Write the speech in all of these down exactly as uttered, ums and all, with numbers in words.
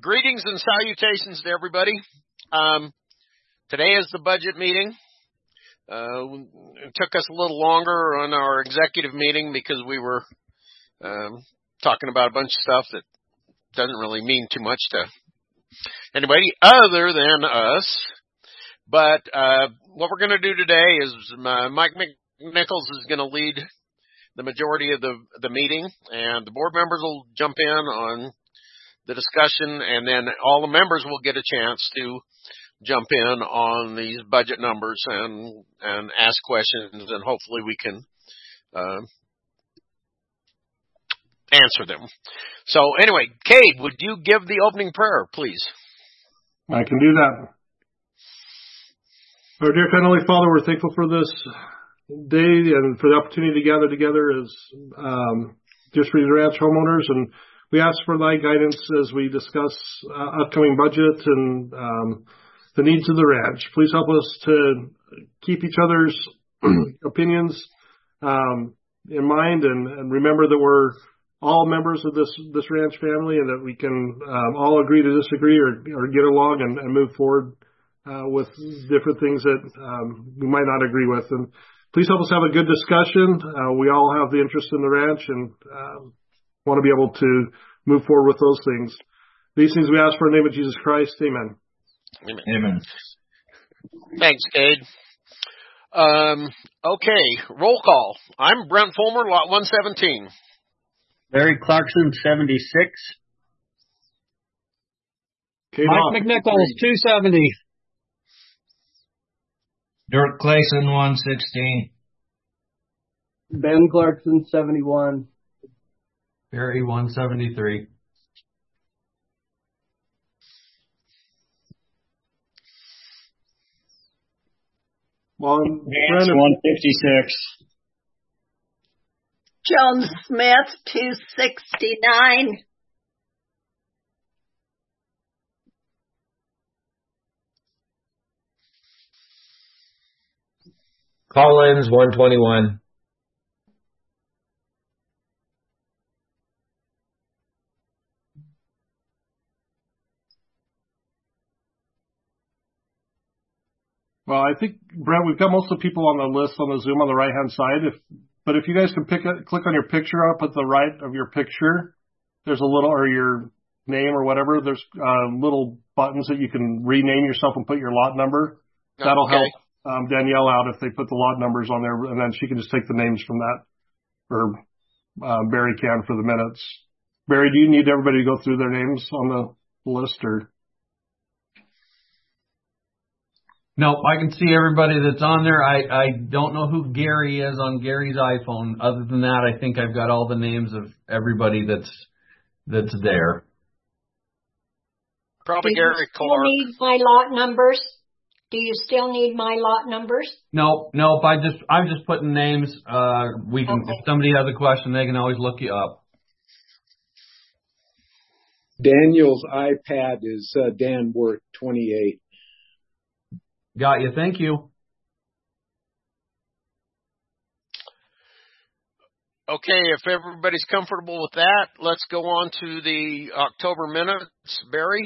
Greetings and salutations to everybody. Um, today is the budget meeting. Uh, it took us a little longer on our executive meeting because we were um, talking about a bunch of stuff that doesn't really mean too much to anybody other than us. But uh, what we're going to do today is uh, Mike Nichols is going to lead the majority of the, the meeting, and the board members will jump in on the discussion, and then all the members will get a chance to jump in on these budget numbers and and ask questions, and hopefully we can uh, answer them. So anyway, Cade, would you give the opening prayer, please? I can do that. Our dear kind Holy Father, we're thankful for this day and for the opportunity to gather together as um, Deer Street Ranch homeowners, and we ask for thy guidance as we discuss uh, upcoming budget and um, the needs of the ranch. Please help us to keep each other's opinions um, in mind, and, and remember that we're all members of this this ranch family, and that we can um, all agree to disagree or, or get along and, and move forward uh, with different things that um, we might not agree with. And please help us have a good discussion. Uh, we all have the interest in the ranch, and um, want to be able to move forward with those things. These things we ask for in the name of Jesus Christ. Amen. Amen. Amen. Thanks, Cade. Um, okay, roll call. I'm Brent Fulmer, lot one seventeen. Barry Clarkson, seventy-six. Kate Mike Hoff. McNichols, two seventy. Dirk Clayson, one sixteen. Ben Clarkson, seventy-one. Barry, one seventy-three. Well, Vance, one fifty-six. Jones Smith, two sixty-nine. Collins, one twenty-one. Well, I think, Brent, we've got most of the people on the list on the Zoom on the right-hand side. If, but if you guys can pick a, click on your picture up at the right of your picture, there's a little, or your name or whatever, there's uh, little buttons that you can rename yourself and put your lot number. That'll Okay. help um, Danielle out if they put the lot numbers on there, and then she can just take the names from that, or uh, Barry can for the minutes. Barry, do you need everybody to go through their names on the list, or? Nope, I can see everybody that's on there. I, I don't know who Gary is on Gary's iPhone. Other than that, I think I've got all the names of everybody that's that's there. Probably Do you Gary still Clark. need my lot numbers? Do you still need my lot numbers? Nope, nope. I just I'm just putting names. Uh, we can Okay. if somebody has a question, they can always look you up. Daniel's iPad is uh, Dan Worth, twenty-eight. Got you. Thank you. Okay, if everybody's comfortable with that, let's go on to the October minutes. Barry?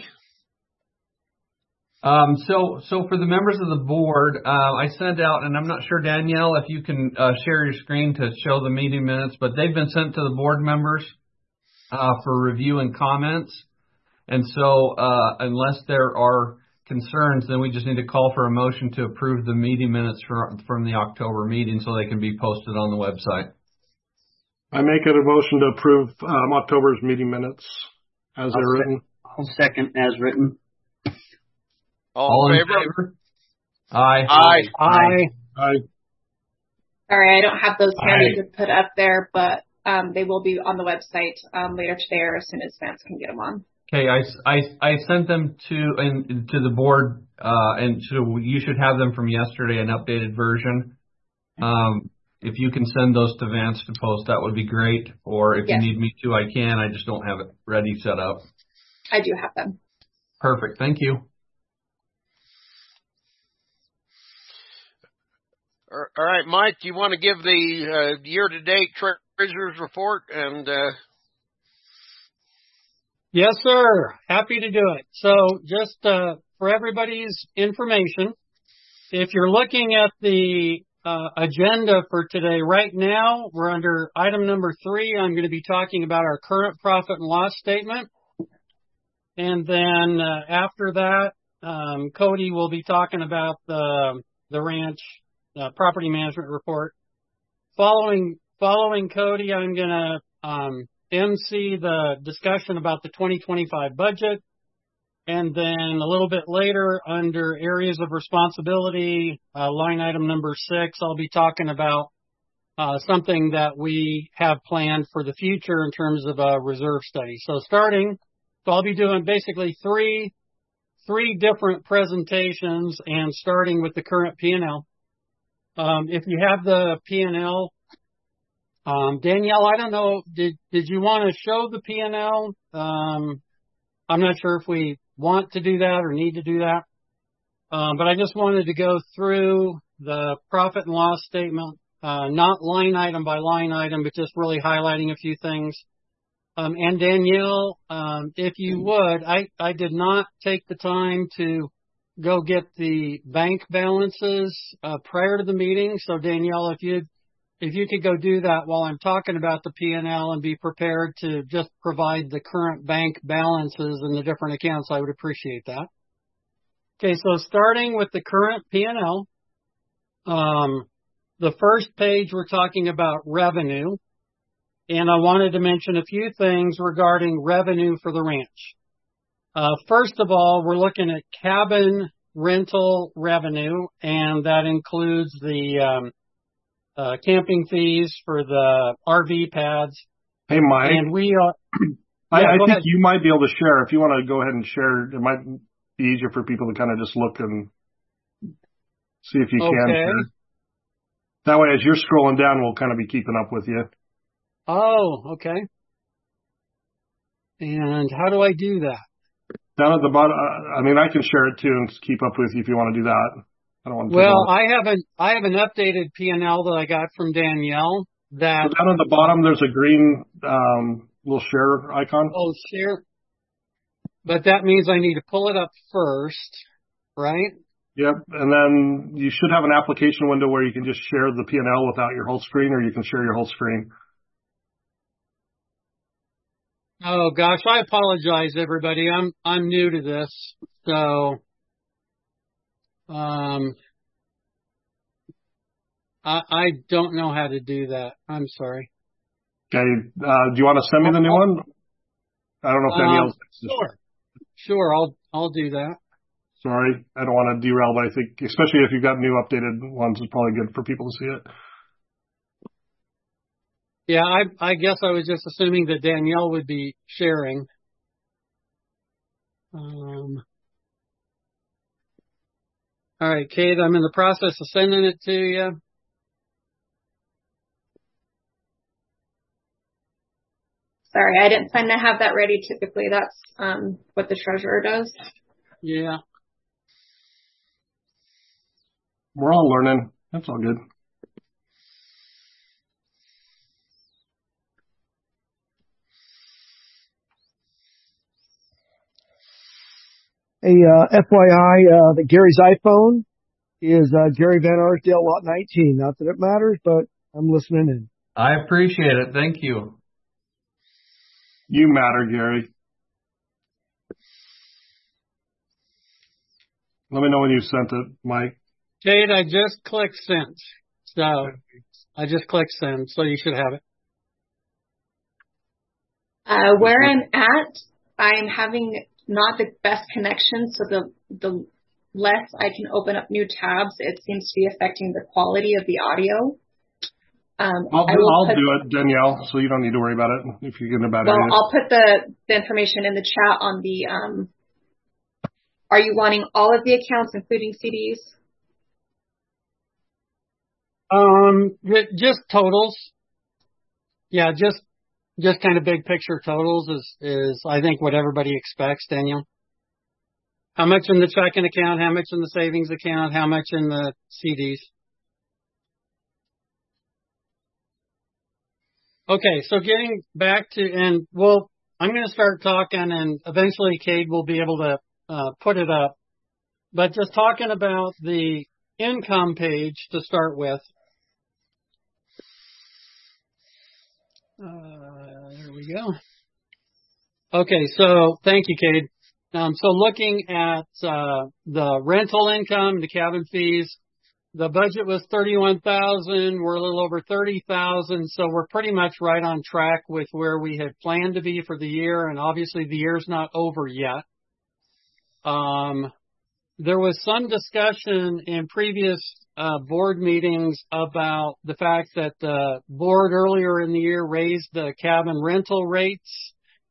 Um, so, so for the members of the board, uh, I sent out, and I'm not sure, Danielle, if you can uh, share your screen to show the meeting minutes, but they've been sent to the board members uh, for review and comments. And so, uh, unless there are concerns, then we just need to call for a motion to approve the meeting minutes for, from the October meeting so they can be posted on the website. I make it a motion to approve um, October's meeting minutes as they're written. I'll second as written. All, All in in favor? favor? Aye. Aye. Aye. Aye. Sorry, I don't have those handy Aye. to put up there, but um, they will be on the website um, later today or as soon as Vance can get them on. Okay, I, I, I sent them to and to the board, uh, and so you should have them from yesterday, an updated version. Um, if you can send those to Vance to post, that would be great. Or if Yes. you need me to, I can. I just don't have it ready set up. I do have them. Perfect. Thank you. All right, Mike, do you want to give the uh, year-to-date treasurer's report? And uh... Yes, sir. Happy to do it. So just uh, for everybody's information, if you're looking at the uh, agenda for today, right now we're under item number three. I'm going to be talking about our current profit and loss statement. And then uh, after that, um, Cody will be talking about the the ranch uh, property management report. Following following Cody, I'm going to um, M C the discussion about the twenty twenty-five budget. And then a little bit later, under areas of responsibility, uh, line item number six, I'll be talking about uh, something that we have planned for the future in terms of a reserve study. So starting, so I'll be doing basically three, three different presentations and starting with the current P and L. Um, if you have the P and L, um, Danielle, I don't know, did, did you want to show the P and L? Um, I'm not sure if we want to do that or need to do that. Um, but I just wanted to go through the profit and loss statement, uh, not line item by line item, but just really highlighting a few things. Um, and Danielle, um, if you would, I, I did not take the time to go get the bank balances, uh, prior to the meeting. So Danielle, if you if you could go do that while I'm talking about the P and L and be prepared to just provide the current bank balances in the different accounts, I would appreciate that. Okay, so starting with the current P and L, um, the first page we're talking about revenue, and I wanted to mention a few things regarding revenue for the ranch. Uh, first of all, we're looking at cabin rental revenue, and that includes the um, Uh, camping fees for the R V pads. Hey, Mike. And we are. I, yeah, I think ahead. you might be able to share. If you want to go ahead and share, it might be easier for people to kind of just look and see if you okay. can share. That way, as you're scrolling down, we'll kind of be keeping up with you. Oh, okay. And how do I do that? Down at the bottom, uh, I mean, I can share it too and keep up with you if you want to do that. I don't want to well, I have an I have an updated P and L that I got from Danielle. That so down at the bottom, there's a green um, little share icon. Oh, share. But that means I need to pull it up first, right? Yep, and then you should have an application window where you can just share the P and L without your whole screen, or you can share your whole screen. Oh gosh, I apologize, everybody. I'm I'm new to this, so. Um, I, I don't know how to do that. I'm sorry. Okay. Uh, do you want to send me the new one? I don't know if any um, else. Sure. Sure. I'll, I'll do that. Sorry. I don't want to derail, but I think, especially if you've got new updated ones, it's probably good for people to see it. Yeah. I, I guess I was just assuming that Danielle would be sharing. Um, All right, Kate, I'm in the process of sending it to you. Sorry, I didn't plan to have that ready. Typically, that's um, what the treasurer does. Yeah. We're all learning. That's all good. Hey, uh, F Y I, uh, that Gary's iPhone is, uh, Gary Van Arsdale, lot nineteen. Not that it matters, but I'm listening in. I appreciate it. Thank you. You matter, Gary. Let me know when you sent it, Mike. Kate, I just clicked send. So I just clicked send, so you should have it. Uh, where I'm at, I'm having not the best connection, so the the less I can open up new tabs, it seems to be affecting the quality of the audio. Um, I'll, I do, I'll put, do it, Danielle, so you don't need to worry about it if you're getting a bad well, idea. I'll put the, the information in the chat on the, um, are you wanting all of the accounts, including C Ds? Um, just totals. Yeah, just just kind of big picture totals is, is I think what everybody expects, Daniel. How much in the checking account, how much in the savings account, how much in the C Ds. Okay, so getting back to, and we'll I'm going to start talking, and eventually Cade will be able to uh, put it up. But just talking about the income page to start with. Uh, there we go. Okay, so thank you, Cade. Um, so looking at uh, the rental income, the cabin fees, the budget was thirty-one thousand. We're a little over thirty thousand, so we're pretty much right on track with where we had planned to be for the year, and obviously the year's not over yet. Um, there was some discussion in previous uh, board meetings about the fact that the board earlier in the year raised the cabin rental rates.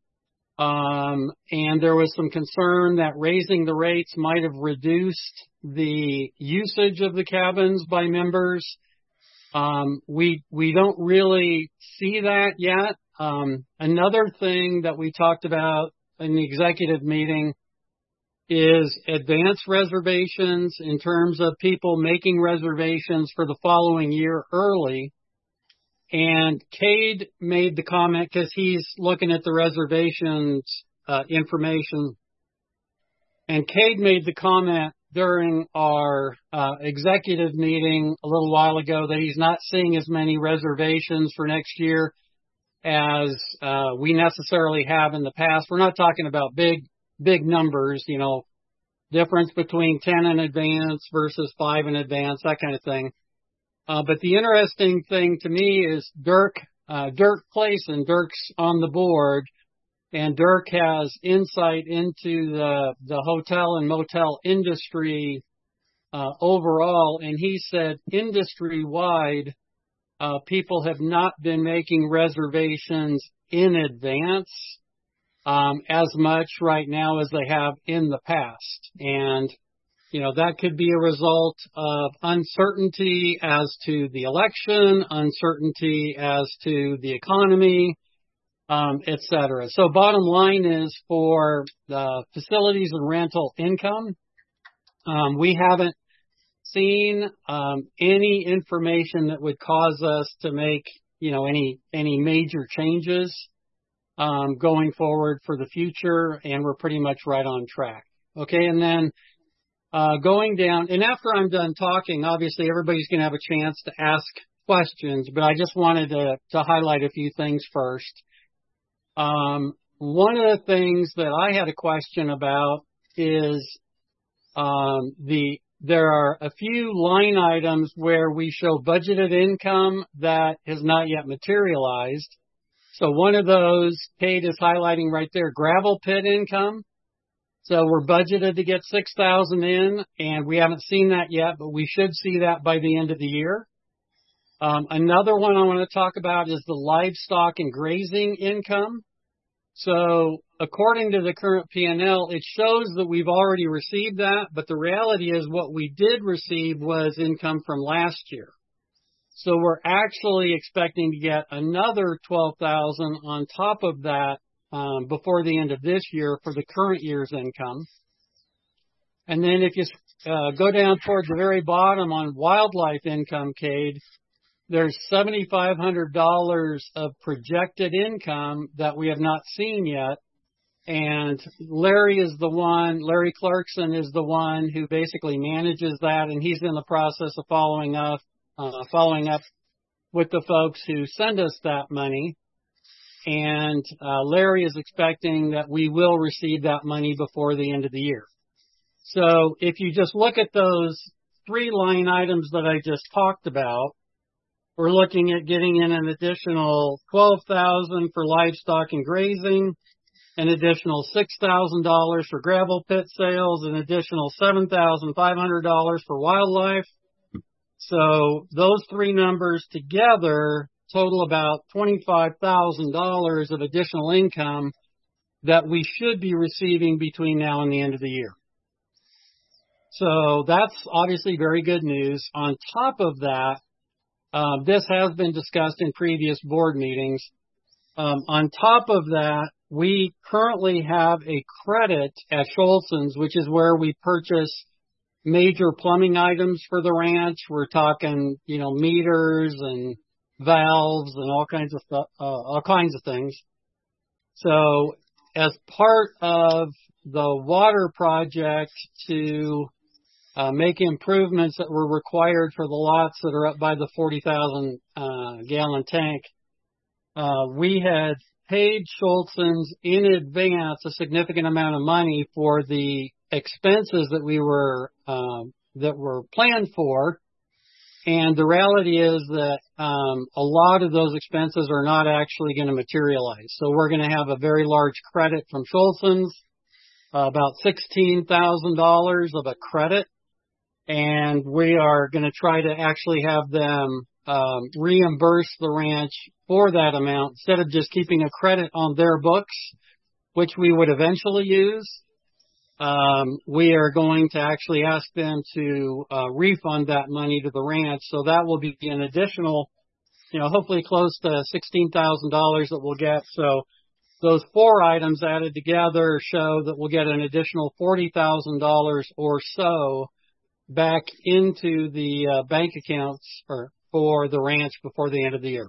Um, and there was some concern that raising the rates might have reduced the usage of the cabins by members. Um, we, we don't really see that yet. Um, another thing that we talked about in the executive meeting is advanced reservations in terms of people making reservations for the following year early. And Cade made the comment, because he's looking at the reservations uh, information, and Cade made the comment during our uh, executive meeting a little while ago that he's not seeing as many reservations for next year as uh, we necessarily have in the past. We're not talking about big, big numbers, you know, difference between ten in advance versus five in advance, that kind of thing. Uh, but the interesting thing to me is Dirk, uh, Dirk Clayson. Dirk's on the board, and Dirk has insight into the, the hotel and motel industry, uh, overall. And he said industry wide, uh, people have not been making reservations in advance, um, as much right now as they have in the past. And you know, that could be a result of uncertainty as to the election, uncertainty as to the economy, um, et cetera. So bottom line is for the facilities and rental income, um, we haven't seen um, any information that would cause us to make, you know, any any major changes um, going forward for the future, and we're pretty much right on track. Okay, and then Uh, going down, and after I'm done talking, obviously everybody's going to have a chance to ask questions, but I just wanted to, to highlight a few things first. Um, one of the things that I had a question about is um, the there are a few line items where we show budgeted income that has not yet materialized. So one of those, Kate is highlighting right there, gravel pit income. So we're budgeted to get six thousand in, and we haven't seen that yet, but we should see that by the end of the year. Um, another one I want to talk about is the livestock and grazing income. So according to the current P and L, it shows that we've already received that, but the reality is what we did receive was income from last year. So we're actually expecting to get another twelve thousand on top of that Um, before the end of this year for the current year's income. And then if you uh, go down towards the very bottom on wildlife income, Cade, there's seven thousand five hundred dollars of projected income that we have not seen yet. And Larry is the one, Larry Clarkson is the one who basically manages that, and he's in the process of following up, uh, following up with the folks who send us that money. And uh, Larry is expecting that we will receive that money before the end of the year. So if you just look at those three line items that I just talked about, we're looking at getting in an additional twelve thousand dollars for livestock and grazing, an additional six thousand dollars for gravel pit sales, an additional seven thousand five hundred dollars for wildlife. So those three numbers together total about twenty-five thousand dollars of additional income that we should be receiving between now and the end of the year. So that's obviously very good news. On top of that, uh, this has been discussed in previous board meetings. Um, on top of that, we currently have a credit at Scholzens, which is where we purchase major plumbing items for the ranch. We're talking, you know, meters and valves and all kinds of stuff, uh, all kinds of things. So as part of the water project to uh, make improvements that were required for the lots that are up by the forty thousand uh, gallon tank, uh, we had paid Schultzens in advance a significant amount of money for the expenses that we were um, that were planned for. And the reality is that um, a lot of those expenses are not actually going to materialize. So we're going to have a very large credit from Schultzens, uh, about sixteen thousand dollars of a credit. And we are going to try to actually have them um, reimburse the ranch for that amount instead of just keeping a credit on their books, which we would eventually use. Um, we are going to actually ask them to uh, refund that money to the ranch. So that will be an additional, you know, hopefully close to sixteen thousand dollars that we'll get. So those four items added together show that we'll get an additional forty thousand dollars or so back into the uh, bank accounts for, for the ranch before the end of the year.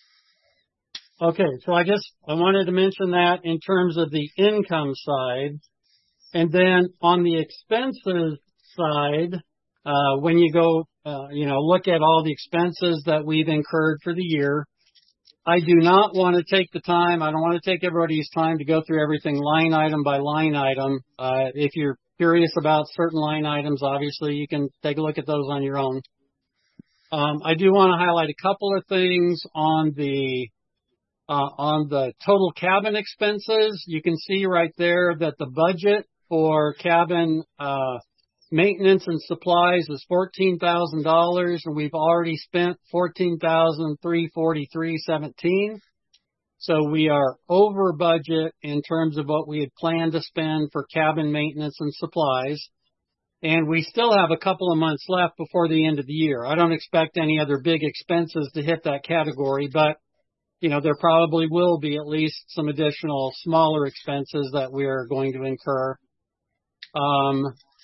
Okay, so I just, I wanted to mention that in terms of the income side. And then on the expenses side, uh, when you go, uh, you know, look at all the expenses that we've incurred for the year, I do not want to take the time, I don't want to take everybody's time to go through everything line item by line item. Uh, if you're curious about certain line items, obviously you can take a look at those on your own. Um, I do want to highlight a couple of things on the uh, on the total cabin expenses. You can see right there that the budget for cabin uh, maintenance and supplies is fourteen thousand dollars, and we've already spent fourteen thousand three hundred forty-three dollars and seventeen cents. So we are over budget in terms of what we had planned to spend for cabin maintenance and supplies. And we still have a couple of months left before the end of the year. I don't expect any other big expenses to hit that category, but, you know, there probably will be at least some additional smaller expenses that we are going to incur. Um,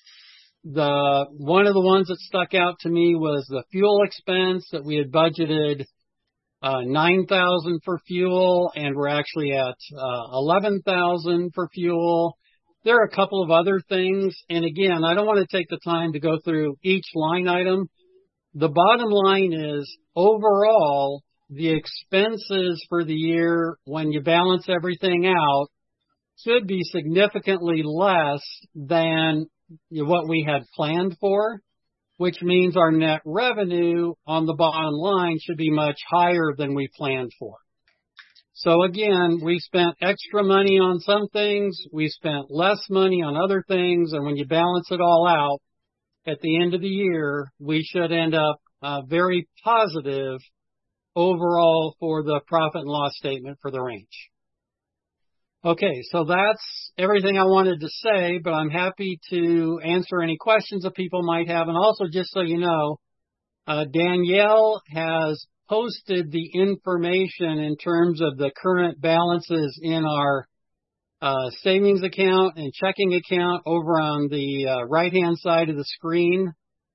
the, one of the ones that stuck out to me was the fuel expense that we had budgeted Uh, nine thousand for fuel, and we're actually at uh, eleven thousand for fuel. There are a couple of other things, and again, I don't want to take the time to go through each line item. The bottom line is, overall, the expenses for the year, when you balance everything out, should be significantly less than what we had planned for, which means our net revenue on the bottom line should be much higher than we planned for. So again, we spent extra money on some things, we spent less money on other things, and when you balance it all out, at the end of the year, we should end up uh, very positive overall for the profit and loss statement for the ranch. Okay, so that's everything I wanted to say, but I'm happy to answer any questions that people might have. And also, just so you know, uh, Danielle has posted the information in terms of the current balances in our uh, savings account and checking account over on the uh, right-hand side of the screen.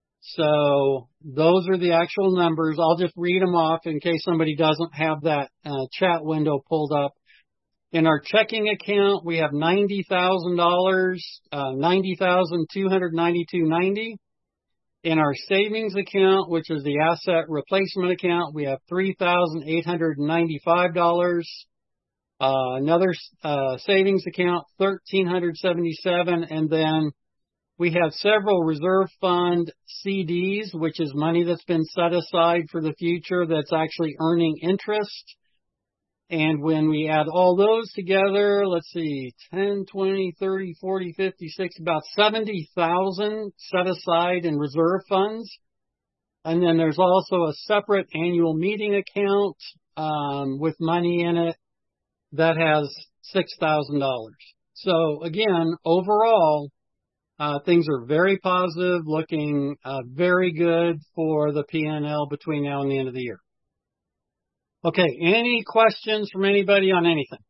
So those are the actual numbers. I'll just read them off in case somebody doesn't have that uh, chat window pulled up. In our checking account, we have ninety thousand dollars, uh, ninety thousand two hundred ninety-two dollars and ninety cents. In our savings account, which is the asset replacement account, we have three thousand eight hundred ninety-five dollars. Uh, another uh, savings account, one thousand three hundred seventy-seven dollars. And then we have several reserve fund C Ds, which is money that's been set aside for the future that's actually earning interest. And when we add all those together, let's see, ten, twenty, thirty, forty, fifty, sixty, about seventy thousand set aside in reserve funds. And then there's also a separate annual meeting account um, with money in it that has six thousand dollars. So again, overall, uh, things are very positive, looking uh, very good for the P and L between now and the end of the year. Okay, any questions from anybody on anything?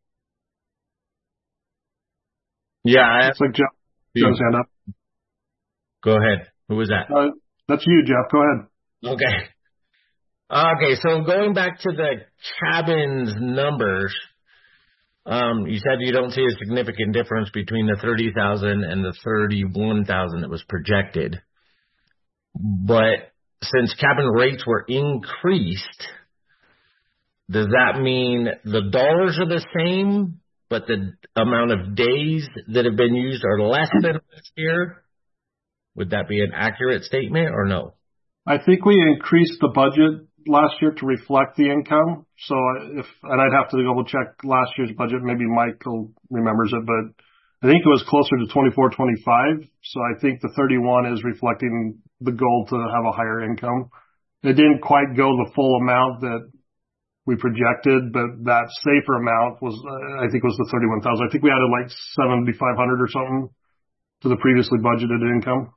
Yeah, I It's like Jeff. Joe's hand up. Go ahead. Who was that? Uh, that's you, Jeff. Go ahead. Okay. Okay, so going back to the cabins numbers, Um, you said you don't see a significant difference between the thirty thousand and the thirty-one thousand that was projected. But since cabin rates were increased, does that mean the dollars are the same, but the amount of days that have been used are less than last year? Would that be an accurate statement or no? I think we increased the budget last year to reflect the income. So if, and I'd have to double check last year's budget. Maybe Michael remembers it, but I think it was closer to twenty-four, twenty-five. So I think the thirty-one is reflecting the goal to have a higher income. It didn't quite go the full amount that we projected, but that safer amount was, uh, I think was the thirty-one thousand. I think we added like seventy-five hundred or something to the previously budgeted income.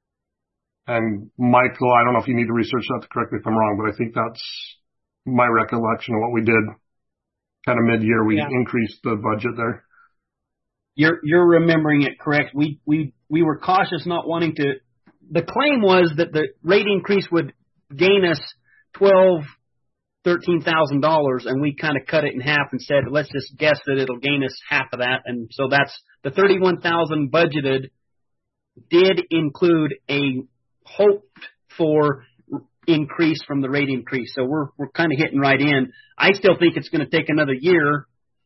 And Michael, I don't know if you need to research that to correct me if I'm wrong, but I think that's my recollection of what we did. Kind of mid-year, we yeah. increased the budget there. You're you're remembering it correct. We we we were cautious, not wanting to. The claim was that the rate increase would gain us twelve, thirteen thousand dollars, and we kind of cut it in half and said, let's just guess that it'll gain us half of that. And so that's the thirty-one thousand budgeted did include a hoped for increase from the rate increase. So we're we're kind of hitting right in. I still think it's going to take another year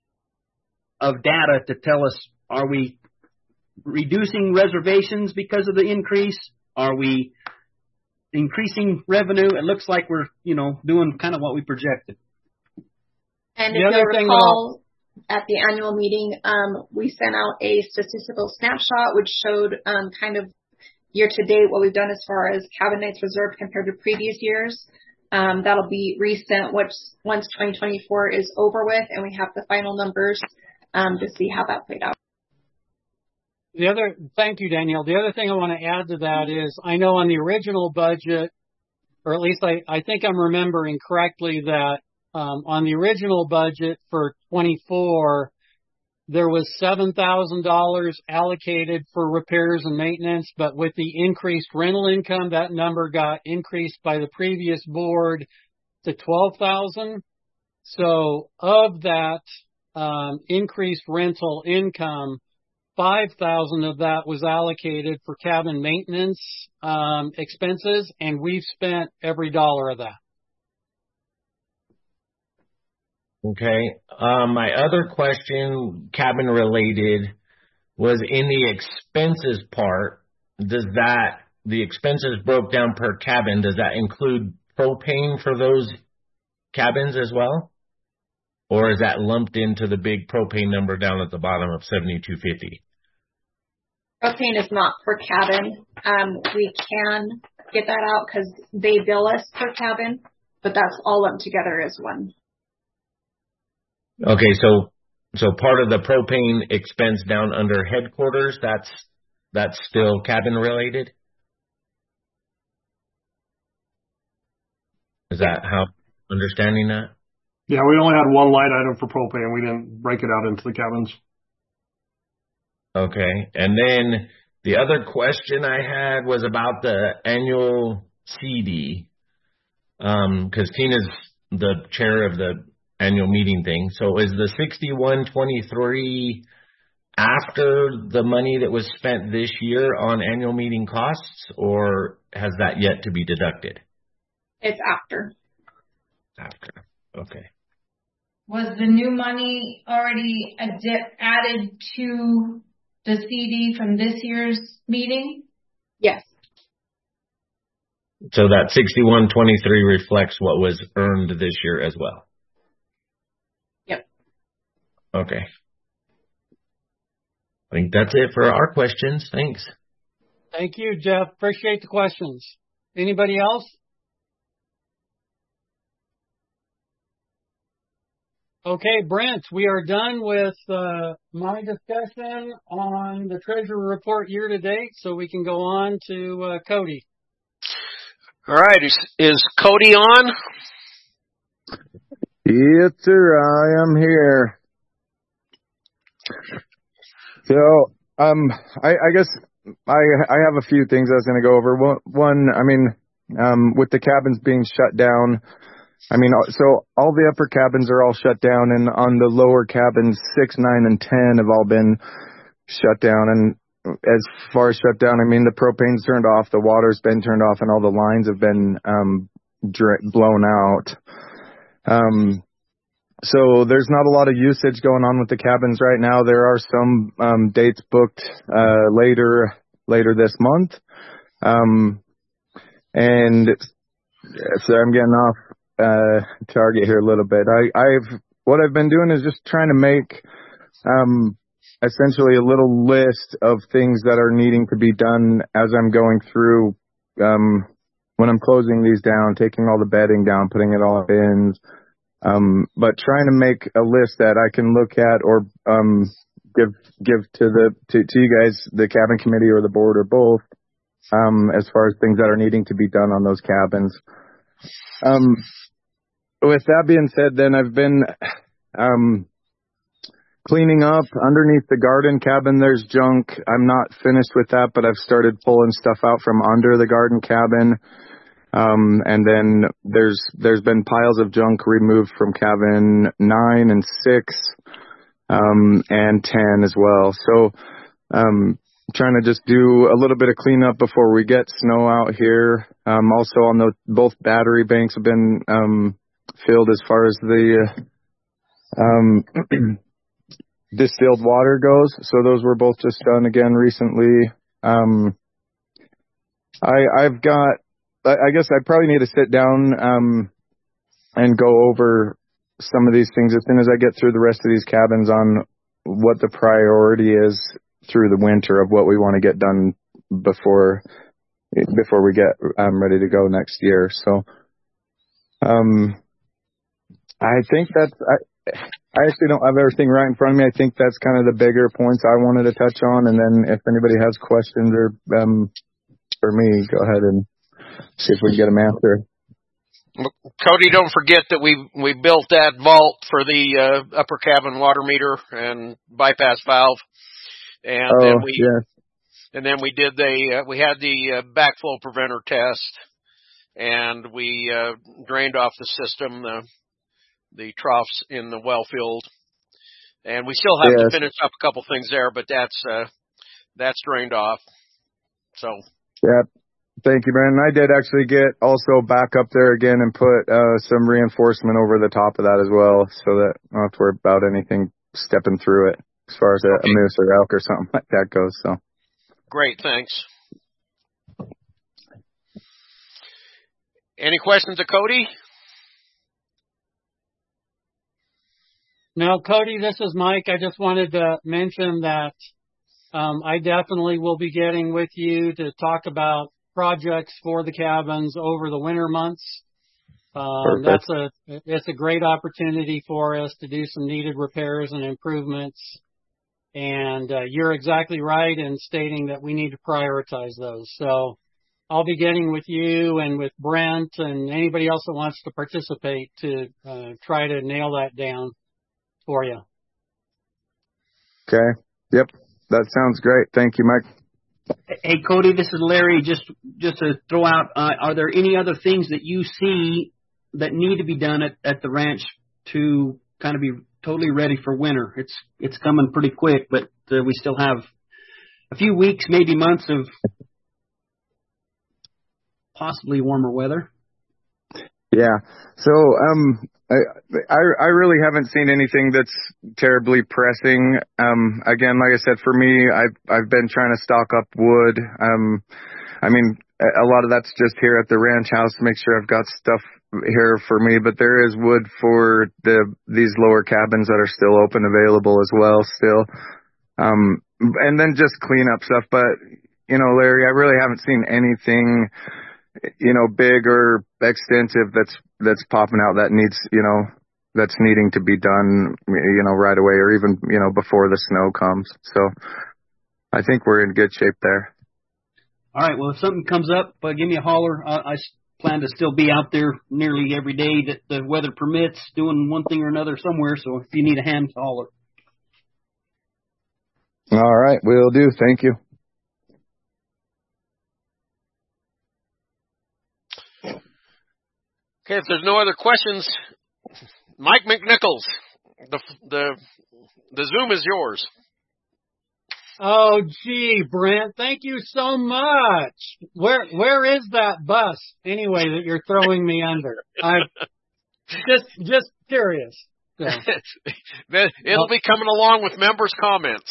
of data to tell us, are we reducing reservations because of the increase? Are we increasing revenue? It looks like we're, you know, doing kind of what we projected. And if you'll recall, at the annual meeting, um, we sent out a statistical snapshot which showed um, kind of year to date what we've done as far as cabin nights reserved compared to previous years. Um, that'll be resent once once twenty twenty-four is over with and we have the final numbers um, to see how that played out. The other, thank you, Danielle. The other thing I want to add to that is I know on the original budget, or at least I, I think I'm remembering correctly that um, on the original budget for twenty-four, there was seven thousand dollars allocated for repairs and maintenance, but with the increased rental income, that number got increased by the previous board to twelve thousand dollars. So of that um, increased rental income, five thousand dollars of that was allocated for cabin maintenance um, expenses, and we've spent every dollar of that. Okay. Um, my other question, cabin related, was in the expenses part. Does that, the expenses broke down per cabin, does that include propane for those cabins as well? Or is that lumped into the big propane number down at the bottom of seventy-two fifty? Propane is not per cabin. Um, we can get that out because they bill us per cabin, but that's all lumped together as one. Okay, so so part of the propane expense down under headquarters, that's that's still cabin related? Is that how understanding that? Yeah, we only had one line item for propane. We didn't break it out into the cabins. Okay, and then the other question I had was about the annual C D, um, because Tina's the chair of the annual meeting thing. So is the sixty-one twenty-three after the money that was spent this year on annual meeting costs, or has that yet to be deducted? It's after. After. Okay. Was the new money already added to the C D from this year's meeting? Yes. So that sixty-one twenty-three reflects what was earned this year as well? Yep. Okay. I think that's it for our questions. Thanks. Thank you, Jeff. Appreciate the questions. Anybody else? Okay, Brent, we are done with uh, my discussion on the Treasury Report year to date, so we can go on to uh, Cody. All right, is, is Cody on? Yes, sir, I am here. So, um, I, I guess I I have a few things I was going to go over. One, one, I mean, um, with the cabins being shut down, I mean, so all the upper cabins are all shut down, and on the lower cabins, six, nine, and ten have all been shut down. And as far as shut down, I mean, the propane's turned off, the water's been turned off, and all the lines have been um, dr- blown out. Um, so there's not a lot of usage going on with the cabins right now. There are some um, dates booked uh, later later this month. Um, and so I'm getting off uh, target here a little bit. I, I've what I've been doing is just trying to make um, essentially a little list of things that are needing to be done as I'm going through um, when I'm closing these down, taking all the bedding down, putting it all in. Um, but trying to make a list that I can look at or um, give give to the to, to you guys, the cabin committee or the board or both, um, as far as things that are needing to be done on those cabins. Um, with that being said, then I've been um, cleaning up underneath the garden cabin. There's junk. I'm not finished with that, but I've started pulling stuff out from under the garden cabin. Um, and then there's, there's been piles of junk removed from cabin nine and six, um, and ten as well. So, um, trying to just do a little bit of cleanup before we get snow out here. Um, also on the, both battery banks have been, um, filled as far as the, um, distilled water goes. So those were both just done again recently. Um, I, I've got, I guess I probably need to sit down um, and go over some of these things as soon as I get through the rest of these cabins on what the priority is through the winter of what we want to get done before before we get um, ready to go next year. So um, I think that's I, I actually don't have everything right in front of me. I think that's kind of the bigger points I wanted to touch on, and then if anybody has questions or um, for me, go ahead and see if we can get them answered. Cody, don't forget that we we built that vault for the uh, upper cabin water meter and bypass valve, and oh, then we yes. and then we did the uh, we had the uh, backflow preventer test, and we uh, drained off the system the the troughs in the well field, and we still have yes. to finish up a couple things there, but that's uh, that's drained off. So yeah. Thank you, Brandon. I did actually get also back up there again and put uh, some reinforcement over the top of that as well, so that I don't have to worry about anything stepping through it as far as a, okay. a moose or elk or something like that goes. So great, thanks. Any questions of Cody? No, Cody, this is Mike. I just wanted to mention that um, I definitely will be getting with you to talk about projects for the cabins over the winter months. Um, that's a, it's a great opportunity for us to do some needed repairs and improvements. And, uh, you're exactly right in stating that we need to prioritize those. So I'll be getting with you and with Brent and anybody else that wants to participate to, uh, try to nail that down for you. Okay. Yep. That sounds great. Thank you, Mike. Hey, Cody, this is Larry. Just just to throw out, uh, are there any other things that you see that need to be done at, at the ranch to kind of be totally ready for winter? It's it's coming pretty quick, but uh, we still have a few weeks, maybe months of possibly warmer weather. Yeah. So um, I, I I really haven't seen anything that's terribly pressing. Um, again, like I said, for me, I've I've been trying to stock up wood. Um, I mean, a lot of that's just here at the ranch house to make sure I've got stuff here for me. But there is wood for the these lower cabins that are still open, available as well. Still, um, and then just clean up stuff. But you know, Larry, I really haven't seen anything, you know, big or extensive that's that's popping out that needs, you know, that's needing to be done, you know, right away or even, you know, before the snow comes. So I think we're in good shape there. All right. Well, if something comes up, uh, give me a holler. Uh, I plan to still be out there nearly every day that the weather permits, doing one thing or another somewhere. So if you need a hand, holler. All right. Will do. Thank you. Okay, if there's no other questions, Mike McNichols, the the the Zoom is yours. Oh, gee, Brent, thank you so much. Where where is that bus anyway that you're throwing me under? I just just curious. So. It'll be coming along with members' comments.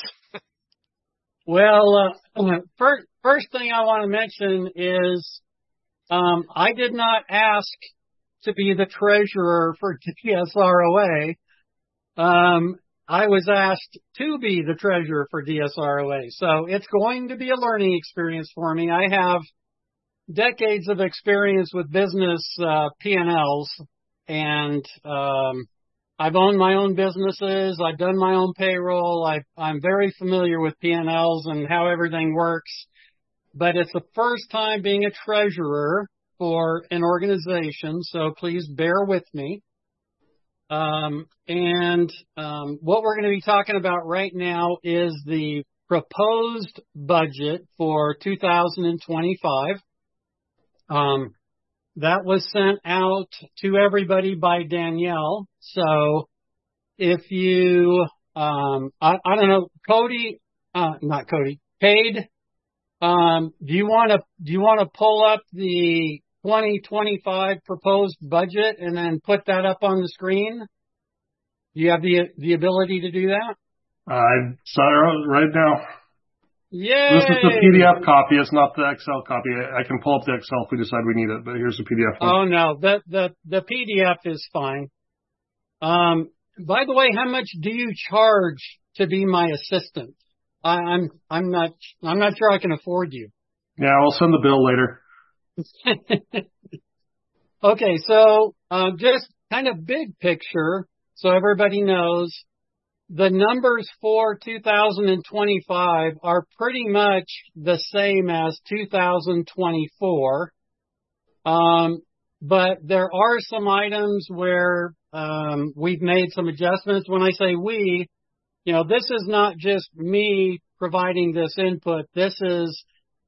Well, uh, first first thing I want to mention is um, I did not ask to be the treasurer for D S R O A. Um, I was asked to be the treasurer for D S R O A. So it's going to be a learning experience for me. I have decades of experience with business uh, P and Ls, and um, I've owned my own businesses. I've done my own payroll. I've, I'm very familiar with P and Ls and how everything works. But it's the first time being a treasurer for an organization, so please bear with me. Um, and um, what we're going to be talking about right now is the proposed budget for two thousand twenty-five. Um, that was sent out to everybody by Danielle. So if you, um, I, I don't know, Cody, uh, not Cody, Paid, um, do you want to do you want to pull up the twenty twenty-five proposed budget and then put that up on the screen? Do you have the the ability to do that? I saw it right now. Yay! This is the P D F copy. It's not the Excel copy. I can pull up the Excel if we decide we need it, but here's the P D F one. Oh no, the the the P D F is fine. Um, by the way, how much do you charge to be my assistant? I, I'm I'm not I'm not sure I can afford you. Yeah, I'll send the bill later. Okay, so uh, just kind of big picture, so everybody knows, the numbers for two thousand twenty-five are pretty much the same as two thousand twenty-four, um, but there are some items where um, we've made some adjustments. When I say we, you know, this is not just me providing this input. This is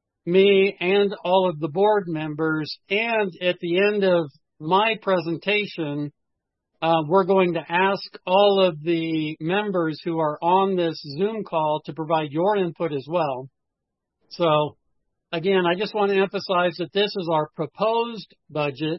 me and all of the board members. And at the end of my presentation, uh, we're going to ask all of the members who are on this Zoom call to provide your input as well. So again, I just want to emphasize that this is our proposed budget.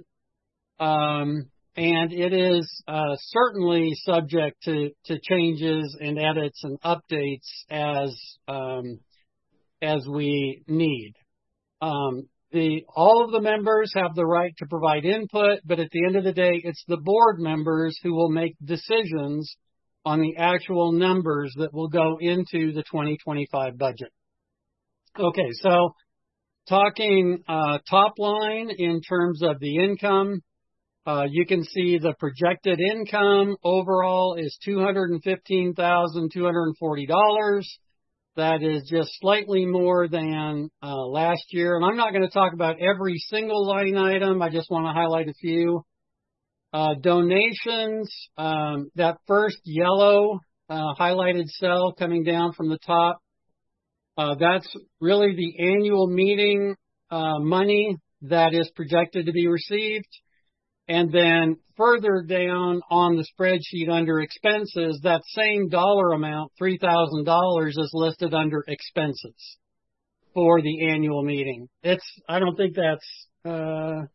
Um, And it is uh, certainly subject to, to changes and edits and updates as um, as we need. Um, the all of the members have the right to provide input, but at the end of the day, it's the board members who will make decisions on the actual numbers that will go into the twenty twenty-five budget. Okay, so talking uh, top line in terms of the income. Uh, you can see the projected income overall is two hundred fifteen thousand two hundred forty dollars. That is just slightly more than uh, last year. And I'm not going to talk about every single line item. I just want to highlight a few. Uh, donations, um, that first yellow uh, highlighted cell coming down from the top, uh, that's really the annual meeting uh, money that is projected to be received. And then further down on the spreadsheet under expenses, that same dollar amount, three thousand dollars, is listed under expenses for the annual meeting. It's, I don't think that's, uh,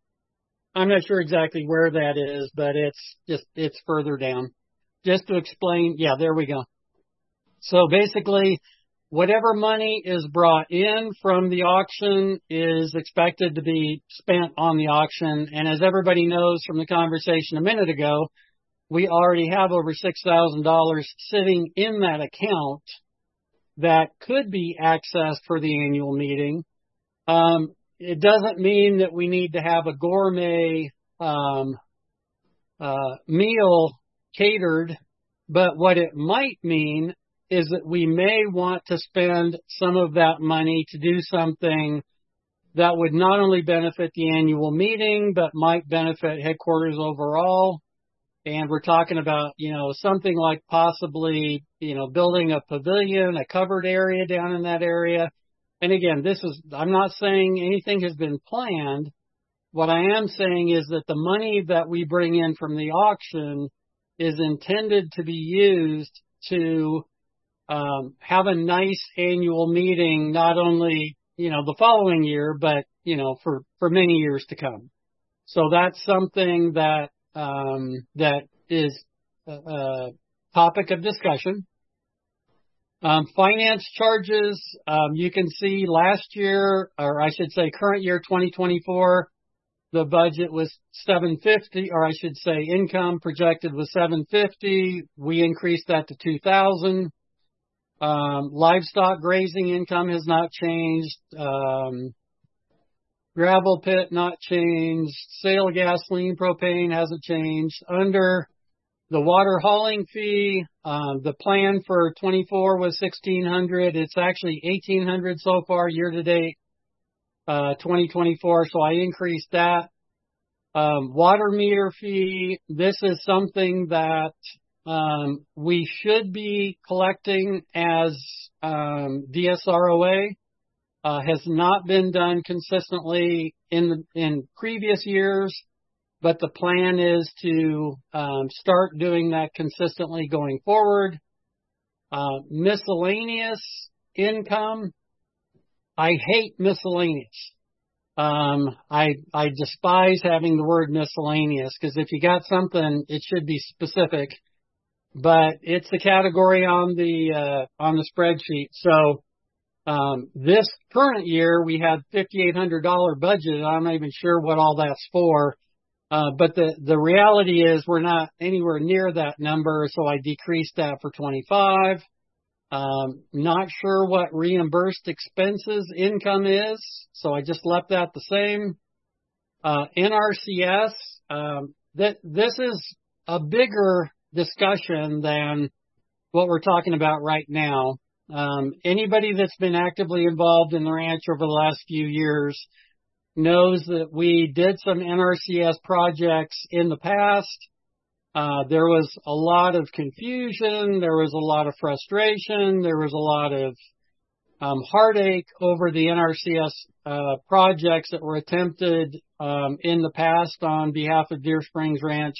I'm not sure exactly where that is, but it's just, it's further down. Just to explain, yeah, there we go. So basically, whatever money is brought in from the auction is expected to be spent on the auction. And as everybody knows from the conversation a minute ago, we already have over six thousand dollars sitting in that account that could be accessed for the annual meeting. Um, it doesn't mean that we need to have a gourmet um, uh, meal catered, but what it might mean is that we may want to spend some of that money to do something that would not only benefit the annual meeting, but might benefit headquarters overall. And we're talking about, you know, something like possibly, you know, building a pavilion, a covered area down in that area. And again, this is, I'm not saying anything has been planned. what I am saying is that the money that we bring in from the auction is intended to be used to um, have a nice annual meeting, not only, you know, the following year, but, you know, for, for many years to come. So that's something that, um, that is a, a topic of discussion. Um, finance charges, um, you can see last year, or I should say current year twenty twenty-four, the budget was seven fifty, or I should say income projected was seven fifty. We increased that to two thousand. Um, livestock grazing income has not changed. Um, gravel pit not changed. Sale of gasoline, propane hasn't changed. Under the water hauling fee, um, the plan for twenty-four was sixteen hundred. It's actually eighteen hundred so far year to date, uh, twenty twenty-four. So I increased that. Um, water meter fee. This is something that, um, we should be collecting as, um, D S R O A, uh, has not been done consistently in the, in previous years. But the plan is to um, start doing that consistently going forward. Uh, miscellaneous income. I hate miscellaneous. Um, I I despise having the word miscellaneous because if you got something, it should be specific. But it's the category on the uh, on the spreadsheet. So um, this current year we had fifty-eight hundred dollars budget. I'm not even sure what all that's for. Uh, but the, the reality is we're not anywhere near that number, so I decreased that for twenty-five. Um, not sure what reimbursed expenses income is, so I just left that the same. Uh, N R C S, um, that this is a bigger discussion than what we're talking about right now. Um, anybody that's been actively involved in the ranch over the last few years knows that we did some N R C S projects in the past. Uh, there was a lot of confusion. There was a lot of frustration. There was a lot of um, heartache over the N R C S uh, projects that were attempted um, in the past on behalf of Deer Springs Ranch.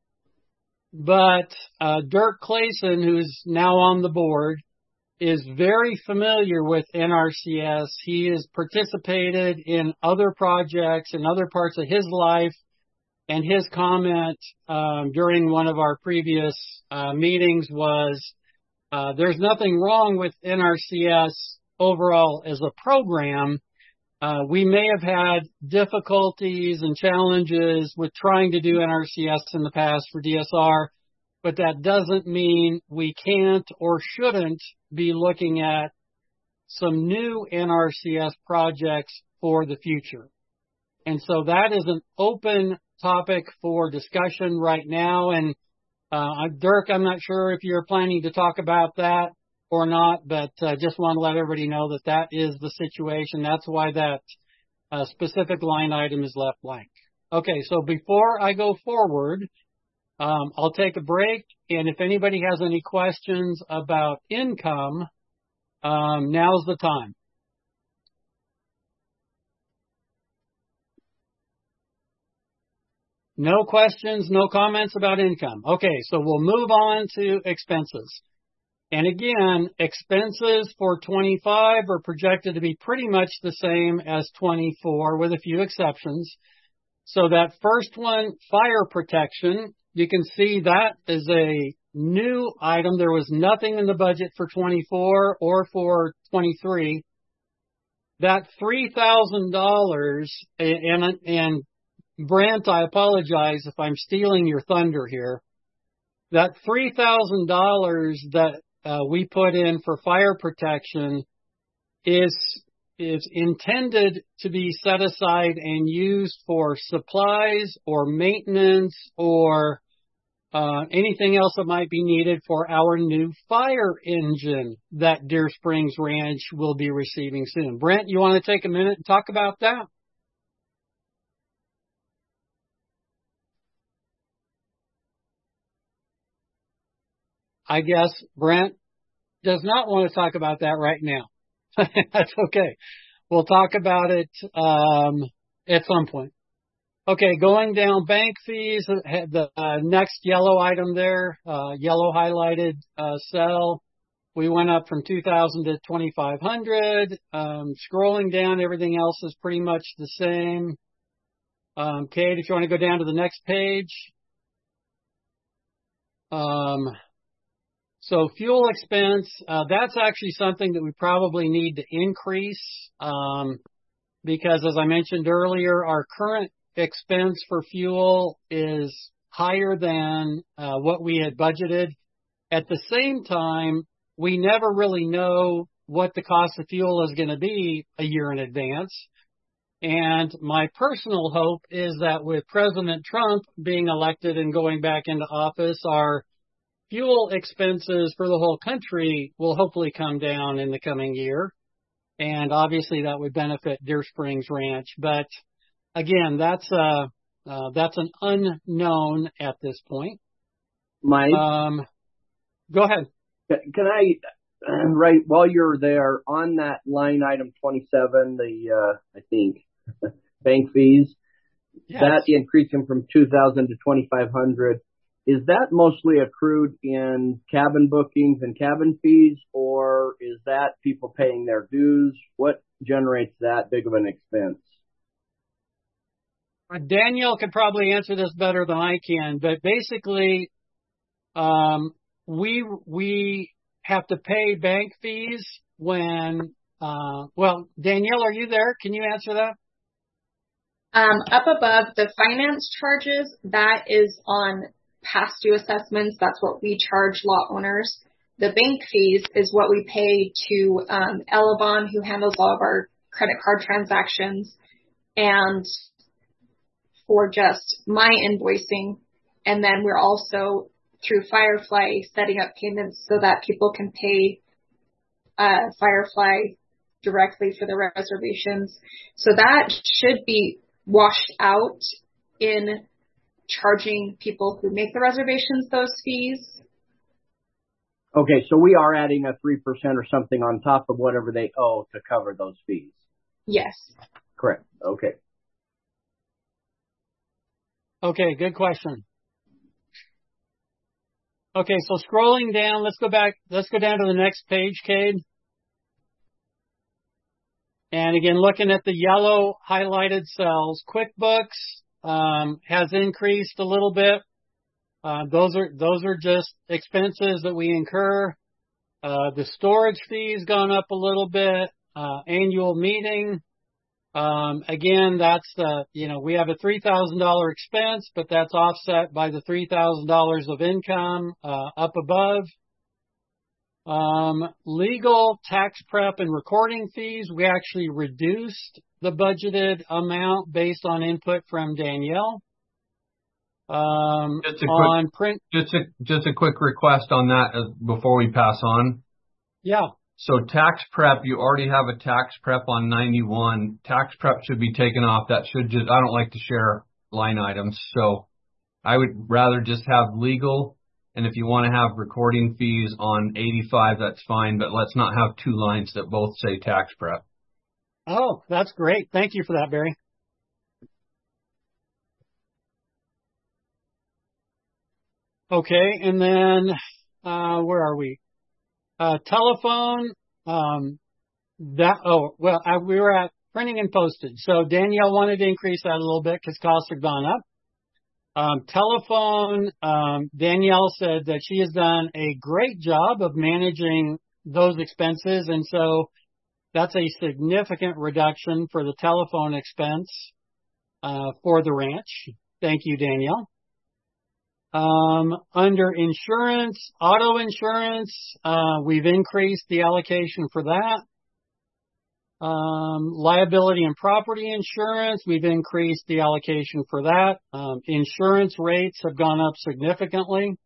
But uh, Dirk Clayson, who's now on the board, is very familiar with N R C S. He has participated in other projects in other parts of his life, and his comment um, during one of our previous uh, meetings was, uh, there's nothing wrong with N R C S overall as a program. Uh, we may have had difficulties and challenges with trying to do N R C S in the past for D S R, but that doesn't mean we can't or shouldn't be looking at some new N R C S projects for the future. And so that is an open topic for discussion right now. And uh, Dirk, I'm not sure if you're planning to talk about that or not, but uh, just want to let everybody know that that is the situation. That's why that uh, specific line item is left blank. Okay, so before I go forward, Um, I'll take a break, and if anybody has any questions about income, um, now's the time. No questions, no comments about income. Okay, so we'll move on to expenses. And again, expenses for twenty-five are projected to be pretty much the same as twenty-four, with a few exceptions. So that first one, fire protection, you can see that is a new item. There was nothing in the budget for twenty-four or for twenty-three. That three thousand dollars, and, and Brent, I apologize if I'm stealing your thunder here. That three thousand dollars that uh, we put in for fire protection is is intended to be set aside and used for supplies or maintenance or uh, anything else that might be needed for our new fire engine that Deer Springs Ranch will be receiving soon. Brent, you want to take a minute and talk about that? I guess Brent does not want to talk about that right now. That's okay. We'll talk about it um, at some point. Okay, going down bank fees, the uh, next yellow item there, uh, yellow highlighted uh, cell. We went up from two thousand to twenty-five hundred. Um, scrolling down, everything else is pretty much the same. Um, Kate, if you want to go down to the next page. Um, so fuel expense, uh, that's actually something that we probably need to increase, um, because as I mentioned earlier, our current expense for fuel is higher than uh, what we had budgeted. At the same time, we never really know what the cost of fuel is going to be a year in advance. And my personal hope is that with President Trump being elected and going back into office, our fuel expenses for the whole country will hopefully come down in the coming year. And obviously that would benefit Deer Springs Ranch. But again, that's uh, uh that's an unknown at this point. Mike, um, go ahead. Can I, uh, right while you're there on that line item twenty-seven, the uh, I think bank fees, yes. That increasing from two thousand to twenty-five hundred. Is that mostly accrued in cabin bookings and cabin fees, or is that people paying their dues? What generates that big of an expense? Danielle could probably answer this better than I can, but basically, um, we we have to pay bank fees when. Uh, well, Danielle, are you there? Can you answer that? Um, up above the finance charges, that is on past due assessments. That's what we charge lot owners. The bank fees is what we pay to um, Elevon, who handles all of our credit card transactions, and for just my invoicing. And then we're also through Firefly setting up payments so that people can pay uh, Firefly directly for the reservations. So that should be washed out in charging people who make the reservations those fees. Okay, so we are adding a three percent or something on top of whatever they owe to cover those fees. Yes. Correct. Okay. Okay, good question. Okay, so scrolling down, let's go back, let's go down to the next page, Cade. And again, looking at the yellow highlighted cells, QuickBooks um, has increased a little bit. Uh, those are those are just expenses that we incur. Uh, the storage fee's gone up a little bit. Uh, annual meeting. Um, again, that's the, you know, we have a three thousand dollars expense, but that's offset by the three thousand dollars of income, uh, up above. Um, legal, tax prep, and recording fees, we actually reduced the budgeted amount based on input from Danielle. Um, just a on quick, print. Just a, just a quick request on that uh, before we pass on. Yeah. So tax prep, you already have a tax prep on ninety-one. Tax prep should be taken off. That should just, I don't like to share line items. So I would rather just have legal. And if you want to have recording fees on eighty-five, that's fine. But let's not have two lines that both say tax prep. Oh, that's great. Thank you for that, Barry. Okay. And then, uh, where are we? Uh, telephone, um, that, oh, well, I, we were at printing and postage. So Danielle wanted to increase that a little bit because costs have gone up. Um, telephone, um, Danielle said that she has done a great job of managing those expenses. And so that's a significant reduction for the telephone expense, uh, for the ranch. Thank you, Danielle. Um, under insurance, auto insurance, uh, we've increased the allocation for that. Um, liability and property insurance, we've increased the allocation for that. Um, insurance rates have gone up significantly.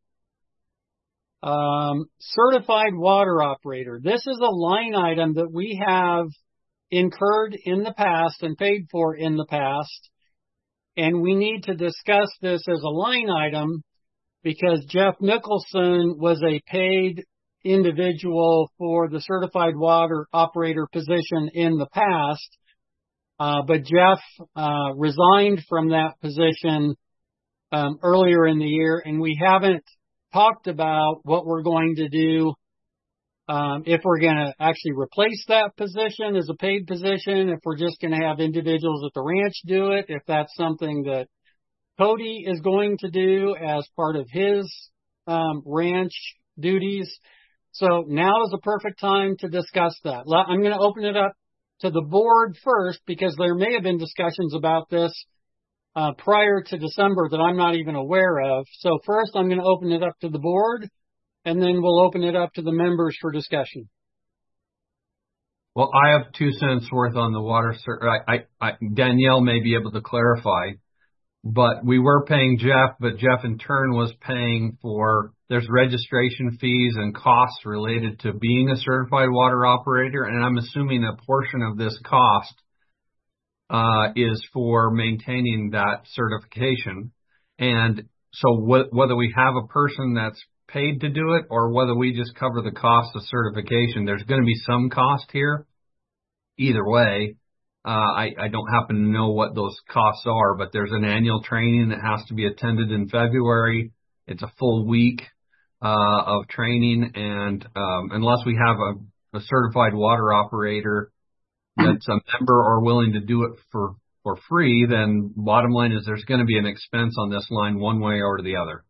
Um, certified water operator. This is a line item that we have incurred in the past and paid for in the past. And we need to discuss this as a line item because Jeff Nicholson was a paid individual for the certified water operator position in the past. Uh, but Jeff uh, resigned from that position um, earlier in the year, and we haven't talked about what we're going to do, um, if we're going to actually replace that position as a paid position, if we're just going to have individuals at the ranch do it, if that's something that Cody is going to do as part of his um, ranch duties. So now is the perfect time to discuss that. I'm going to open it up to the board first, because there may have been discussions about this uh, prior to December that I'm not even aware of. So first I'm going to open it up to the board, and then we'll open it up to the members for discussion. Well, I have two cents worth on the water. I, I, I, Danielle may be able to clarify, but we were paying Jeff, but Jeff in turn was paying for, there's registration fees and costs related to being a certified water operator. And I'm assuming a portion of this cost uh, is for maintaining that certification. And so wh- whether we have a person that's paid to do it or whether we just cover the cost of certification, there's going to be some cost here. Either way, uh, I, I don't happen to know what those costs are, but there's an annual training that has to be attended in February. It's a full week uh, of training, and um, unless we have a, a certified water operator that's a member or willing to do it for, for free, then bottom line is there's going to be an expense on this line one way or the other.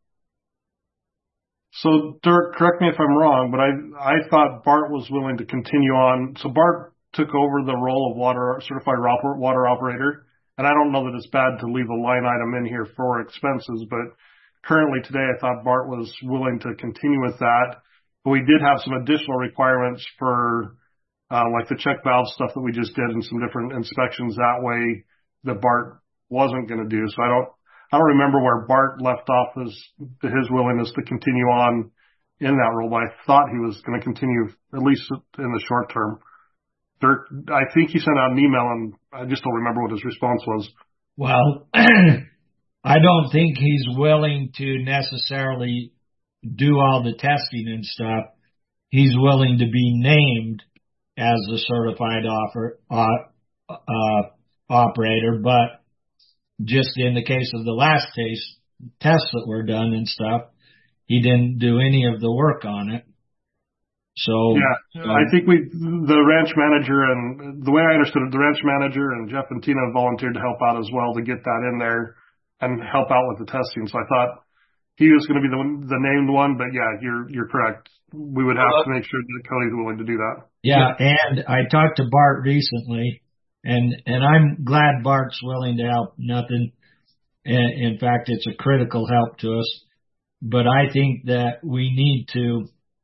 So, Dirk, correct me if I'm wrong, but I I thought Bart was willing to continue on. So Bart took over the role of water certified water operator, and I don't know that it's bad to leave a line item in here for expenses, but currently today I thought Bart was willing to continue with that. But we did have some additional requirements for uh, like the check valve stuff that we just did and some different inspections that way that Bart wasn't going to do. So I don't I don't remember where Bart left off his his willingness to continue on in that role, but I thought he was going to continue at least in the short term. Dirk, I think he sent out an email, and I just don't remember what his response was. Well, I don't think he's willing to necessarily do all the testing and stuff. He's willing to be named as a certified offer, uh, uh, operator, but just in the case of the last case, tests that were done and stuff, he didn't do any of the work on it. So yeah, um, I think we, the ranch manager, and the way I understood it, the ranch manager and Jeff and Tina volunteered to help out as well to get that in there and help out with the testing. So I thought he was going to be the the named one, but yeah, you're you're correct. We would have to make sure that Cody's willing to do that. Yeah, and I talked to Bart recently, and and I'm glad Bart's willing to help. Nothing, in fact, it's a critical help to us. But I think that we need to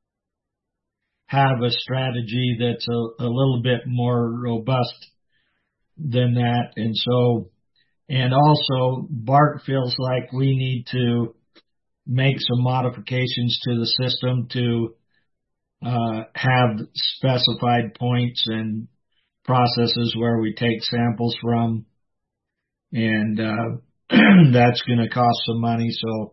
have a strategy that's a, a little bit more robust than that. And so, and also Bart feels like we need to make some modifications to the system to uh, have specified points and processes where we take samples from. And uh, that's going to cost some money. So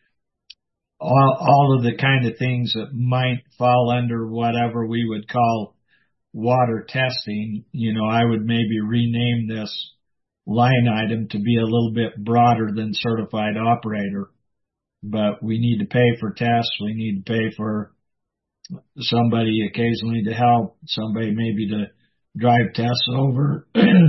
all, all of the kind of things that might fall under whatever we would call water testing, you know, I would maybe rename this line item to be a little bit broader than certified operator. But we need to pay for tests. We need to pay for somebody occasionally to help, somebody maybe to drive tests over,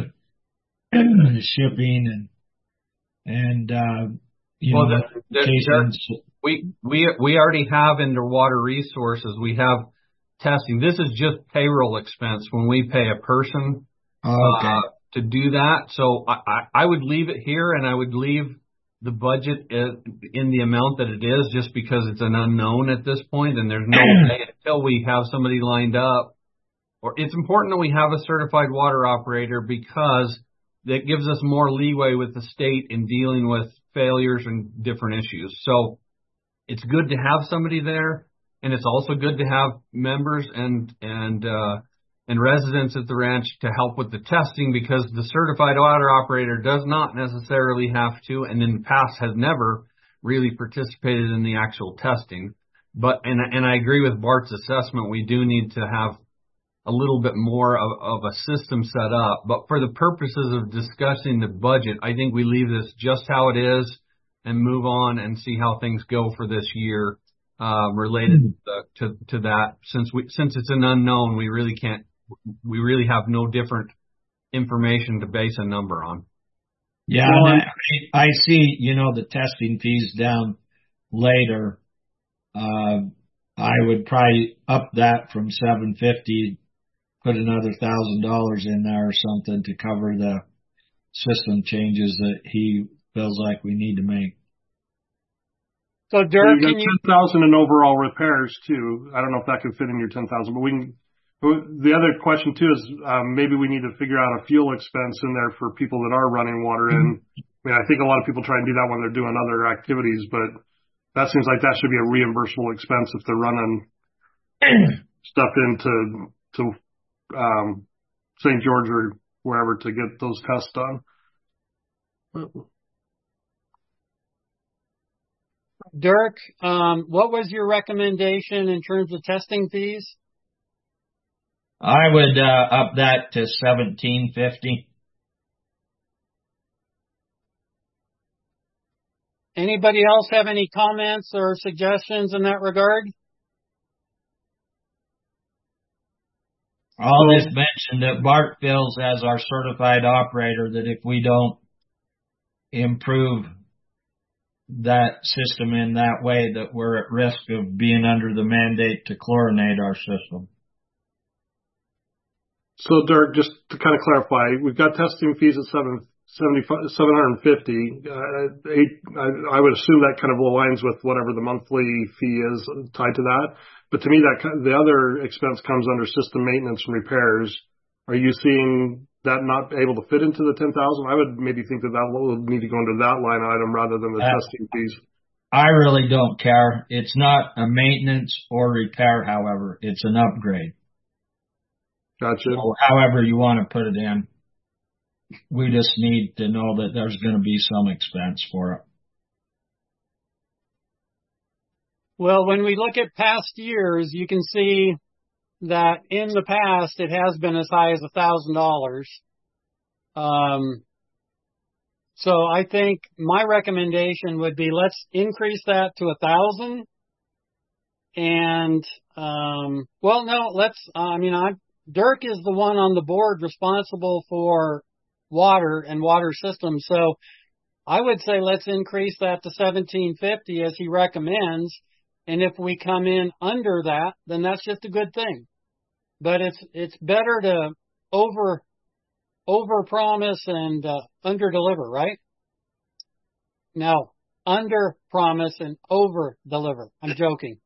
shipping and, and, uh, you well, know, the, the, we, we, we already have under water resources, we have testing. This is just payroll expense when we pay a person, okay. uh, to do that. So I, I, I would leave it here, and I would leave the budget in the amount that it is, just because it's an unknown at this point, and there's no way until we have somebody lined up. Or it's important that we have a certified water operator, because that gives us more leeway with the state in dealing with failures and different issues. So it's good to have somebody there, and it's also good to have members and and uh, and residents at the ranch to help with the testing, because the certified water operator does not necessarily have to, and in the past has never really participated in the actual testing. But and and I agree with Bart's assessment. We do need to have a little bit more of, of a system set up. But for the purposes of discussing the budget, I think we leave this just how it is and move on and see how things go for this year, uh, related to, to, to that. Since we, since it's an unknown, we really can't, we really have no different information to base a number on. Yeah, and I, I see, you know, the testing fees down later. Uh, I would probably up that from seven fifty, put another thousand dollars in there or something to cover the system changes that he feels like we need to make. So, Dirk, you got can you? ten thousand in overall repairs too. I don't know if that could fit in your ten thousand, but we can. The other question too is um, maybe we need to figure out a fuel expense in there for people that are running water in. I mean, I think a lot of people try and do that when they're doing other activities, but that seems like that should be a reimbursable expense if they're running stuff into to um, Saint George or wherever to get those tests done. Dirk, um, what was your recommendation in terms of testing fees? I would uh, up that to seventeen fifty. Anybody else have any comments or suggestions in that regard? All this mentioned that Bart feels as our certified operator that if we don't improve that system in that way, that we're at risk of being under the mandate to chlorinate our system. So, Dirk, just to kind of clarify, we've got testing fees at seven hundred fifty. Uh, eight, I, I would assume that kind of aligns with whatever the monthly fee is tied to that. But to me, that the other expense comes under system maintenance and repairs. Are you seeing that not able to fit into the ten thousand? I would maybe think that that would need to go into that line item rather than the uh, testing fees. I really don't care. It's not a maintenance or repair, however. It's an upgrade. Gotcha. So however you want to put it in, we just need to know that there's going to be some expense for it. Well, when we look at past years, you can see that in the past it has been as high as a thousand dollars. Um, so I think my recommendation would be let's increase that to a thousand. And um, well, no, let's. I mean, I. Dirk is the one on the board responsible for water and water systems. So I would say let's increase that to seventeen fifty as he recommends. And if we come in under that, then that's just a good thing. But it's it's better to over over promise and uh, under deliver, right? No, under promise and over deliver. I'm joking.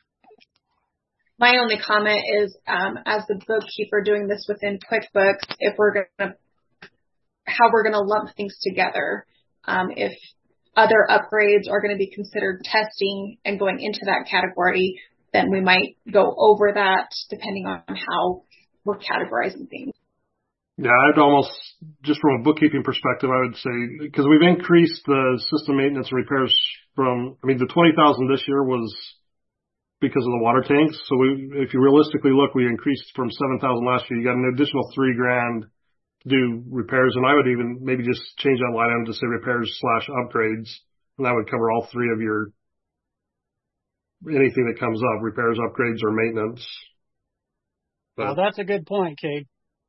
My only comment is, um, as the bookkeeper doing this within QuickBooks, if we're going to, how we're going to lump things together. Um, if other upgrades are going to be considered testing and going into that category, then we might go over that depending on how we're categorizing things. Yeah, I'd almost, just from a bookkeeping perspective, I would say, because we've increased the system maintenance and repairs from, I mean, the twenty thousand this year was because of the water tanks. So we, if you realistically look, we increased from seven thousand last year. You got an additional three grand to do repairs. And I would even maybe just change that line item to say repairs slash upgrades. And that would cover all three of your, anything that comes up, repairs, upgrades, or maintenance. But, well, that's a good point, Cade.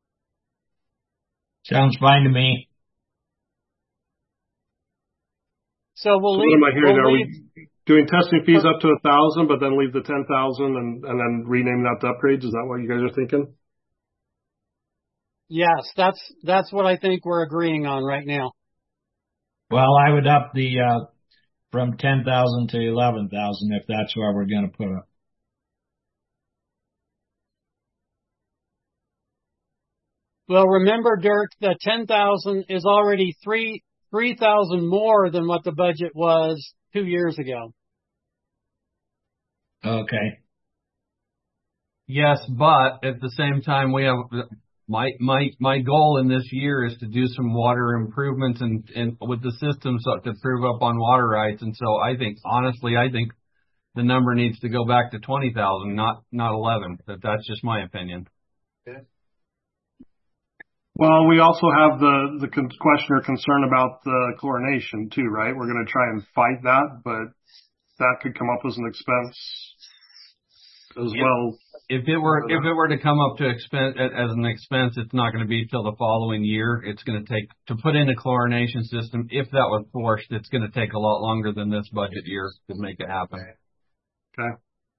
Sounds fine to me. So we'll so leave. What am I hearing? We'll Are leave. we doing testing fees up to a thousand, but then leave the ten thousand and, and then rename that to upgrades? Is that what you guys are thinking? Yes, that's that's what I think we're agreeing on right now. Well, I would up the uh, from ten thousand to eleven thousand if that's where we're going to put it. Well, remember, Dirk, that ten thousand is already three three thousand more than what the budget was two years ago. Okay. Yes, but at the same time, we have my my my goal in this year is to do some water improvements and and with the system so to prove up on water rights. And so I think honestly, I think the number needs to go back to twenty thousand, not not eleven. But that's just my opinion. Well, we also have the, the con- question or concern about the chlorination too, right? We're going to try and fight that, but that could come up as an expense as if, well. If it were, if it were to come up to expense as an expense, it's not going to be till the following year. It's going to take to put in a chlorination system. If that was forced, it's going to take a lot longer than this budget year to make it happen. Okay.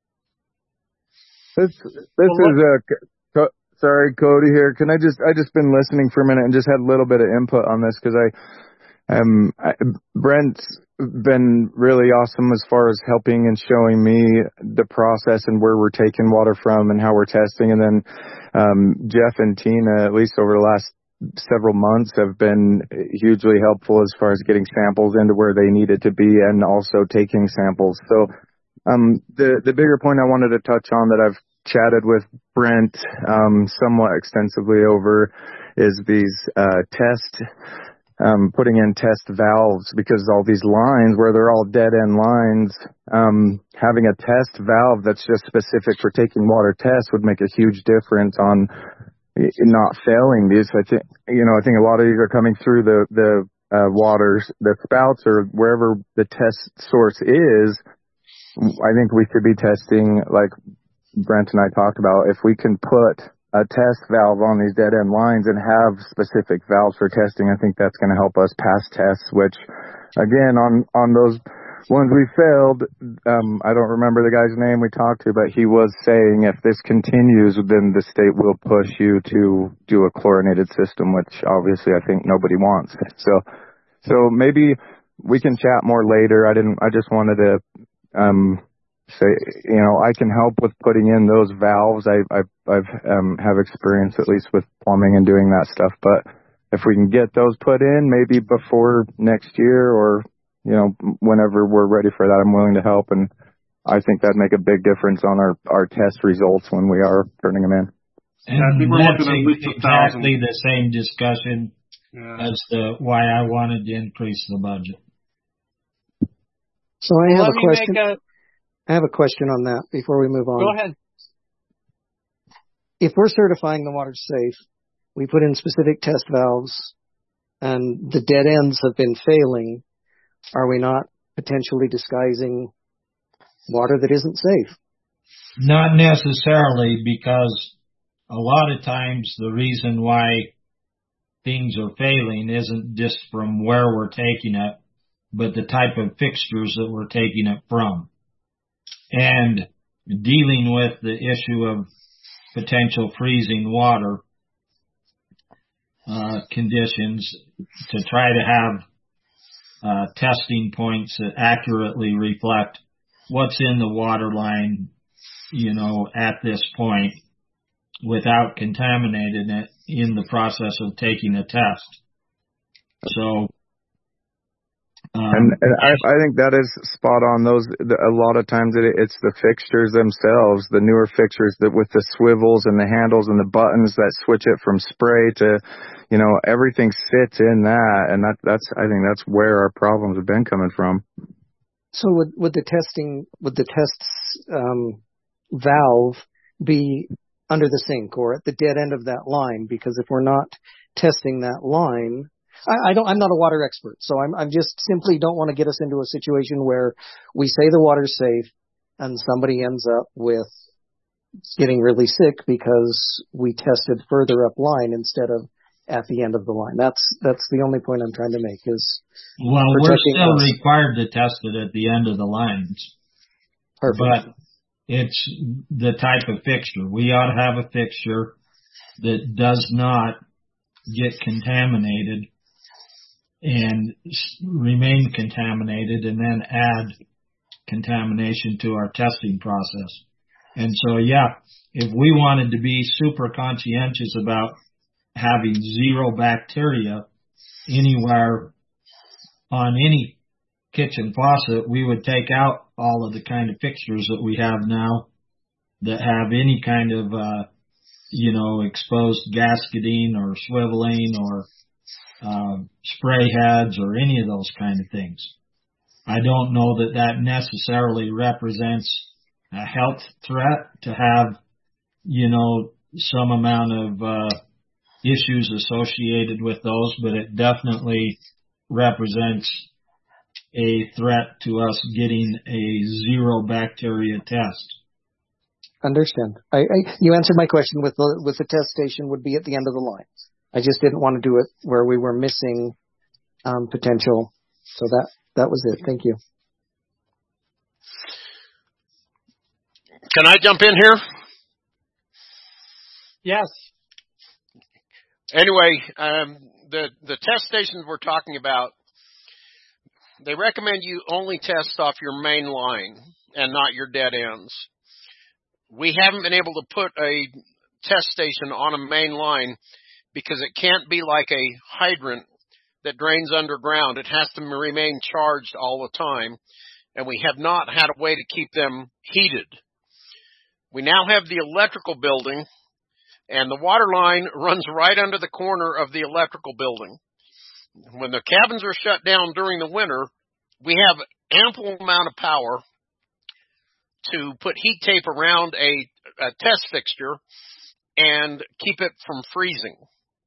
This, this well, is a, co- sorry, Cody here. Can I just, I just been listening for a minute and just had a little bit of input on this because I, um, I, Brent's been really awesome as far as helping and showing me the process and where we're taking water from and how we're testing. And then, um, Jeff and Tina, at least over the last several months, have been hugely helpful as far as getting samples into where they needed to be and also taking samples. So, um, the, the bigger point I wanted to touch on that I've chatted with Brent, um, somewhat extensively over is these, uh, test, um, putting in test valves, because all these lines where they're all dead end lines, um, having a test valve that's just specific for taking water tests would make a huge difference on not failing these. I think, you know, I think a lot of these are coming through the, the, uh, waters, the spouts or wherever the test source is. I think we should be testing, like Brent and I talked about, if we can put a test valve on these dead end lines and have specific valves for testing, I think that's going to help us pass tests, which again, on, on those ones we failed, um, I don't remember the guy's name we talked to, but he was saying if this continues, then the state will push you to do a chlorinated system, which obviously I think nobody wants. So, so maybe we can chat more later. I didn't, I just wanted to, um, say, you know, I can help with putting in those valves. I, I, I've, um, have experience at least with plumbing and doing that stuff. But if we can get those put in maybe before next year or, you know, whenever we're ready for that, I'm willing to help. And I think that'd make a big difference on our, our test results when we are turning them in. And yeah, that's exactly the same discussion yeah. as to why I wanted to increase the budget. So I have Let a question. A... I have a question on that before we move on. Go ahead. If we're certifying the water safe, we put in specific test valves and the dead ends have been failing, are we not potentially disguising water that isn't safe? Not necessarily, because a lot of times the reason why things are failing isn't just from where we're taking it, but the type of fixtures that we're taking it from. And dealing with the issue of potential freezing water uh, conditions to try to have uh, testing points that accurately reflect what's in the water line, you know, at this point without contaminating it in the process of taking a test. So, Um, and, and I, I think that is spot on. Those a lot of times it, it's the fixtures themselves, the newer fixtures that with the swivels and the handles and the buttons that switch it from spray to, you know, everything sits in that, and that that's I think that's where our problems have been coming from. So would would the testing would the tests um, valve be under the sink or at the dead end of that line? Because if we're not testing that line, I, I don't, I'm not a water expert, so I'm, I'm just simply don't want to get us into a situation where we say the water's safe and somebody ends up with getting really sick because we tested further up line instead of at the end of the line. That's, that's the only point I'm trying to make is. Well, we're still us. required to test it at the end of the lines. Perfect. But it's the type of fixture. We ought to have a fixture that does not get contaminated and remain contaminated and then add contamination to our testing process. And so, yeah, if we wanted to be super conscientious about having zero bacteria anywhere on any kitchen faucet, we would take out all of the kind of fixtures that we have now that have any kind of, uh, you know, exposed gasketing or swiveling or uh, spray heads or any of those kind of things. I don't know that that necessarily represents a health threat to have, you know, some amount of uh, issues associated with those, but it definitely represents a threat to us getting a zero bacteria test. Understand. I, I, you answered my question with the, with the test station would be at the end of the line. I just didn't want to do it where we were missing um, potential. So that, that was it. Thank you. Can I jump in here? Yes. Anyway, um, the, the test stations we're talking about, they recommend you only test off your main line and not your dead ends. We haven't been able to put a test station on a main line because it can't be like a hydrant that drains underground. It has to remain charged all the time, and we have not had a way to keep them heated. We now have the electrical building, and the water line runs right under the corner of the electrical building. When the cabins are shut down during the winter, we have ample amount of power to put heat tape around a, a test fixture and keep it from freezing.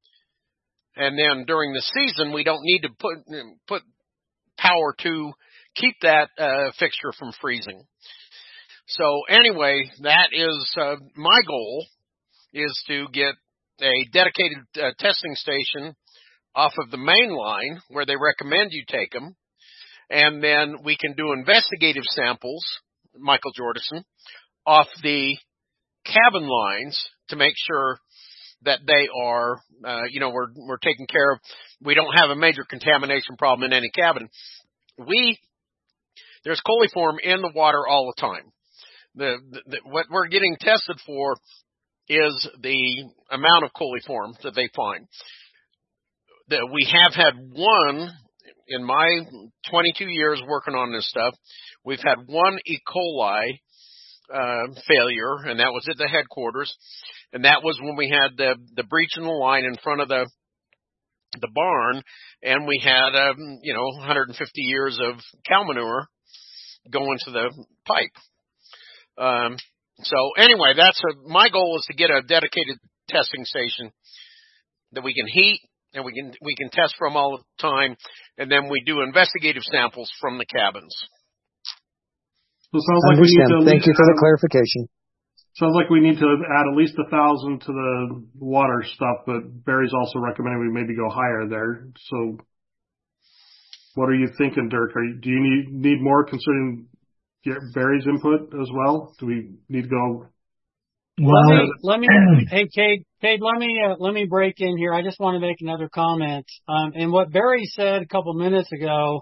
And then during the season, we don't need to put put power to keep that uh, fixture from freezing. So anyway, that is uh, my goal, is to get a dedicated uh, testing station off of the main line where they recommend you take them. And then we can do investigative samples, Michael Jordison, off the cabin lines to make sure that they are, uh, you know, we're, we're taking care of, we don't have a major contamination problem in any cabin. We, there's coliform in the water all the time. The, the, what we're getting tested for is the amount of coliform that they find. The, we have had one, in my twenty-two years working on this stuff, we've had one E. coli uh, failure, and that was at the headquarters. And that was when we had the, the breach in the line in front of the the barn, and we had, um, you know, one hundred fifty years of cow manure going to the pipe. Um, so anyway, that's a, my goal is to get a dedicated testing station that we can heat and we can we can test from all the time, and then we do investigative samples from the cabins. So it sounds like we need to Thank you for the clarification. Sounds like we need to add at least a thousand to the water stuff, but Barry's also recommending we maybe go higher there. So what are you thinking, Dirk? Are you, do you need, need more considering Barry's input as well? Do we need to go? Well, let me, let me hey, Cade, Cade, let me, uh, let me break in here. I just want to make another comment. Um, and what Barry said a couple minutes ago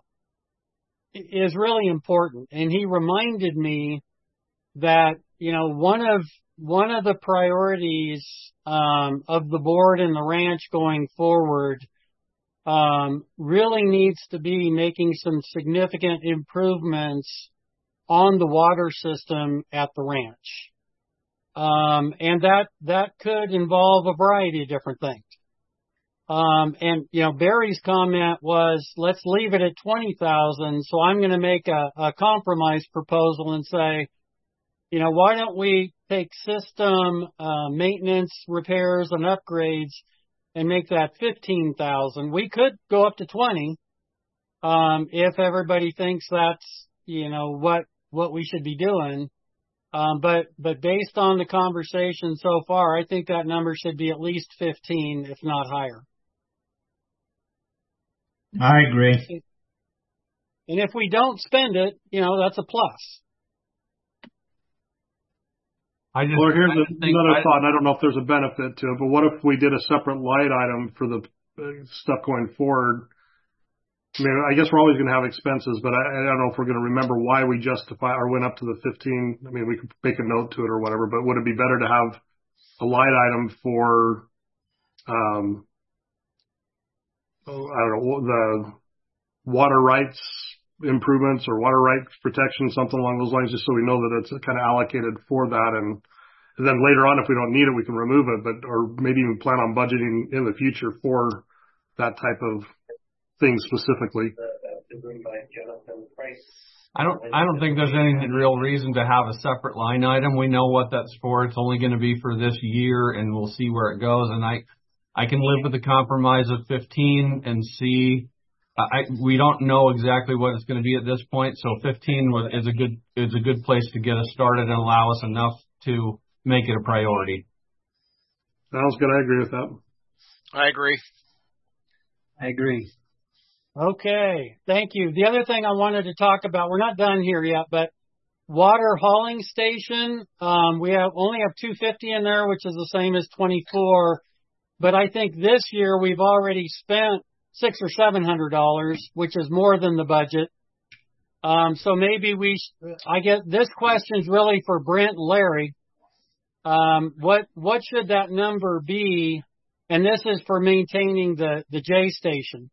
is really important. And he reminded me that, you know, one of, one of the priorities, um, of the board and the ranch going forward, um, really needs to be making some significant improvements on the water system at the ranch. Um, and that, that could involve a variety of different things. Um, and, you know, Barry's comment was, let's leave it at twenty thousand. So I'm going to make a, a compromise proposal and say, you know, why don't we take system, uh, maintenance, repairs and upgrades and make that fifteen thousand. We could go up to twenty. Um, if everybody thinks that's, you know, what, what we should be doing. Um, but, but based on the conversation so far, I think that number should be at least fifteen, if not higher. I agree. And if we don't spend it, you know, that's a plus. I just, well, here's I a, another I, thought, and I don't know if there's a benefit to it, but what if we did a separate light item for the stuff going forward? I mean, I guess we're always going to have expenses, but I, I don't know if we're going to remember why we justify or went up to the fifteen. I mean, we could make a note to it or whatever, but would it be better to have a light item for, um, oh, I don't know, the water rights improvements or water rights protection, something along those lines, just so we know that it's kind of allocated for that. And, and then later on, if we don't need it, we can remove it, but, or maybe even plan on budgeting in the future for that type of thing specifically. I don't, I don't think there's any real reason to have a separate line item. We know what that's for. It's only going to be for this year, and we'll see where it goes. And I, I can live with the compromise of fifteen and see. I, we don't know exactly what it's going to be at this point, so fifteen was, is a good, is a good place to get us started and allow us enough to make it a priority. Sounds good. I agree with that. I agree. I agree. Okay, thank you. The other thing I wanted to talk about, we're not done here yet, but water hauling station, um, we have only have two hundred fifty in there, which is the same as twenty-four. But I think this year we've already spent six or seven hundred dollars, which is more than the budget. Um, so maybe we, sh- I get this question is really for Brent and Larry. Um, what what should that number be? And this is for maintaining the the J station.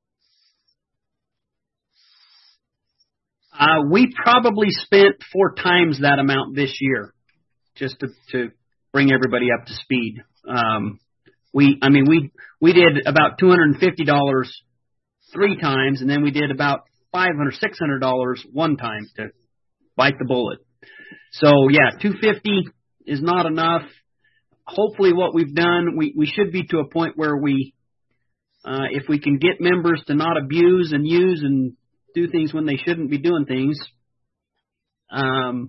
Uh, we probably spent four times that amount this year, just to, to bring everybody up to speed. Um, we, I mean, we we did about two hundred fifty dollars three times, and then we did about five hundred, six hundred dollars one time to bite the bullet. So yeah, two hundred fifty is not enough. Hopefully, what we've done, we we should be to a point where we, uh, if we can get members to not abuse and use and do things when they shouldn't be doing things. Um,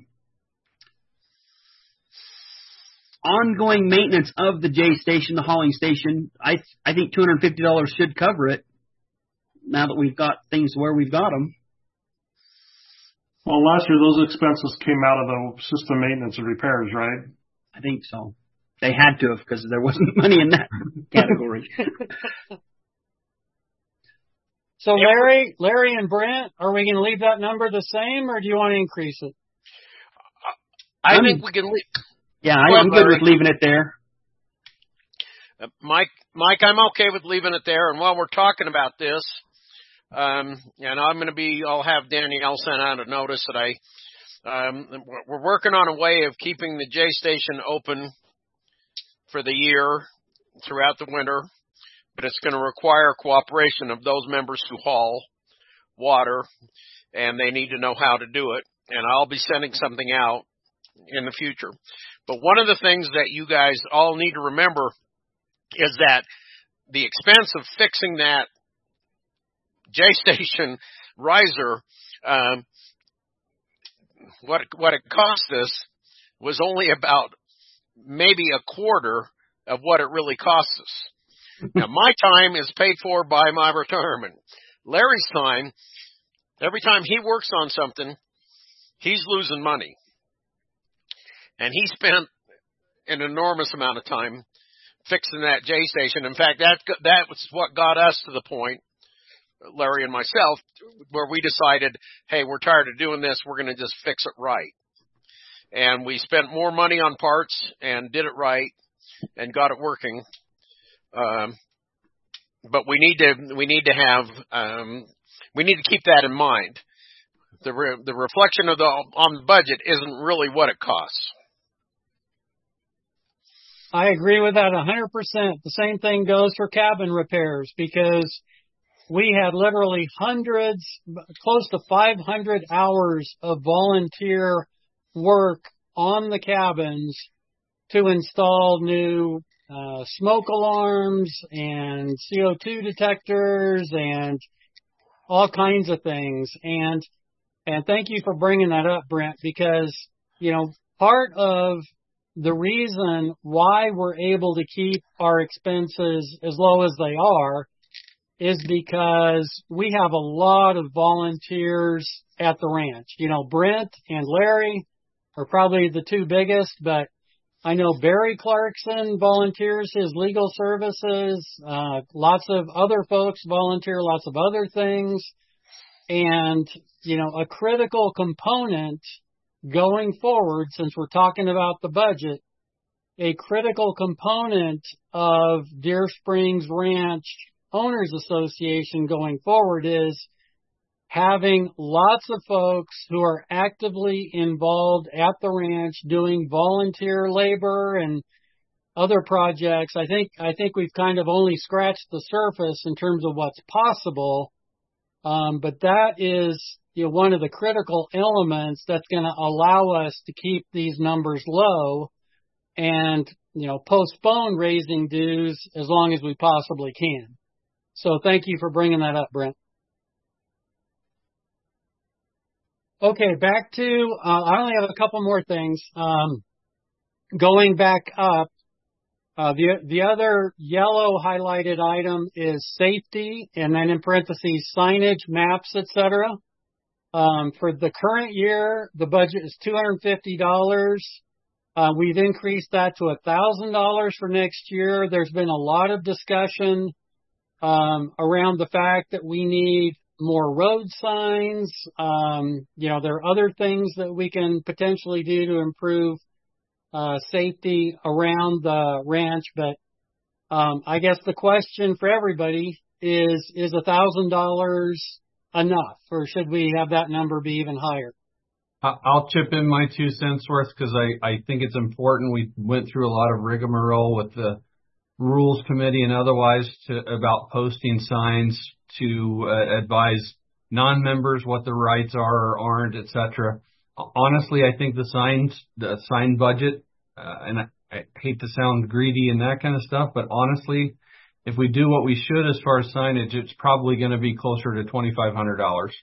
ongoing maintenance of the J station, the hauling station, I I think two hundred fifty dollars should cover it now that we've got things where we've got them. Well, last year those expenses came out of the system maintenance and repairs, right? I think so. They had to have because there wasn't money in that category. So Larry, Larry and Brent, are we going to leave that number the same, or do you want to increase it? I I'm, think we can leave. Yeah, I, I'm good with leaving it there. Uh, Mike, Mike, I'm okay with leaving it there. And while we're talking about this, um, and I'm going to be, I'll have Danielle send out a notice that I, um, we're working on a way of keeping the J station open for the year throughout the winter. But it's going to require cooperation of those members who haul water, and they need to know how to do it. And I'll be sending something out in the future. But one of the things that you guys all need to remember is that the expense of fixing that J station riser, um, what what it cost us was only about maybe a quarter of what it really cost us. Now, my time is paid for by my retirement. Larry's time, every time he works on something, he's losing money. And he spent an enormous amount of time fixing that J station. In fact, that that was what got us to the point, Larry and myself, where we decided, hey, we're tired of doing this. We're going to just fix it right. And we spent more money on parts and did it right and got it working. Um, but we need to, we need to have, um, we need to keep that in mind. The re, the reflection of the, on the budget isn't really what it costs. I agree with that one hundred percent. The same thing goes for cabin repairs because we had literally hundreds, close to five hundred hours of volunteer work on the cabins to install new Uh, smoke alarms and C O two detectors and all kinds of things. And, and thank you for bringing that up, Brent, because, you know, part of the reason why we're able to keep our expenses as low as they are is because we have a lot of volunteers at the ranch. You know, Brent and Larry are probably the two biggest, but I know Barry Clarkson volunteers his legal services. Uh, lots of other folks volunteer lots of other things. And, you know, a critical component going forward, since we're talking about the budget, a critical component of Deer Springs Ranch Owners Association going forward is having lots of folks who are actively involved at the ranch doing volunteer labor and other projects. I think, I think we've kind of only scratched the surface in terms of what's possible. Um, but that is, you know, one of the critical elements that's going to allow us to keep these numbers low and, you know, postpone raising dues as long as we possibly can. So thank you for bringing that up, Brent. Okay, back to, uh, I only have a couple more things. Um, going back up, uh, the, the other yellow highlighted item is safety, and then in parentheses, signage, maps, et cetera. Um, for the current year, the budget is two hundred fifty dollars. Uh, we've increased that to one thousand dollars for next year. There's been a lot of discussion um, around the fact that we need more road signs. Um, you know, there are other things that we can potentially do to improve uh, safety around the ranch. But um, I guess the question for everybody is, is one thousand dollars enough, or should we have that number be even higher? I'll chip in my two cents worth because I, I think it's important. We went through a lot of rigmarole with the rules committee and otherwise to, about posting signs to uh, advise non-members what the rights are or aren't, et cetera. Honestly, I think the signs, the sign budget, uh, and I, I hate to sound greedy and that kind of stuff, but honestly, if we do what we should as far as signage, it's probably going to be closer to twenty-five hundred dollars.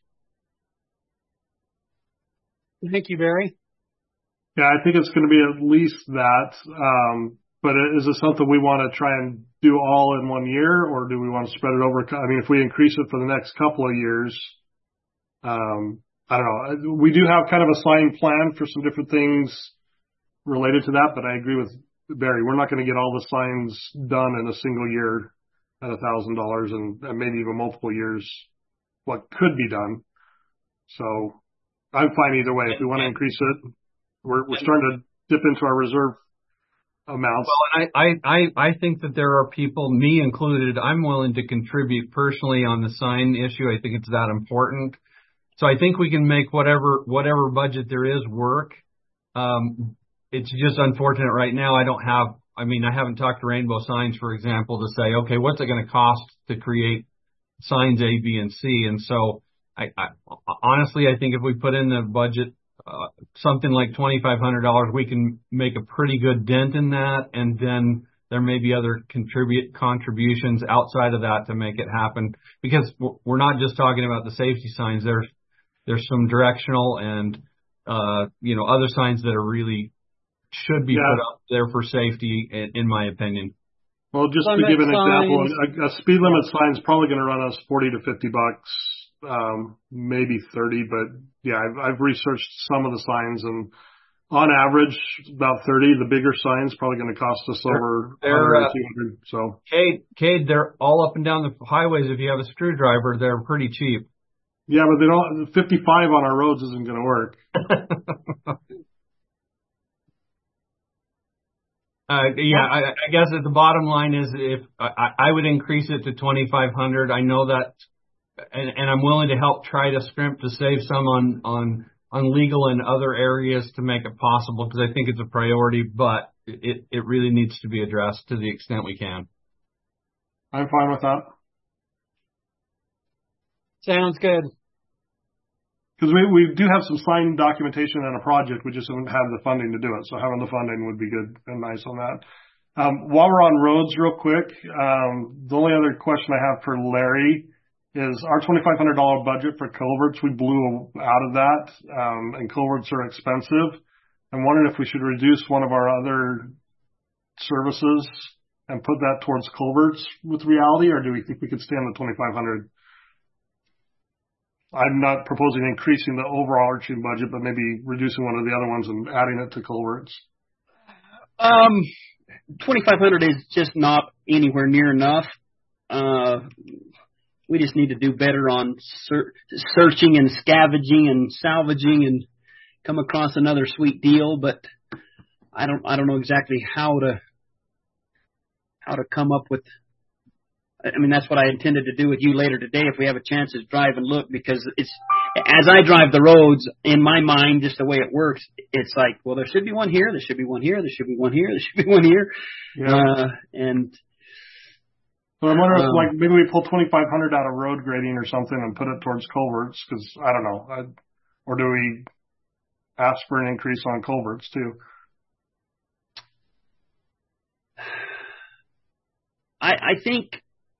Thank you, Barry. Yeah, I think it's going to be at least that. Um, but is it something we want to try and do all in one year, or do we want to spread it over? I mean, if we increase it for the next couple of years, um, I don't know. We do have kind of a sign plan for some different things related to that, but I agree with Barry. We're not going to get all the signs done in a single year at a thousand dollars and maybe even multiple years what could be done. So I'm fine either way. If we want to increase it, we're, we're starting to dip into our reserve amounts. Well, I, I, I think that there are people, me included, I'm willing to contribute personally on the sign issue. I think it's that important. So I think we can make whatever, whatever budget there is work. Um, it's just unfortunate right now. I don't have, I mean, I haven't talked to Rainbow Signs, for example, to say, okay, what's it going to cost to create signs A, B, and C? And so I, I honestly, I think if we put in the budget uh, something like twenty-five hundred dollars, we can make a pretty good dent in that, and then there may be other contribute contributions outside of that to make it happen. Because we're not just talking about the safety signs. There's there's some directional and uh, you know other signs that are really should be yeah. put up there for safety, in, in my opinion. Well, just to give an example, a, a speed limit sign is probably going to run us forty to fifty bucks. Um, maybe thirty, but yeah, I've, I've researched some of the signs, and on average, about thirty. The bigger signs probably going to cost us over they're, uh, two hundred. So, Cade, Cade, they're all up and down the highways. If you have a screwdriver, they're pretty cheap. Yeah, but they don't. fifty-five on our roads isn't going to work. uh, yeah, I, I guess at the bottom line is if I, I would increase it to twenty-five hundred. I know that. And, and I'm willing to help try to scrimp to save some on, on, on legal and other areas to make it possible because I think it's a priority, but it, it really needs to be addressed to the extent we can. I'm fine with that. Sounds good. Because we, we do have some signed documentation on a project. We just don't have the funding to do it. So having the funding would be good and nice on that. Um, while we're on roads real quick, um, the only other question I have for Larry is our twenty-five hundred dollars budget for culverts. We blew out of that, um, and culverts are expensive. I'm wondering if we should reduce one of our other services and put that towards culverts with reality, or do we think we could stay on the twenty-five hundred? I'm not proposing increasing the overarching budget, but maybe reducing one of the other ones and adding it to culverts. Um, twenty-five hundred is just not anywhere near enough. Uh, We just need to do better on ser- searching and scavenging and salvaging and come across another sweet deal. But I don't, I don't know exactly how to, how to come up with. I mean, that's what I intended to do with you later today. If we have a chance to drive and look, because it's, as I drive the roads in my mind, just the way it works, it's like, well, there should be one here. There should be one here. There should be one here. There should be one here. Yeah. Uh, and But I'm wondering Um, if, like, maybe we pull twenty-five hundred out of road grading or something and put it towards culverts, because I don't know. I, or do we ask for an increase on culverts too? I, I think,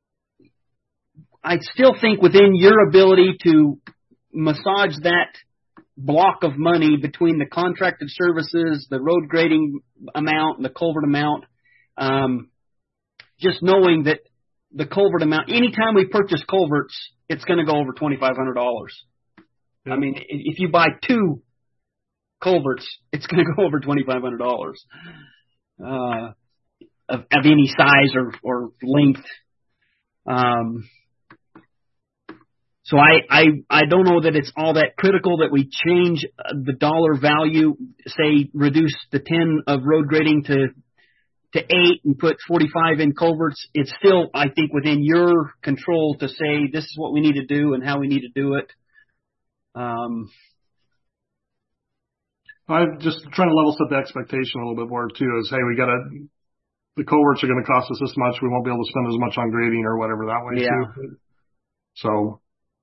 I still think within your ability to massage that block of money between the contracted services, the road grading amount, and the culvert amount, um, just knowing that the culvert amount, anytime we purchase culverts, it's going to go over twenty-five hundred dollars. I mean, if you buy two culverts, it's going to go over twenty-five hundred dollars uh, of, of any size or, or length. Um, so I, I, I don't know that it's all that critical that we change the dollar value, say reduce the ten of road grading to to eight and put forty-five in culverts. It's still, I think, within your control to say this is what we need to do and how we need to do it. Um, I'm just trying to level set the expectation a little bit more too. Is hey, we got to the culverts are going to cost us this much. We won't be able to spend as much on grading or whatever that way yeah. too. So,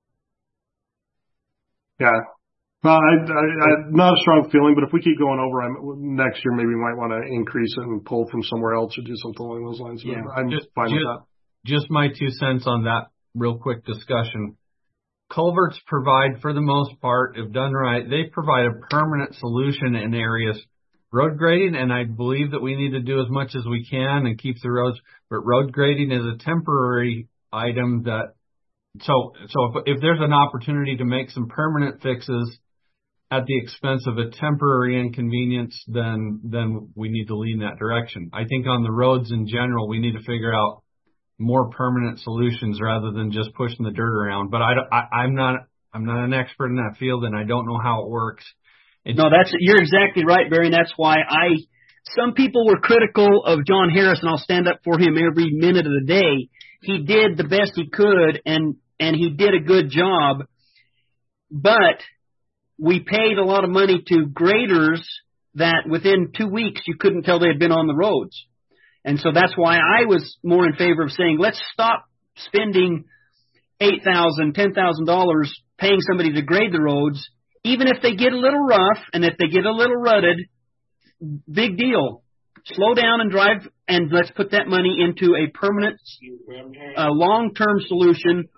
yeah. Well, I, I, I, not a strong feeling, but if we keep going over, I'm, next year maybe we might want to increase it and pull from somewhere else or do something along those lines. Yeah. I'm just, fine just, with that. Just my two cents on that real quick discussion. Culverts provide, for the most part, if done right, they provide a permanent solution in areas. Road grading, and I believe that we need to do as much as we can and keep the roads, but road grading is a temporary item that, so, so if, if there's an opportunity to make some permanent fixes at the expense of a temporary inconvenience, then, then we need to lean that direction. I think on the roads in general, we need to figure out more permanent solutions rather than just pushing the dirt around. But I, I, I'm not, I'm not an expert in that field, and I don't know how it works. It's, no, that's, you're exactly right, Barry. And that's why I, some people were critical of John Harris, and I'll stand up for him every minute of the day. He did the best he could, and, and he did a good job, but we paid a lot of money to graders that within two weeks you couldn't tell they had been on the roads. And so that's why I was more in favor of saying, let's stop spending eight thousand dollars, ten thousand dollars paying somebody to grade the roads, even if they get a little rough and if they get a little rutted, big deal. Slow down and drive, and let's put that money into a permanent, uh, long-term solution.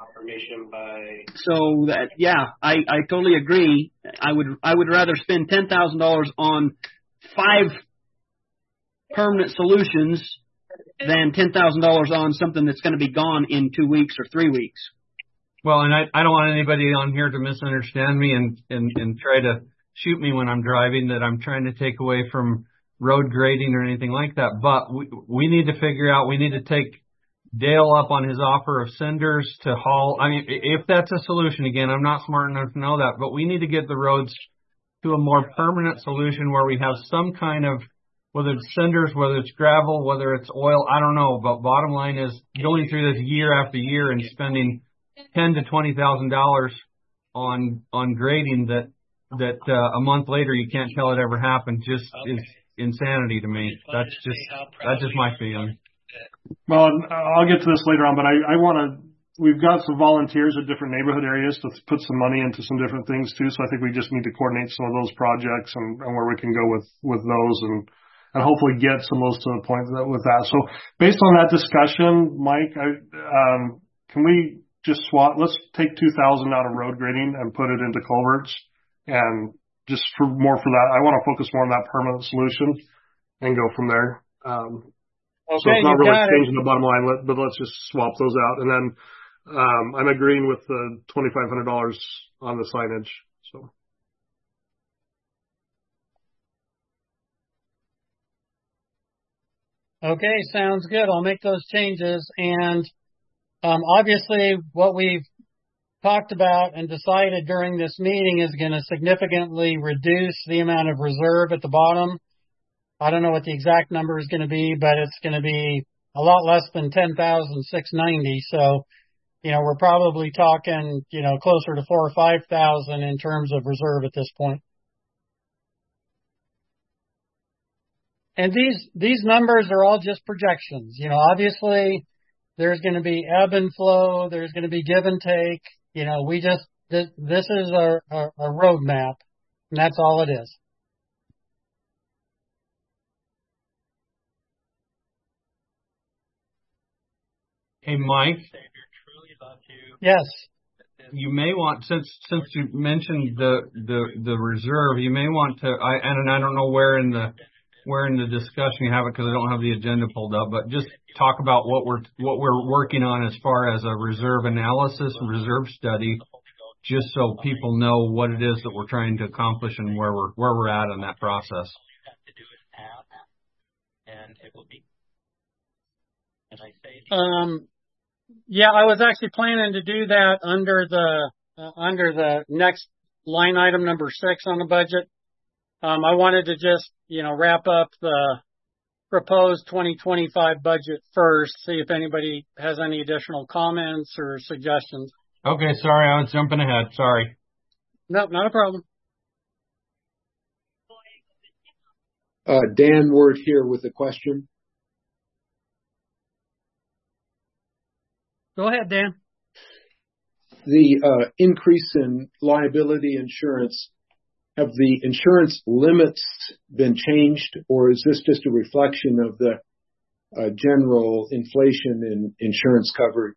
So that, yeah, I, I totally agree. I would I would rather spend ten thousand dollars on five permanent solutions than ten thousand dollars on something that's going to be gone in two weeks or three weeks. Well, and I, I don't want anybody on here to misunderstand me and, and, and try to shoot me when I'm driving that I'm trying to take away from road grading or anything like that. But we, we need to figure out, we need to take Dale up on his offer of cinders to haul. I mean, if that's a solution, again, I'm not smart enough to know that, but we need to get the roads to a more permanent solution where we have some kind of, whether it's cinders, whether it's gravel, whether it's oil, I don't know. But bottom line is going through this year after year and spending ten to twenty thousand dollars on on grading that that uh, a month later you can't tell it ever happened just is insanity to me. That's just that's just my feeling. Well, I'll get to this later on, but I, I want to. We've got some volunteers at different neighborhood areas to put some money into some different things too. So I think we just need to coordinate some of those projects and, and where we can go with with those and. and hopefully get some of those to the point that, with that. So based on that discussion, Mike, I, um, can we just swap, let's take two thousand out of road grading and put it into culverts, and just for more for that, I want to focus more on that permanent solution and go from there. Um, okay, so it's not really got changing it. the bottom line, but let's just swap those out. And then, um, I'm agreeing with the twenty-five hundred dollars on the signage. So. Okay, sounds good. I'll make those changes. And um, obviously what we've talked about and decided during this meeting is going to significantly reduce the amount of reserve at the bottom. I don't know what the exact number is going to be, but it's going to be a lot less than ten thousand six hundred ninety. So, you know, we're probably talking, you know, closer to four or five thousand in terms of reserve at this point. And these, these numbers are all just projections. You know, obviously, there's going to be ebb and flow. There's going to be give and take. You know, we just, this, this is a, a, a roadmap, and that's all it is. Hey, Mike. Yes. You may want, since since you mentioned the the the reserve, you may want to. I and I don't know where in the where in the discussion you have it because I don't have the agenda pulled up. But just talk about what we're what we're working on as far as a reserve analysis, reserve study, just so people know what it is that we're trying to accomplish and where we're where we're at in that process. Um, yeah, I was actually planning to do that under the uh, under the next line item number six on the budget. Um, I wanted to just, you know, wrap up the proposed twenty twenty-five budget first, see if anybody has any additional comments or suggestions. Okay, sorry, I was jumping ahead. Sorry. No, not a problem. Uh, Dan Word here with a question. Go ahead, Dan. The uh, increase in liability insurance, have the insurance limits been changed, or is this just a reflection of the uh, general inflation in insurance coverage?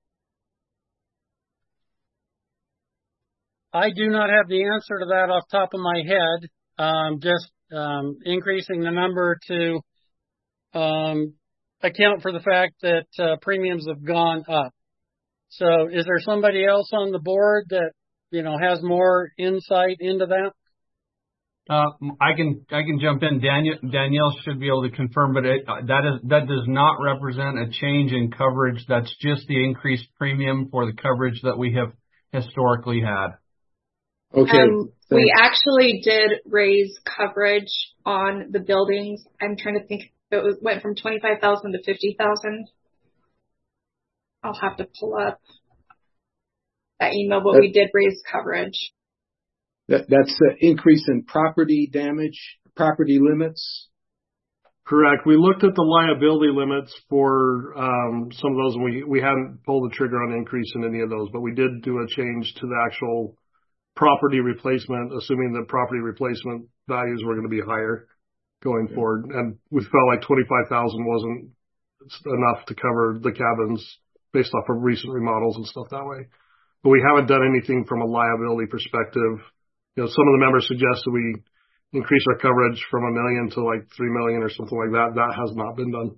I do not have the answer to that off the top of my head. Um, just um, increasing the number to um, account for the fact that uh, premiums have gone up. So is there somebody else on the board that, you know, has more insight into that? Uh, I can I can jump in. Daniel, Danielle should be able to confirm, but it, that is that does not represent a change in coverage. That's just the increased premium for the coverage that we have historically had. Okay. Um, we actually did raise coverage on the buildings. I'm trying to think. It was, went from twenty-five thousand to fifty thousand. I'll have to pull up that email, but we did raise coverage. That, that's an increase in property damage, property limits? Correct. We looked at the liability limits for um, some of those, and we, we hadn't pulled the trigger on increasing any of those, but we did do a change to the actual property replacement, assuming the property replacement values were going to be higher going yeah. forward. And we felt like twenty-five thousand wasn't enough to cover the cabins based off of recent remodels and stuff that way. But we haven't done anything from a liability perspective. You know, some of the members suggested we increase our coverage from a million to like three million or something like that. That has not been done.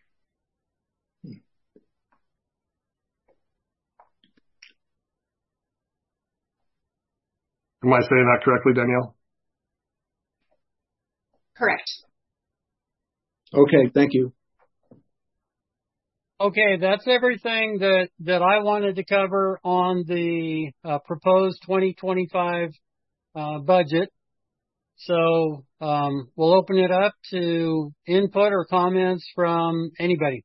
Am I saying that correctly, Danielle? Correct. Okay, thank you. Okay, that's everything that, that I wanted to cover on the uh, proposed twenty twenty-five uh, budget. So um, we'll open it up to input or comments from anybody.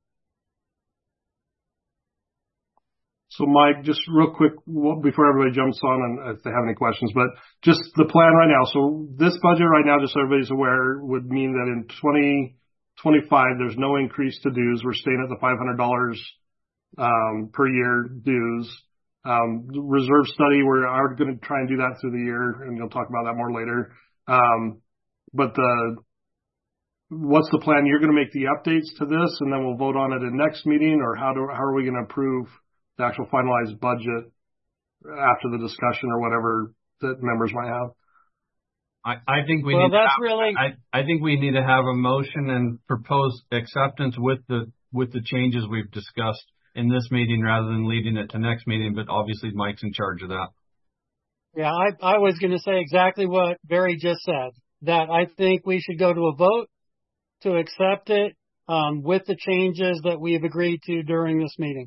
So, Mike, just real quick before everybody jumps on and if they have any questions, but just the plan right now. So this budget right now, just so everybody's aware, would mean that in twenty twenty-five, there's no increase to dues. We're staying at the five hundred dollars um, per year dues. Um, reserve study, we're going to try and do that through the year, and we'll talk about that more later. Um, but the what's the plan? You're going to make the updates to this, and then we'll vote on it in next meeting, or how do how are we going to approve the actual finalized budget after the discussion or whatever that members might have? I, I think we well, need that's to have, really. I, I think we need to have a motion and propose acceptance with the with the changes we've discussed in this meeting, rather than leading it to next meeting. But obviously, Mike's in charge of that. Yeah, I, I was going to say exactly what Barry just said. That I think we should go to a vote to accept it um, with the changes that we have agreed to during this meeting.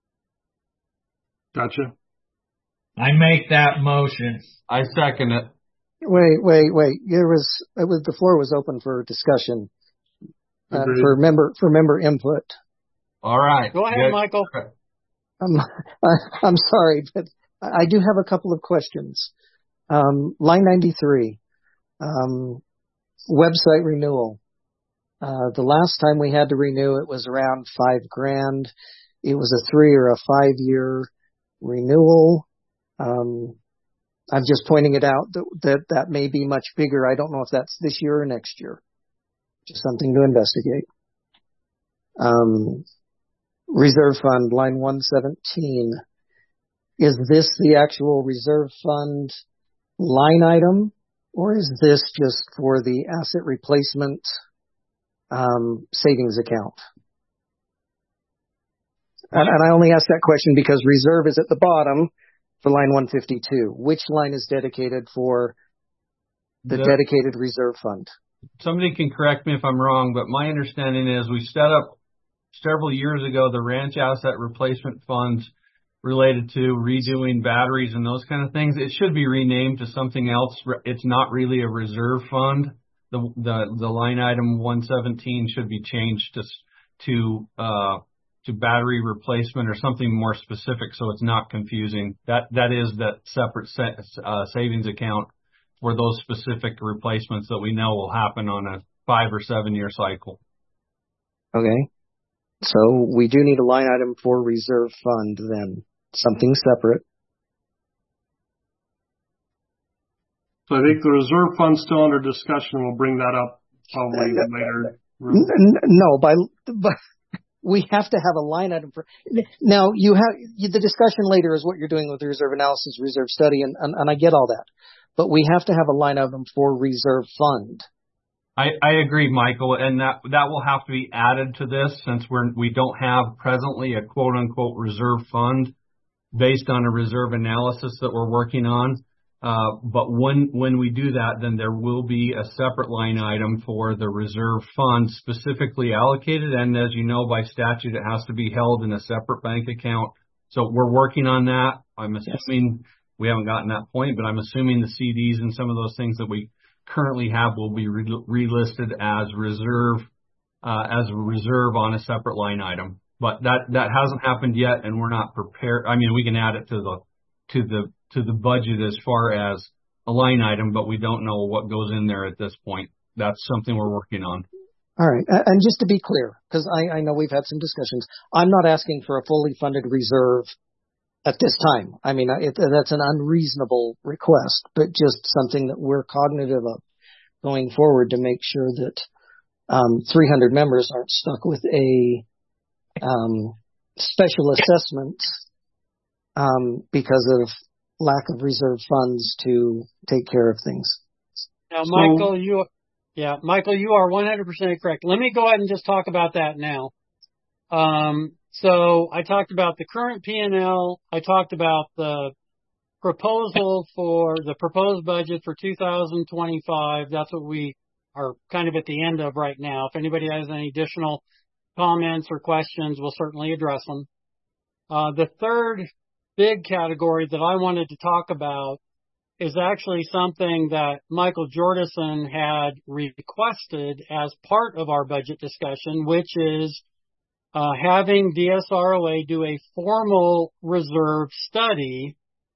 Gotcha. I make that motion. I second it. Wait, wait, wait. There was, it was the floor was open for discussion uh, for member for member input. All right. Go ahead, Good. Michael. I'm I, I'm sorry, but I do have a couple of questions. Um, line ninety-three, um, website renewal. Uh, the last time we had to renew, it was around five grand. It was a three or a five year renewal. Um, I'm just pointing it out that, that that may be much bigger. I don't know if that's this year or next year. Just something to investigate. Um, reserve fund, line one seventeen. Is this the actual reserve fund line item, or is this just for the asset replacement um, savings account? And, and I only ask that question because reserve is at the bottom for line one fifty-two. Which line is dedicated for the The- dedicated reserve fund? Somebody can correct me if I'm wrong, but my understanding is we set up several years ago the ranch asset replacement funds related to redoing batteries and those kind of things. It should be renamed to something else. It's not really a reserve fund. The the, the line item one seventeen should be changed to to uh, to battery replacement or something more specific, so it's not confusing. That that is that separate sa- uh, savings account for those specific replacements that we know will happen on a five or seven year cycle. Okay. So we do need a line item for reserve fund then. Something separate. So I think the reserve fund's still under discussion. We'll bring that up probably later. N- n- No, by, but we have to have a line item for. Now you have you, the discussion later is what you're doing with the reserve analysis, reserve study, and, and, and I get all that. But we have to have a line item for reserve fund. I, I agree, Michael, and that that will have to be added to this since we're we don't have presently a quote unquote reserve fund based on a reserve analysis that we're working on. Uh, but when when we do that, then there will be a separate line item for the reserve fund specifically allocated. And as you know, by statute, it has to be held in a separate bank account. So we're working on that. I'm assuming yes. We haven't gotten that point, but I'm assuming the C Ds and some of those things that we currently have will be re- relisted as reserve, uh, as a reserve on a separate line item. But that, that hasn't happened yet, and we're not prepared. I mean, we can add it to the, to the, to the budget as far as a line item, but we don't know what goes in there at this point. That's something we're working on. All right. And just to be clear, because I, I know we've had some discussions, I'm not asking for a fully funded reserve at this time. I mean, it, that's an unreasonable request, but just something that we're cognitive of going forward to make sure that um, three hundred members aren't stuck with a um, special assessment um, because of lack of reserve funds to take care of things. Now, Michael, so, you, yeah, Michael, you are one hundred percent correct. Let me go ahead and just talk about that now. Um, so I talked about the current P and L. I talked about the proposal for the proposed budget for two thousand twenty-five. That's what we are kind of at the end of right now. If anybody has any additional comments or questions, we'll certainly address them. Uh, the third big category that I wanted to talk about is actually something that Michael Jordison had requested as part of our budget discussion, which is uh, having D S R O A do a formal reserve study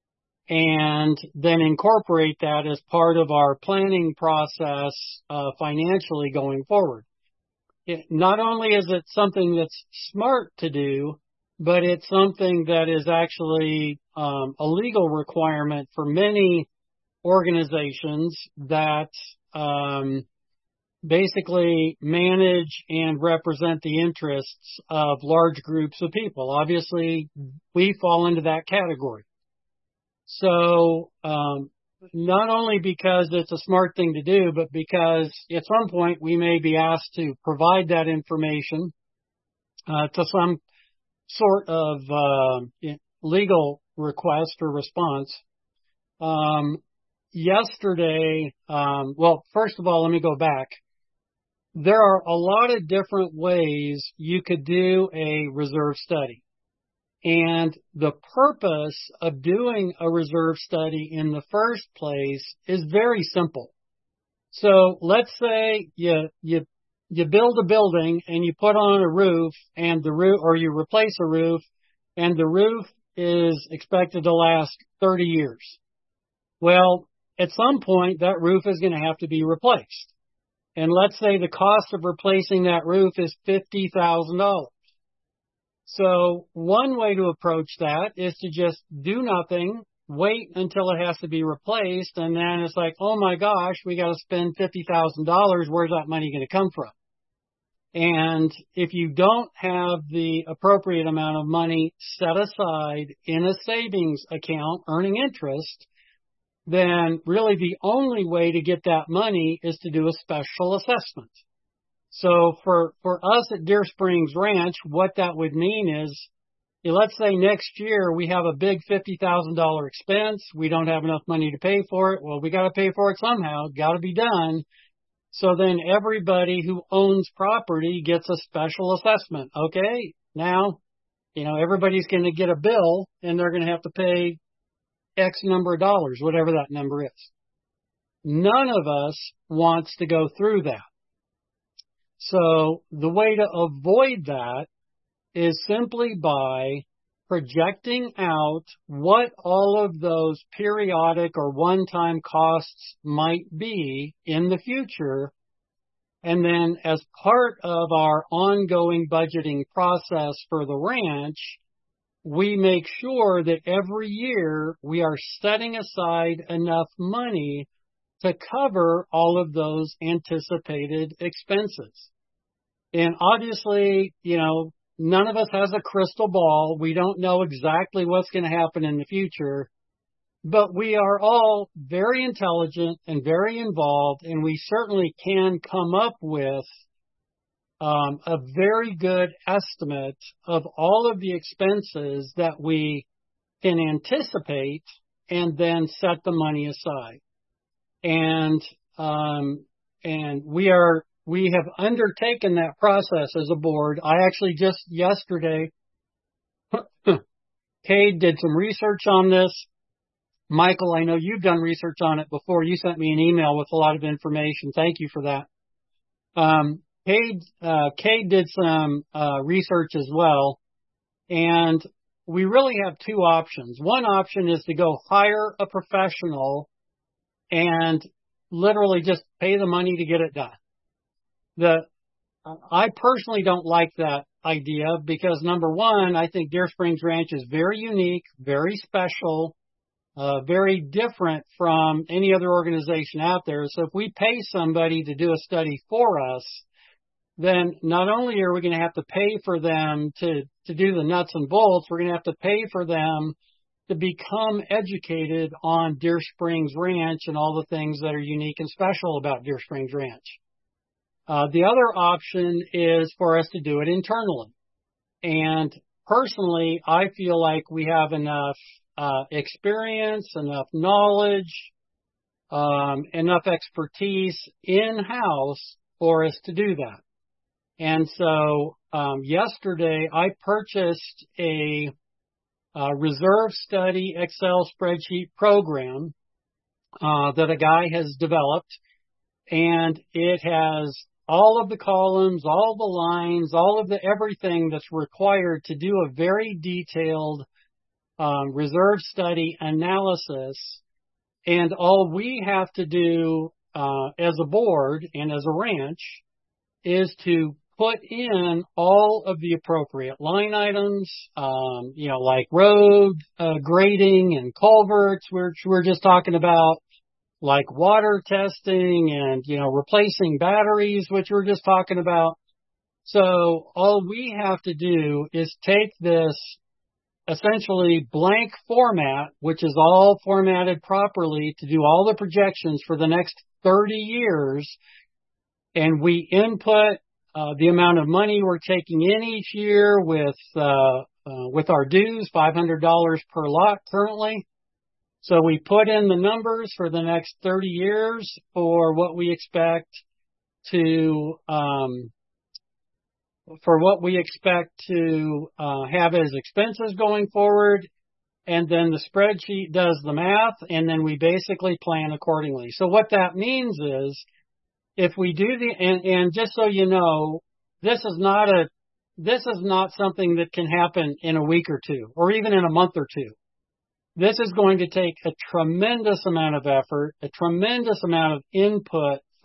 and then incorporate that as part of our planning process uh, financially going forward. It, not only is it something that's smart to do, but it's something that is actually um, a legal requirement for many organizations that um, basically manage and represent the interests of large groups of people. Obviously, we fall into that category. So um, not only because it's a smart thing to do, but because at some point we may be asked to provide that information uh, to some sort of uh, legal request or response. Um, yesterday, um, well, first of all, let me go back. There are a lot of different ways you could do a reserve study. And the purpose of doing a reserve study in the first place is very simple. So let's say you, you, you build a building and you put on a roof and the roof, or you replace a roof and the roof is expected to last thirty years. Well, at some point that roof is going to have to be replaced. and let's say the cost of replacing that roof is fifty thousand dollars. So one way to approach that is to just do nothing, wait until it has to be replaced, and then it's like, oh my gosh, we got to spend fifty thousand dollars. Where's that money going to come from? And if you don't have the appropriate amount of money set aside in a savings account earning interest, then really the only way to get that money is to do a special assessment. So for, for us at Deer Springs Ranch, what that would mean is, let's say next year we have a big fifty thousand dollars expense. We don't have enough money to pay for it. Well, we got to pay for it somehow. Got to be done. So then everybody who owns property gets a special assessment. Okay, now, you know, everybody's going to get a bill and they're going to have to pay X number of dollars, whatever that number is. None of us wants to go through that. So the way to avoid that is simply by projecting out what all of those periodic or one-time costs might be in the future. And then as part of our ongoing budgeting process for the ranch, we make sure that every year we are setting aside enough money to cover all of those anticipated expenses. And obviously, you know, none of us has a crystal ball. We don't know exactly what's going to happen in the future, but we are all very intelligent and very involved, and we certainly can come up with um, a very good estimate of all of the expenses that we can anticipate and then set the money aside. And um, and we are we have undertaken that process as a board. I actually just yesterday, Cade did some research on this. Michael, I know you've done research on it before. You sent me an email with a lot of information. Thank you for that. Um, Cade, uh, Cade did some uh, research as well, and we really have two options. One option is to go hire a professional and literally just pay the money to get it done. The I personally don't like that idea because, number one, I think Deer Springs Ranch is very unique, very special, uh, very different from any other organization out there. So if we pay somebody to do a study for us, then not only are we going to have to pay for them to, to do the nuts and bolts, we're going to have to pay for them to become educated on Deer Springs Ranch and all the things that are unique and special about Deer Springs Ranch. Uh, the other option is for us to do it internally. And personally, I feel like we have enough uh, experience, enough knowledge, um, enough expertise in-house for us to do that. And so um, yesterday, I purchased a, a reserve study Excel spreadsheet program uh, that a guy has developed, and it has all of the columns, all the lines, all of the everything that's required to do a very detailed um, reserve study analysis. And all we have to do uh, as a board and as a ranch is to put in all of the appropriate line items, um, you know, like road uh, grading and culverts, which we're just talking about, like water testing and, you know, replacing batteries, which we're just talking about. So all we have to do is take this essentially blank format, which is all formatted properly to do all the projections for the next thirty years. And we input uh, the amount of money we're taking in each year with, uh, uh, with our dues, five hundred dollars per lot currently. So we put in the numbers for the next thirty years for what we expect to, um, for what we expect to uh, have as expenses going forward. And then the spreadsheet does the math, and then we basically plan accordingly. So what that means is if we do the, and, and just so you know, this is not a, this is not something that can happen in a week or two, or even in a month or two. This is going to take a tremendous amount of effort, a tremendous amount of input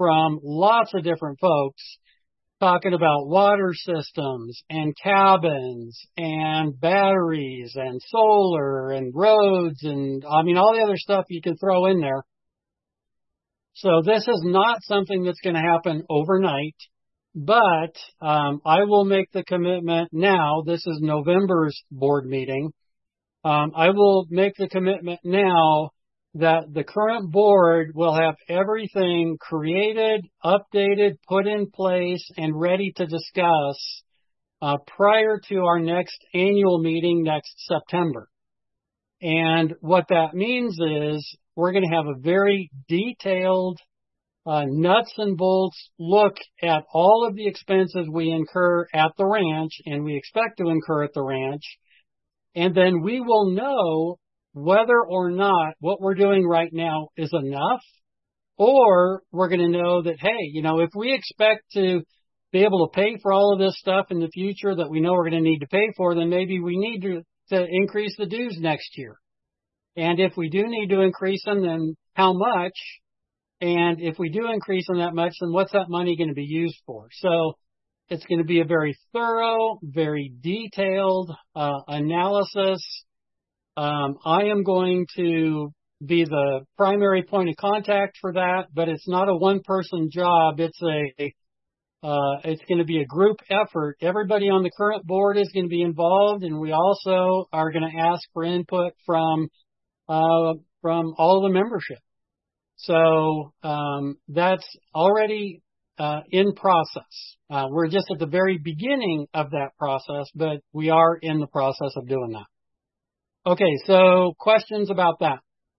from lots of different folks talking about water systems and cabins and batteries and solar and roads and, I mean, all the other stuff you can throw in there. So this is not something that's going to happen overnight, but um, I will make the commitment now. This is November's board meeting. Um, I will make the commitment now that the current board will have everything created, updated, put in place, and ready to discuss uh, prior to our next annual meeting next September. And what that means is we're going to have a very detailed, uh, nuts and bolts look at all of the expenses we incur at the ranch and we expect to incur at the ranch. And then we will know whether or not what we're doing right now is enough, or we're going to know that, hey, you know, if we expect to be able to pay for all of this stuff in the future that we know we're going to need to pay for, then maybe we need to, to increase the dues next year. And if we do need to increase them, then how much? And if we do increase them that much, then what's that money going to be used for? So it's going to be a very thorough, very detailed uh, analysis. Um, I am going to be the primary point of contact for that, but it's not a one-person job. It's a uh, it's going to be a group effort. Everybody on the current board is going to be involved, and we also are going to ask for input from uh, from all the membership. So um, that's already uh, in process. Uh, we're just at the very beginning of that process, but we are in the process of doing that. Okay, so questions about that?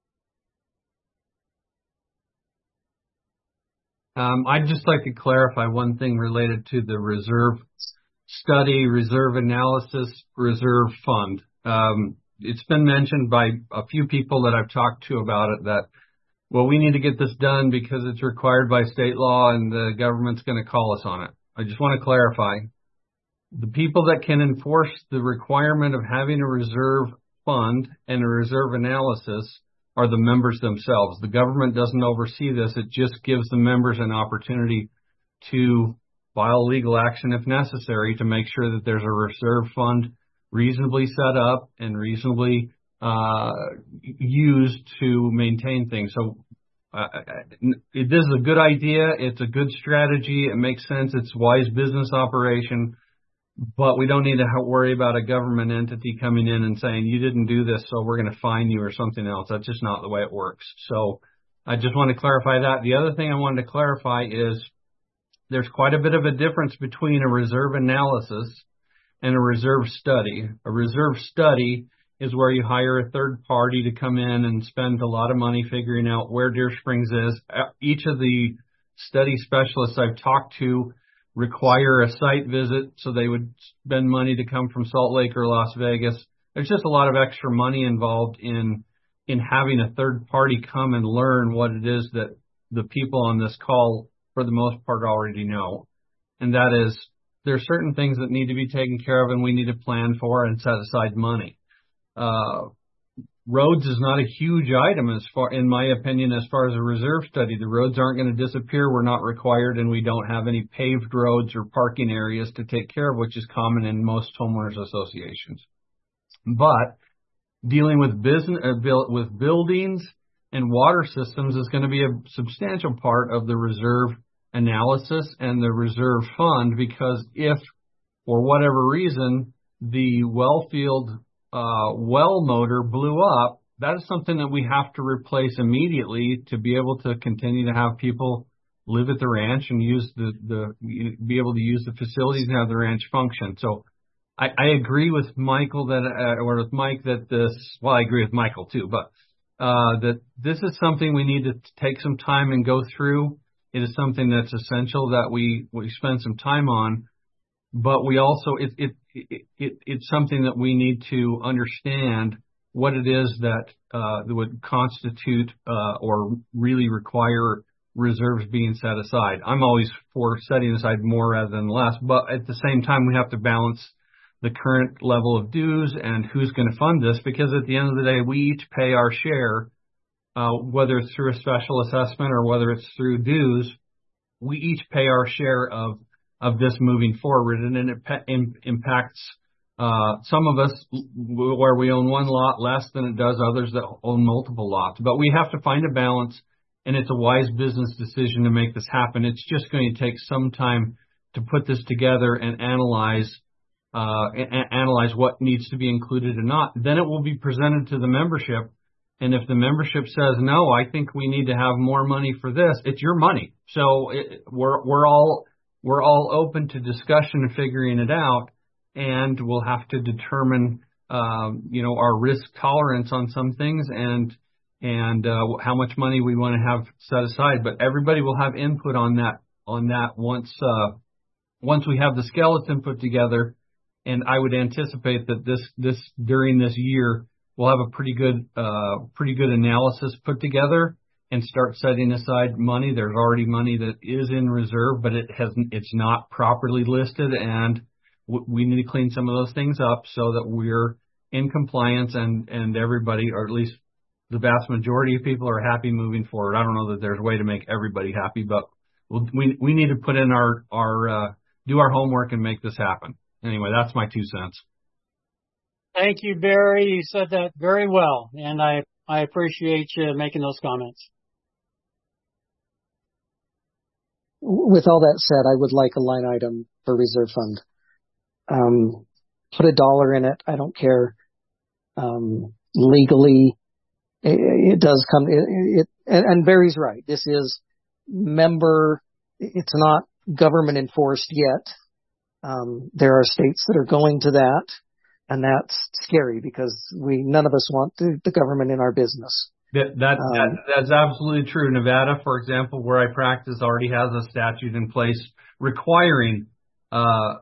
Um, I'd just like to clarify one thing related to the reserve study, reserve analysis, reserve fund. Um, it's been mentioned by a few people that I've talked to about it that, well, we need to get this done because it's required by state law and the government's going to call us on it. I just want to clarify. The people that can enforce the requirement of having a reserve fund and a reserve analysis are the members themselves. The government doesn't oversee this. It just gives the members an opportunity to file legal action if necessary to make sure that there's a reserve fund reasonably set up and reasonably uh, used to maintain things. So uh, this is a good idea. It's a good strategy. It makes sense. It's wise business operation. But we don't need to worry about a government entity coming in and saying, you didn't do this, so we're going to fine you or something else. That's just not the way it works. So I just want to clarify that. The other thing I wanted to clarify is there's quite a bit of a difference between a reserve analysis and a reserve study. A reserve study is where you hire a third party to come in and spend a lot of money figuring out where Deer Springs is. Each of the study specialists I've talked to require a site visit, so they would spend money to come from Salt Lake or Las Vegas. There's just a lot of extra money involved in in having a third party come and learn what it is that the people on this call, for the most part, already know. And that is, there are certain things that need to be taken care of and we need to plan for and set aside money. Uh, roads is not a huge item as far, in my opinion, as far as a reserve study. The roads aren't going to disappear. We're not required, and we don't have any paved roads or parking areas to take care of, which is common in most homeowners associations. But dealing with business, uh, build, with buildings and water systems is going to be a substantial part of the reserve analysis and the reserve fund, because if, for whatever reason, the well field uh, well motor blew up, that is something that we have to replace immediately to be able to continue to have people live at the ranch and use the, the be able to use the facilities and have the ranch function. So I, I agree with Michael that, uh, or with Mike that this, well, I agree with Michael too, but uh, that this is something we need to take some time and go through. It is something that's essential that we, we spend some time on, but we also, it, it, it, it it's something that we need to understand what it is that, uh, that would constitute, uh, or really require reserves being set aside. I'm always for setting aside more rather than less, but at the same time, we have to balance the current level of dues and who's going to fund this, because at the end of the day, we each pay our share, uh, whether it's through a special assessment or whether it's through dues. we each pay our share of of this moving forward, and then it pe- im- impacts uh, some of us where we own one lot less than it does others that own multiple lots. But we have to find a balance, and it's a wise business decision to make this happen. It's just going to take some time to put this together and analyze uh, a- analyze what needs to be included and not. Then it will be presented to the membership. And if the membership says, no, I think we need to have more money for this, it's your money. So it, we're, we're all, we're all open to discussion and figuring it out. And we'll have to determine, um, you know, our risk tolerance on some things and, and, uh, how much money we want to have set aside. But everybody will have input on that, on that once, uh, once we have the skeleton put together. And I would anticipate that this, this, during this year, we'll have a pretty good, uh, pretty good analysis put together and start setting aside money. There's already money that is in reserve, but it hasn't, it's not properly listed, and w- we need to clean some of those things up so that we're in compliance and, and everybody, or at least the vast majority of people, are happy moving forward. I don't know that there's a way to make everybody happy, but we'll, we, we need to put in our, our, uh, do our homework and make this happen. Anyway, that's my two cents. Thank you, Barry. You said that very well, and I, I appreciate you making those comments. With all that said, I would like a line item for reserve fund. Um, put a dollar in it. I don't care. Um, legally, it, it does come, it, it and, and Barry's right. This is member, it's not government enforced yet. Um, there are states that are going to that. And that's scary because we, none of us want the, the government in our business. That, that, um, that, that's absolutely true. Nevada, for example, where I practice, already has a statute in place requiring, uh,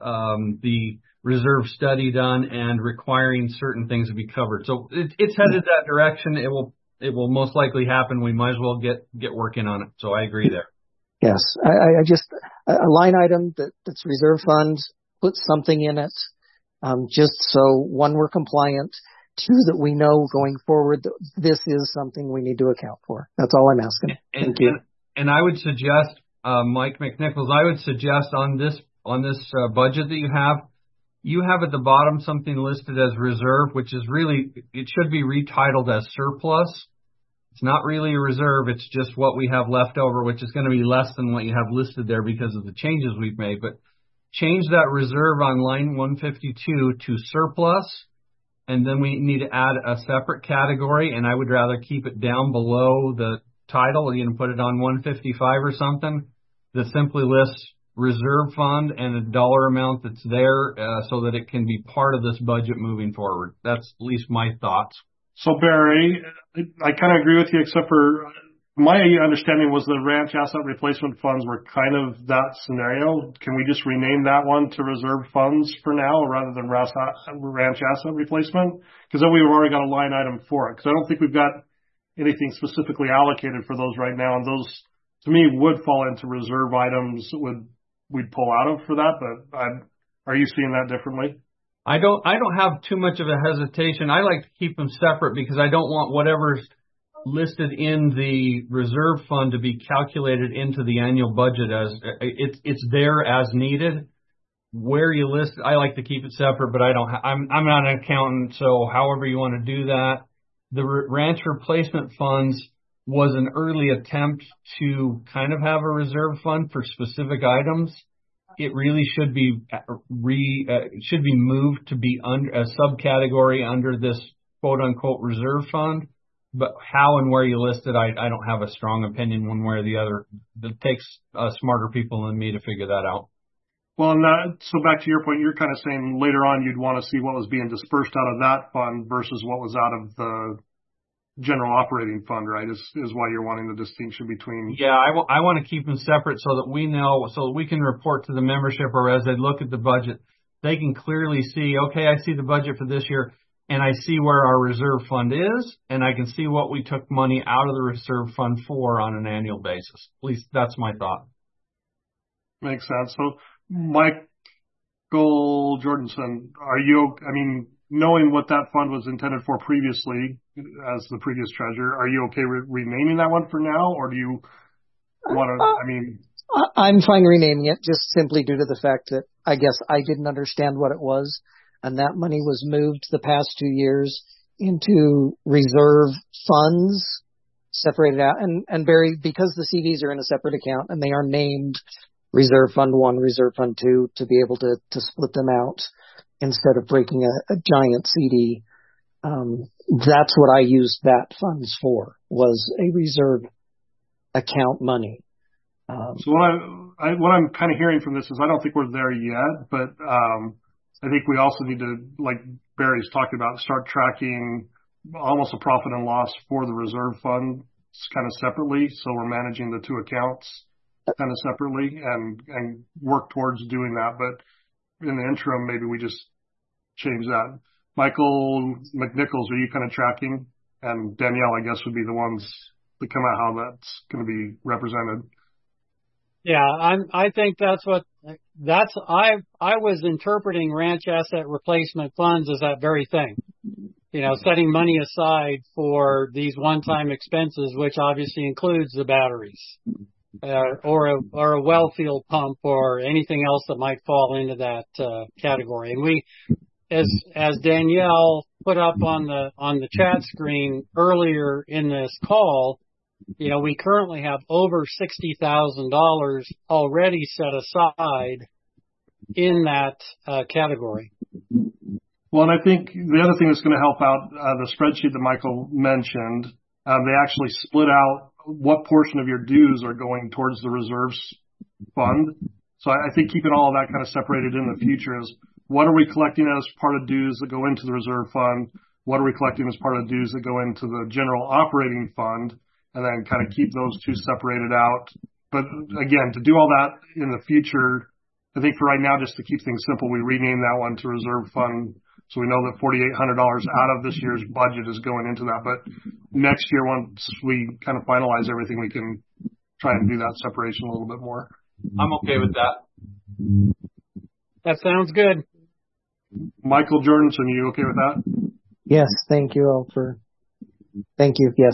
um, the reserve study done and requiring certain things to be covered. So it, it's headed that direction. It will, it will most likely happen. We might as well get, get working on it. So I agree there. Yes. I, I just, a line item that, that's reserve fund, put something in it. Um, just so, one, we're compliant, two, that we know going forward that this is something we need to account for. That's all I'm asking. And, Thank you. And, and I would suggest, uh, Mike McNichols, I would suggest on this, on this uh, budget that you have, you have at the bottom something listed as reserve, which is really, it should be retitled as surplus. It's not really a reserve. It's just what we have left over, which is going to be less than what you have listed there because of the changes we've made. But change that reserve on line one fifty-two to surplus, and then we need to add a separate category, and I would rather keep it down below the title. You can put it on one fifty-five or something that simply lists reserve fund and a dollar amount that's there uh, so that it can be part of this budget moving forward. That's at least my thoughts. So, Barry, I kind of agree with you, except for my understanding was the ranch asset replacement funds were kind of that scenario. Can we just rename that one to reserve funds for now rather than ranch asset replacement? Because then we've already got a line item for it. Because I don't think we've got anything specifically allocated for those right now. And those, to me, would fall into reserve items that would we'd pull out of for that. But I'm, are you seeing that differently? I don't, I don't have too much of a hesitation. I like to keep them separate because I don't want whatever's listed in the reserve fund to be calculated into the annual budget as it's, it's there as needed. Where you list, I like to keep it separate, but I don't, ha- I'm, I'm not an accountant. So however you want to do that, the r- ranch replacement funds was an early attempt to kind of have a reserve fund for specific items. It really should be re uh, should be moved to be under a subcategory under this quote unquote reserve fund. But how and where you list it, I, I don't have a strong opinion one way or the other. It takes uh, smarter people than me to figure that out. Well, and that, so back to your point, you're kind of saying later on you'd want to see what was being dispersed out of that fund versus what was out of the general operating fund, right? Is is why you're wanting the distinction between. Yeah, I, w- I want to keep them separate so that we know, so that we can report to the membership, or as they look at the budget, they can clearly see, okay, I see the budget for this year, and I see where our reserve fund is, and I can see what we took money out of the reserve fund for on an annual basis. At least that's my thought. Makes sense. So, Michael Jordanson, are you, I mean, knowing what that fund was intended for previously as the previous treasurer, are you okay with renaming that one for now, or do you want to, I mean... I'm fine renaming it just simply due to the fact that I guess I didn't understand what it was, and that money was moved the past two years into reserve funds, separated out, and, and Barry, because the C Ds are in a separate account and they are named Reserve Fund One, Reserve Fund Two, to be able to, to split them out instead of breaking a, a giant C D. Um, that's what I used that funds for, was a reserve account money. Um, so what, I, I, what I'm kind of hearing from this is I don't think we're there yet, but um, I think we also need to, like Barry's talking about, start tracking almost a profit and loss for the reserve fund kind of separately. So we're managing the two accounts kind of separately and, and work towards doing that. But in the interim, maybe we just change that. Michael McNichols, are you kind of tracking? And Danielle, I guess, would be the ones that come out how that's going to be represented. Yeah, I'm, I think that's what, that's, I, I was interpreting ranch asset replacement funds as that very thing. You know, setting money aside for these one-time expenses, which obviously includes the batteries, uh, or a, or a well field pump or anything else that might fall into that, uh, category. And we, as, as Danielle put up on the, on the chat screen earlier in this call, you know, we currently have over sixty thousand dollars already set aside in that, uh, category. Well, and I think the other thing that's going to help out, uh, the spreadsheet that Michael mentioned, um, they actually split out what portion of your dues are going towards the reserves fund. So I, I think keeping all of that kind of separated in the future is, what are we collecting as part of dues that go into the reserve fund? What are we collecting as part of dues that go into the general operating fund? And then kind of keep those two separated out. But again, to do all that in the future, I think for right now, just to keep things simple, we rename that one to reserve fund. So we know that forty-eight hundred dollars out of this year's budget is going into that. But next year, once we kind of finalize everything, we can try and do that separation a little bit more. I'm okay with that. That sounds good. Michael Jordanson, are you okay with that? Yes, thank you all for, thank you, yes.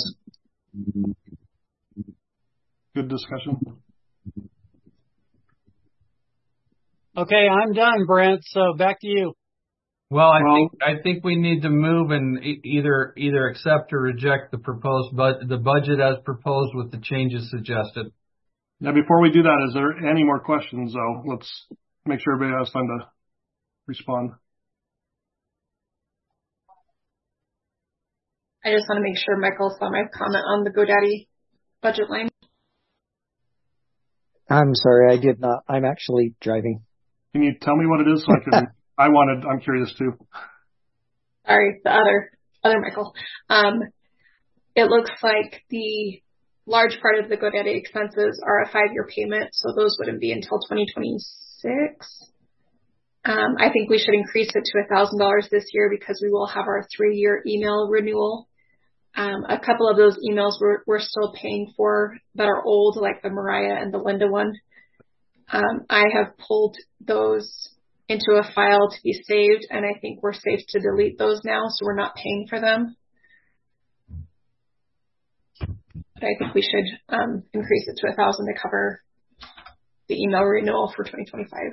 Good discussion. Okay, I'm done, Brent. So back to you. Well, I think I think we need to move and e- either either accept or reject the proposed budget, the budget as proposed with the changes suggested. Now, before we do that, is there any more questions? Though, let's make sure everybody has time to respond. I just want to make sure Michael saw my comment on the GoDaddy budget line. I'm sorry, I did not. I'm actually driving. Can you tell me what it is so I can? I wanted. I'm curious too. Sorry, the other other Michael. Um, it looks like the large part of the GoDaddy expenses are a five-year payment, so those wouldn't be until twenty twenty-six. Um, I think we should increase it to one thousand dollars this year because we will have our three-year email renewal. Um, a couple of those emails we're, we're still paying for that are old, like the Mariah and the Linda one. Um, I have pulled those into a file to be saved, and I think we're safe to delete those now, so we're not paying for them. But I think we should um, increase it to one thousand dollars to cover the email renewal for twenty twenty-five.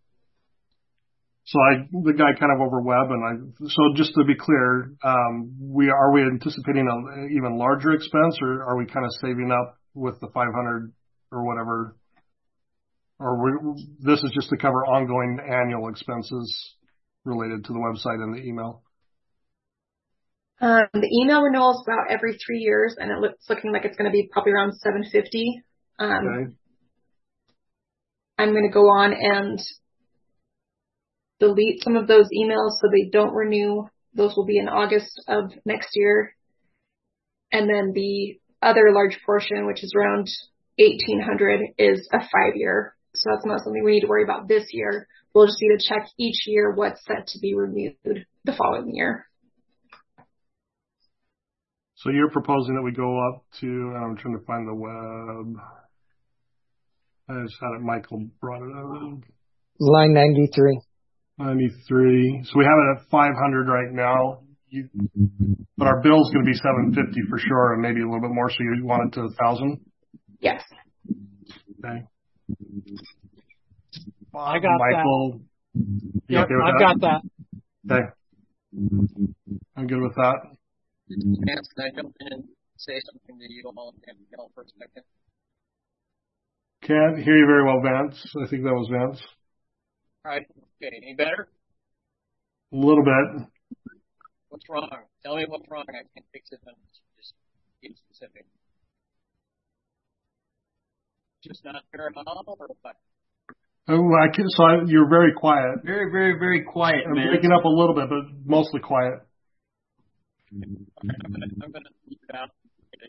So I, the guy kind of over web, and I, so just to be clear, um, we, are we anticipating an even larger expense, or are we kind of saving up with the five hundred or whatever? Or we, this is just to cover ongoing annual expenses related to the website and the email? Um, the email renewal is about every three years, and it looks looking like it's going to be probably around seven hundred fifty dollars. Um, okay. I'm going to go on and delete some of those emails so they don't renew. Those will be in August of next year. And then the other large portion, which is around eighteen hundred, is a five-year. So that's not something we need to worry about this year. We'll just need to check each year what's set to be renewed the following year. So you're proposing that we go up to, I'm trying to find the web. I just had it, Michael brought it up. Line ninety-three. ninety-three. So we have it at five hundred right now. You, but our bill's going to be seven hundred fifty for sure, and maybe a little bit more. So you want it to one thousand? Yes. Okay. I got Michael, that. You Yep, okay with I've that? got that. Okay. I'm good with that. Vance, can I jump in and say something to you all for a second? Can't hear you very well, Vance. I think that was Vance. All right. Okay. Any better? A little bit. What's wrong? Tell me what's wrong. I can fix it. Just get specific. Just not paramount or what? Oh, I can, so I, you're very quiet. Very, very, very quiet, I'm man. picking up a little bit, but mostly quiet. Okay, I'm gonna I'm gonna keep it out.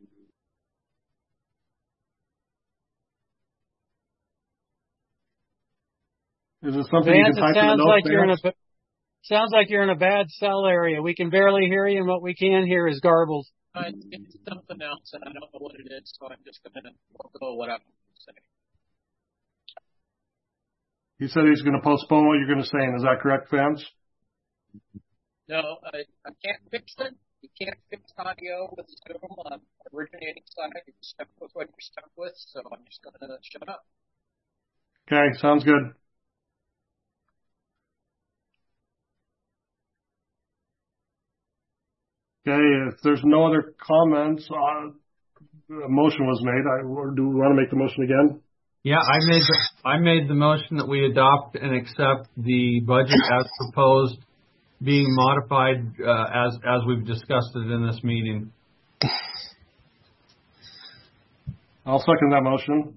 Is it something Vance, you can it type in the sounds notes? like you're in a Vance? sounds like you're in a bad cell area. We can barely hear you, and what we can hear is garbled. Uh, it's something else, and I don't know what it is, so I'm just gonna forego what I'm saying. He said he's going to postpone what you're going to say. Is that correct, Vance? No, I, I can't fix it. You can't fix audio with Zoom on originating side. You're stuck with what you're stuck with, so I'm just gonna shut up. Okay, sounds good. Okay, if there's no other comments, uh, a motion was made. I, or do we want to make the motion again? Yeah, I made the, I made the motion that we adopt and accept the budget as proposed, being modified uh, as as we've discussed it in this meeting. I'll second that motion.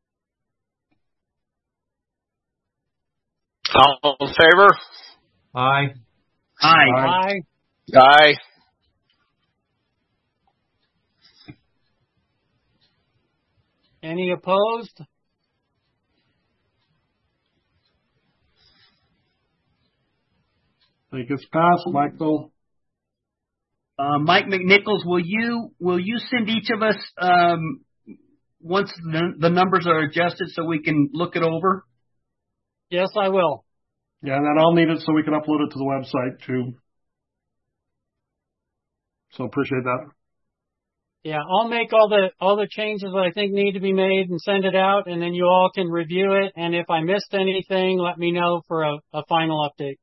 All in favor? Aye. Aye. Aye. Aye. Any opposed? I think it's passed, Michael. Uh, Mike McNichols, will you will you send each of us um, once the, the numbers are adjusted so we can look it over? Yes, I will. Yeah, and then I'll need it so we can upload it to the website too. So appreciate that. Yeah, I'll make all the all the changes that I think need to be made and send it out, and then you all can review it. And if I missed anything, let me know for a, a final update.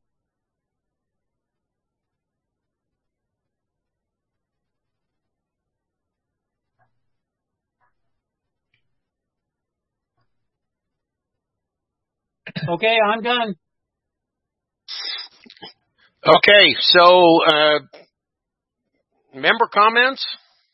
Okay, I'm done. Okay, so uh, member comments?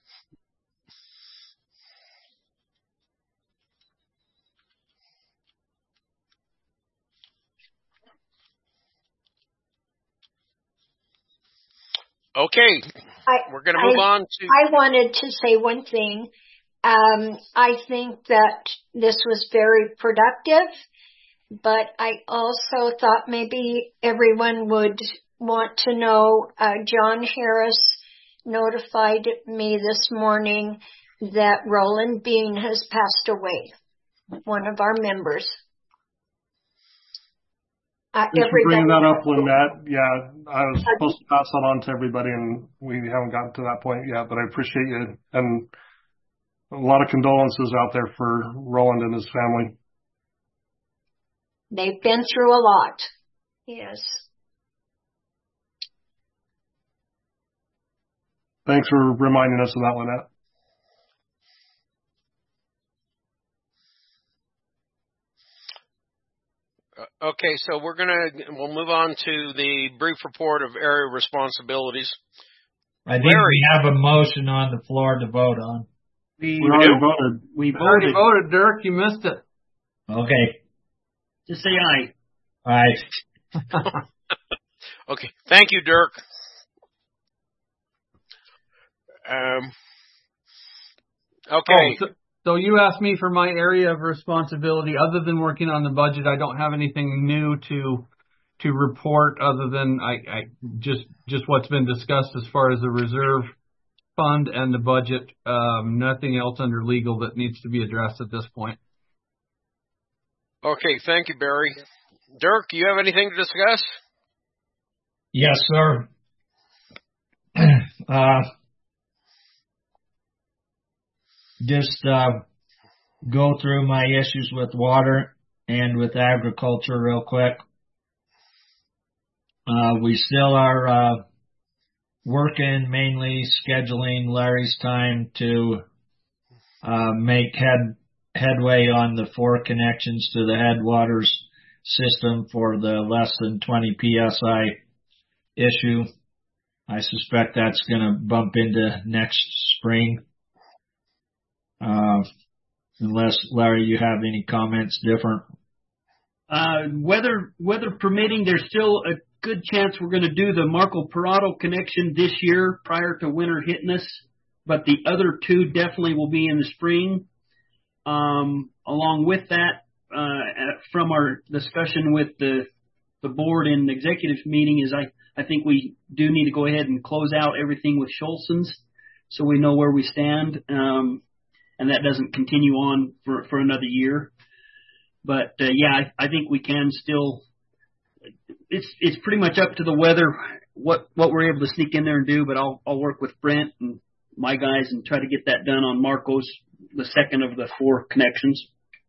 Okay, I, we're going to move I, on to... I wanted to say one thing. Um, I think that this was very productive, but I also thought maybe everyone would want to know, uh, John Harris notified me this morning that Roland Bean has passed away, one of our members. Uh, Thanks for bringing that up, everybody- Lynette. Yeah, I was supposed to pass that on to everybody, and we haven't gotten to that point yet, but I appreciate you. And a lot of condolences out there for Roland and his family. They've been through a lot. Yes. Thanks for reminding us of that, Lynette. Okay, so we're going to, we'll move on to the brief report of area responsibilities. I think Larry. we have a motion on the floor to vote on. We, We already voted. we Already voted. voted, Dirk. You missed it. Okay. Just say aye. All right. Okay, thank you, Dirk. Um, okay. Oh, so, so you asked me for my area of responsibility. Other than working on the budget, I don't have anything new to to report other than I, I just just what's been discussed as far as the reserve fund and the budget. Um, nothing else under legal that needs to be addressed at this point. Okay, thank you, Barry. Dirk, you have anything to discuss? Yes, sir. uh, just uh, go through my issues with water and with agriculture real quick. Uh, we still are uh, working, mainly scheduling Larry's time to uh, make head headway on the four connections to the headwaters system for the less than twenty P S I issue. I suspect that's going to bump into next spring. Uh, unless, Larry, you have any comments different. Uh, weather, weather permitting, there's still a good chance we're going to do the Marco Parado connection this year prior to winter hitting us, but the other two definitely will be in the spring. Um, along with that, uh, from our discussion with the, the board and the executive meeting is I, I think we do need to go ahead and close out everything with Scholzens so we know where we stand. Um, and that doesn't continue on for, for another year. But, uh, yeah, I, I think we can still, it's, it's pretty much up to the weather, what, what we're able to sneak in there and do, but I'll, I'll work with Brent and my guys and try to get that done on Marco's, the second of the four connections.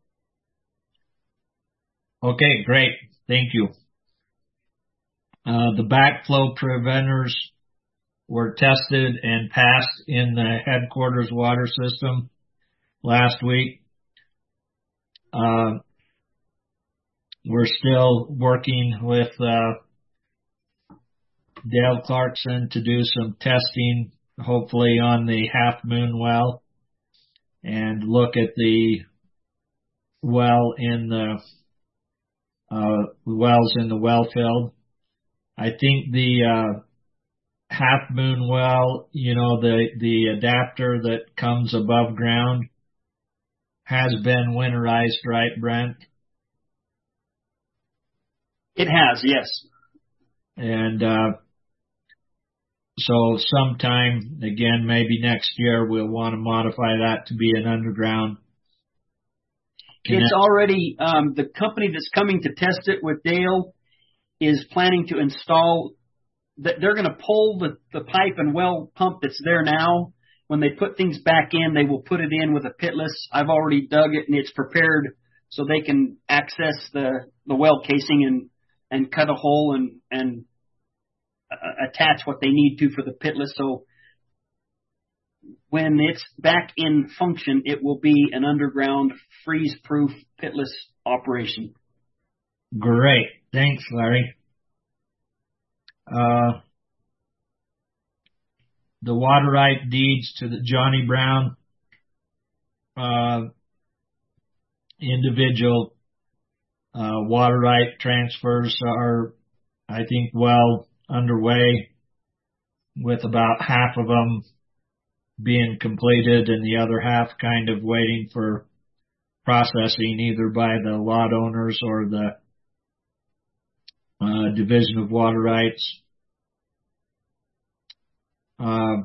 Okay, great. Thank you. Uh, the backflow preventers were tested and passed in the headquarters water system last week. Uh, we're still working with uh, Dale Clarkson to do some testing, hopefully on the Half Moon well, and look at the well in the uh, wells in the well field. I think the uh, Half Moon well, you know, the the adapter that comes above ground has been winterized, right, Brent? It has, yes. And uh, so sometime, again, maybe next year, we'll want to modify that to be an underground. Connect- it's already, um, the company that's coming to test it with Dale is planning to install, they're going to pull the, the pipe and well pump that's there now. When they put things back in, they will put it in with a pitless. I've already dug it and it's prepared so they can access the, the well casing and, and cut a hole and, and uh, attach what they need to for the pitless. So when it's back in function, it will be an underground freeze-proof pitless operation. Great. Thanks, Larry. Uh, the water right deeds to the Johnny Brown uh, individual uh, water right transfers are, I think, well underway, with about half of them being completed and the other half kind of waiting for processing either by the lot owners or the Uh, Division of Water Rights. Uh,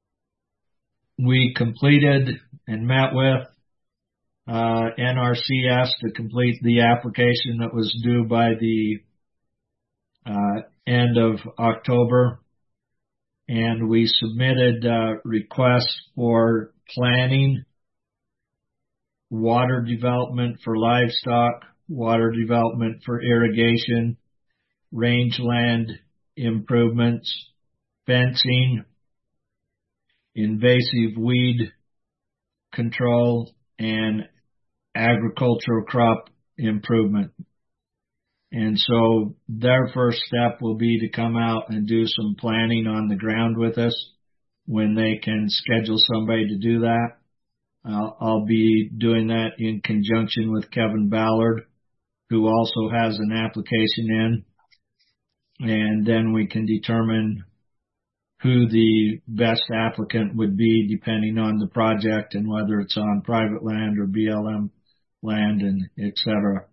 we completed and met with uh, N R C S to complete the application that was due by the uh, end of October, and we submitted uh, requests for planning, water development for livestock, water development for irrigation, rangeland improvements, fencing, invasive weed control, and agricultural crop improvement. And so their first step will be to come out and do some planning on the ground with us. When they can schedule somebody to do that, I'll, I'll be doing that in conjunction with Kevin Ballard, who also has an application in. And then we can determine who the best applicant would be depending on the project and whether it's on private land or B L M land, and et cetera.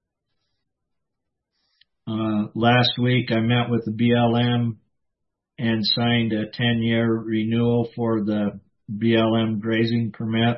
Uh, last week I met with the B L M and signed a ten-year renewal for the B L M grazing permit,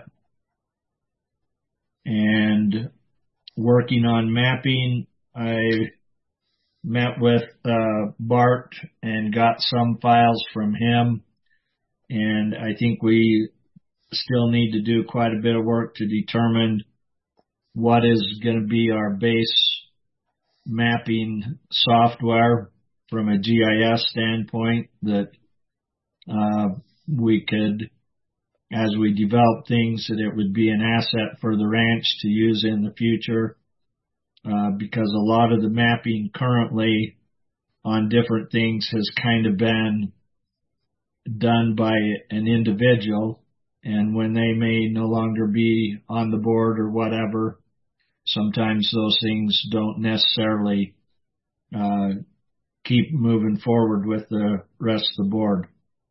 and working on mapping. I met with uh, Bart and got some files from him, and I think we still need to do quite a bit of work to determine what is going to be our base mapping software from a G I S standpoint that uh, we could, as we develop things, that it would be an asset for the ranch to use in the future, uh, because a lot of the mapping currently on different things has kind of been done by an individual, and when they may no longer be on the board or whatever, sometimes those things don't necessarily uh, keep moving forward with the rest of the board.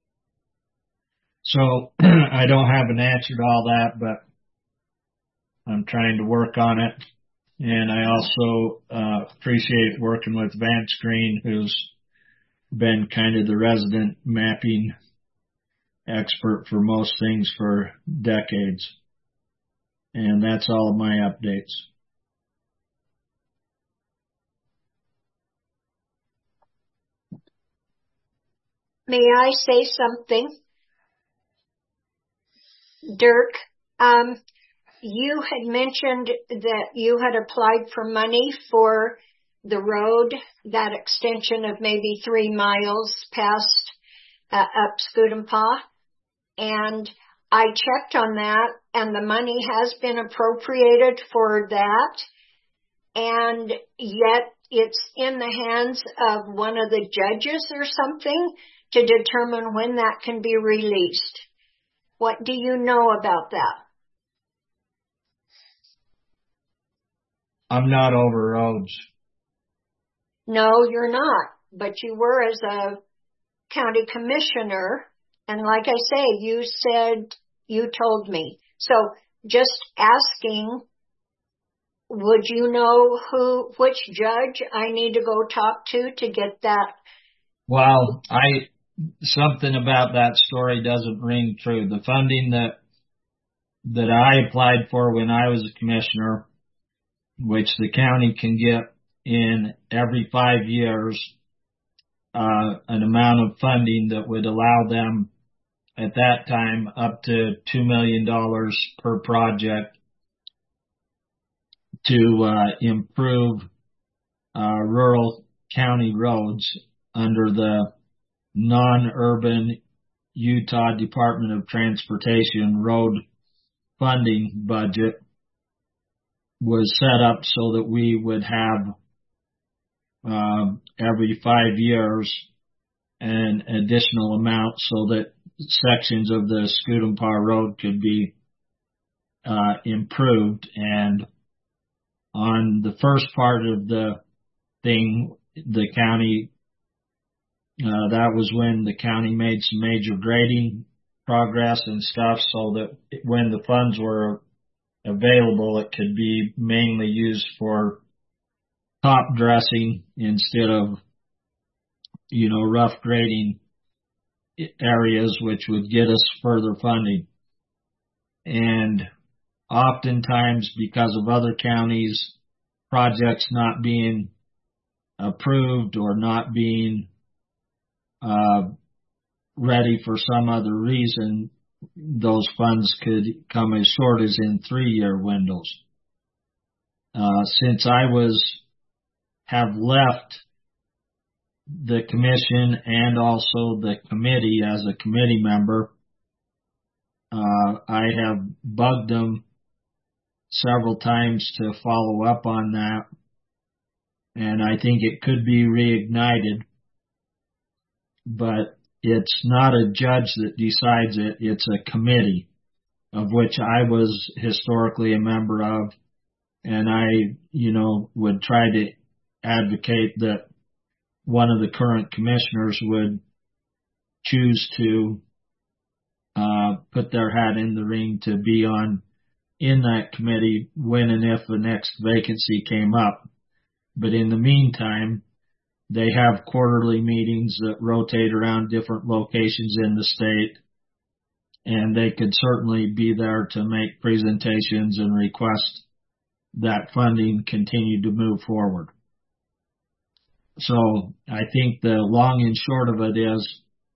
So I don't have an answer to all that, but I'm trying to work on it. And I also uh, appreciate working with Vance Green, who's been kind of the resident mapping expert for most things for decades. And that's all of my updates. May I say something? Dirk, um, you had mentioned that you had applied for money for the road, that extension of maybe three miles past uh, up Scudampaw. And I checked on that, and the money has been appropriated for that. And yet it's in the hands of one of the judges or something to determine when that can be released. What do you know about that? I'm not over roads. No, you're not, but you were as a county commissioner. And like I say, you said, you told me. So just asking, would you know who, which judge I need to go talk to to get that? Well, I, something about that story doesn't ring true. The funding that, that I applied for when I was a commissioner, which the county can get in every five years, uh, an amount of funding that would allow them at that time up to two million dollars per project to uh, improve uh, rural county roads under the non-urban Utah Department of Transportation road funding budget, was set up so that we would have uh, every five years an additional amount so that sections of the Scudampaw Road could be uh, improved. And on the first part of the thing, the county, uh, that was when the county made some major grading progress and stuff so that when the funds were available, it could be mainly used for top dressing instead of, you know, rough grading areas, which would get us further funding. And oftentimes, because of other counties' projects not being approved or not being uh, ready for some other reason, those funds could come as short as in three-year windows. Uh, since I was, have left the commission and also the committee as a committee member, uh, I have bugged them several times to follow up on that. And I think it could be reignited, but it's not a judge that decides it. It's a committee of which I was historically a member of. And I, you know, would try to advocate that one of the current commissioners would choose to uh, put their hat in the ring to be on in that committee when and if the next vacancy came up. But in the meantime, they have quarterly meetings that rotate around different locations in the state, and they could certainly be there to make presentations and request that funding continue to move forward. So I think the long and short of it is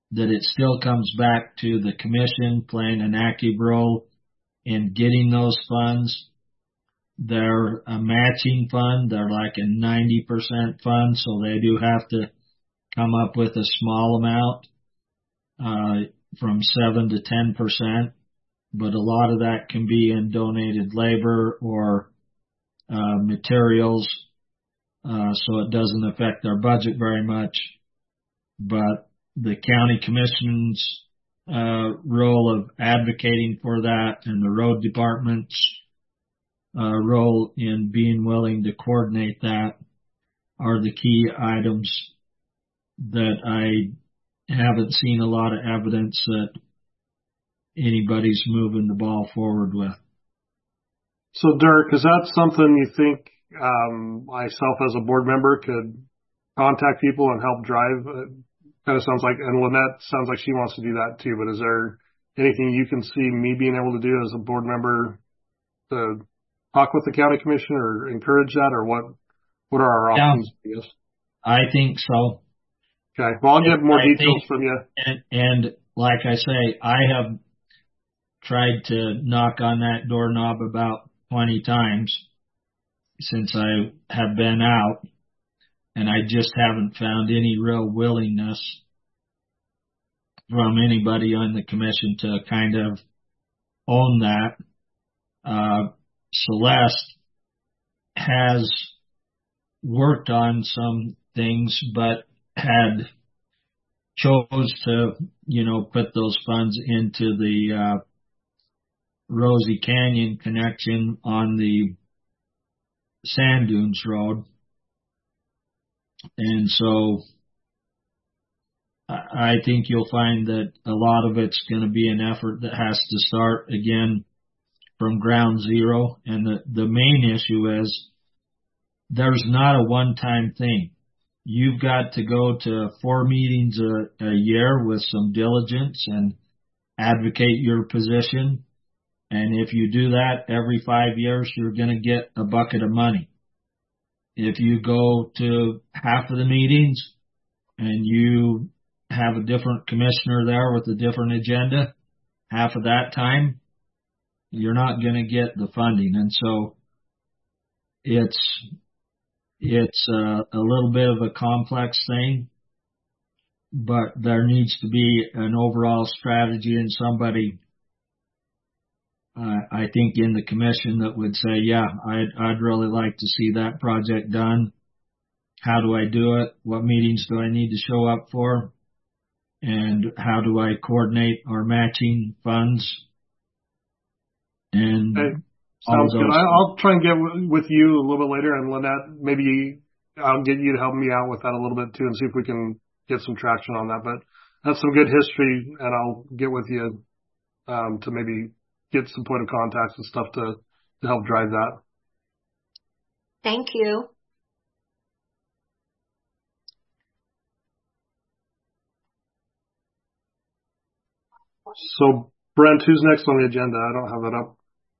that it still comes back to the commission playing an active role in getting those funds. They're a matching fund. They're like a ninety percent fund, so they do have to come up with a small amount, uh, from seven to ten percent. But a lot of that can be in donated labor or uh, materials, uh, so it doesn't affect our budget very much. But the county commission's uh, role of advocating for that and the road department's uh, role in being willing to coordinate that are the key items that I haven't seen a lot of evidence that anybody's moving the ball forward with. So, Dirk, is that something you think um, myself as a board member could contact people and help drive? It kind of sounds like, and Lynette sounds like she wants to do that too, but is there anything you can see me being able to do as a board member to talk with the county commission or encourage that, or what, what are our Yeah, options, I guess? I think so. Okay. Well, I'll get more I details think, from you. And, and like I say, I have tried to knock on that doorknob about twenty times since I have been out, and I just haven't found any real willingness from anybody on the commission to kind of own that. Uh, Celeste has worked on some things, but had chose to, you know, put those funds into the uh, Rosie Canyon connection on the Sand Dunes Road. And so I think you'll find that a lot of it's going to be an effort that has to start again from ground zero. And the, the main issue is there's not a one-time thing. You've got to go to four meetings a, a year with some diligence and advocate your position. And if you do that every five years, you're going to get a bucket of money. If you go to half of the meetings and you have a different commissioner there with a different agenda, half of that time, you're not going to get the funding. And so it's, it's a, a little bit of a complex thing, but there needs to be an overall strategy and somebody, uh, I think in the commission that would say, yeah, I'd, I'd really like to see that project done. How do I do it? What meetings do I need to show up for? And how do I coordinate our matching funds? And hey, sounds good. I, I'll try and get w- with you a little bit later, and Lynette, maybe I'll get you to help me out with that a little bit too, and see if we can get some traction on that. But that's some good history, and I'll get with you um, to maybe get some point of contacts and stuff to, to help drive that. Thank you. So, Brent, who's next on the agenda? I don't have that up.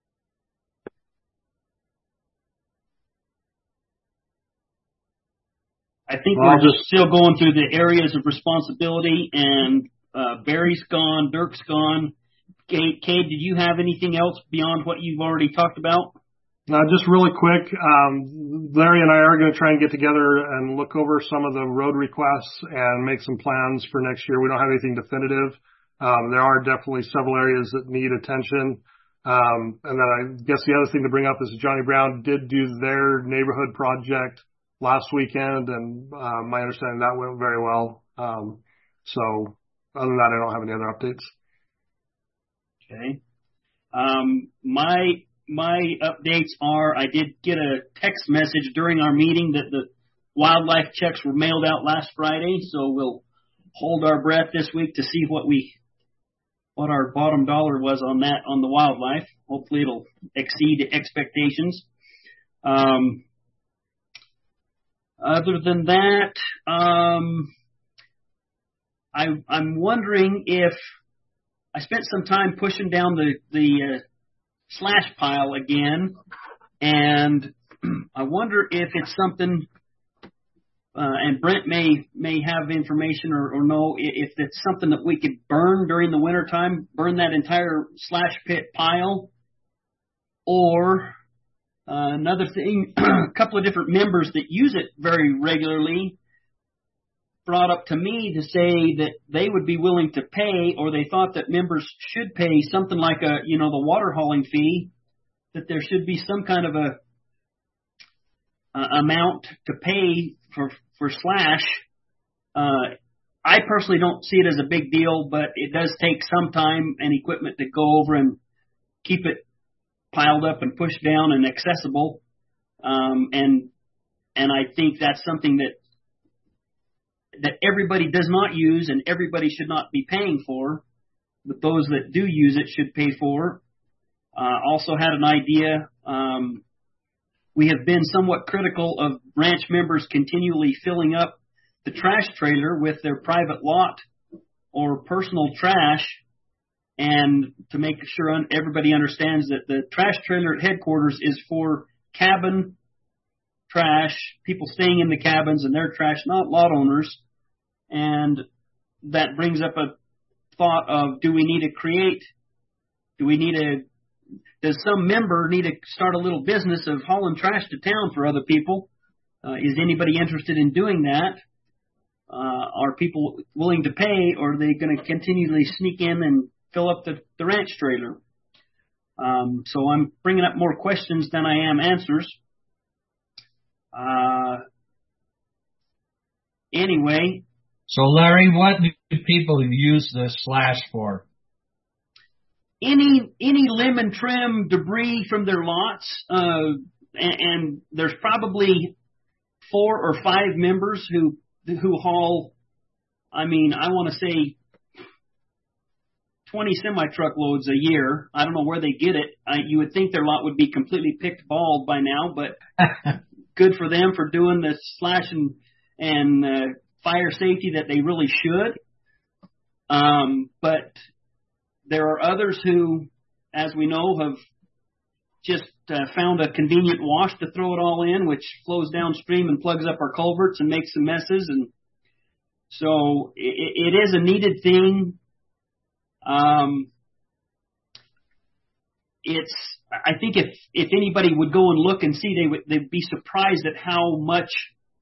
I think well, we're just still going through the areas of responsibility, and uh, Barry's gone, Dirk's gone. Cade, Cade, did you have anything else beyond what you've already talked about? Uh, just really quick, um, Larry and I are going to try and get together and look over some of the road requests and make some plans for next year. We don't have anything definitive. Um, there are definitely several areas that need attention. Um, and then I guess the other thing to bring up is Johnny Brown did do their neighborhood project last weekend, and uh, my understanding that went very well. Um, so other than that, I don't have any other updates. Okay. Um, my my updates are I did get a text message during our meeting that the wildlife checks were mailed out last Friday, so we'll hold our breath this week to see what we what our bottom dollar was on that on the wildlife. Hopefully it'll exceed expectations. Um, Other than that, um, I, I'm wondering if I spent some time pushing down the, the uh, slash pile again, and I wonder if it's something uh, and Brent may may have information or, or know if it's something that we could burn during the wintertime, burn that entire slash pit pile, or uh, another thing, a couple of different members that use it very regularly brought up to me to say that they would be willing to pay, or they thought that members should pay something like a, you know, the water hauling fee, that there should be some kind of a uh, amount to pay for, for slash. Uh, I personally don't see it as a big deal, but it does take some time and equipment to go over and keep it piled up and pushed down and accessible. Um, and, and I think that's something that, that everybody does not use and everybody should not be paying for, but those that do use it should pay for. Uh, also had an idea. Um, we have been somewhat critical of ranch members continually filling up the trash trailer with their private lot or personal trash. And to make sure everybody understands that the trash trailer at headquarters is for cabin trash, people staying in the cabins and their trash, not lot owners. And that brings up a thought of, do we need to create, do we need to, does some member need to start a little business of hauling trash to town for other people? Uh, is anybody interested in doing that? Uh, are people willing to pay, or are they going to continually sneak in and fill up the, the ranch trailer? Um, so I'm bringing up more questions than I am answers. Uh, anyway. So, Larry, what do people use the slash for? Any any limb and trim debris from their lots, uh, and, and there's probably four or five members who who haul. I mean, I want to say twenty semi truckloads a year. I don't know where they get it. I, you would think their lot would be completely picked bald by now, but good for them for doing the slash and and uh, fire safety that they really should. Um, but there are others who, as we know, have just uh, found a convenient wash to throw it all in, which flows downstream and plugs up our culverts and makes some messes. And so it, it is a needed thing. Um, it's, I think if, if anybody would go and look and see, they would, they'd be surprised at how much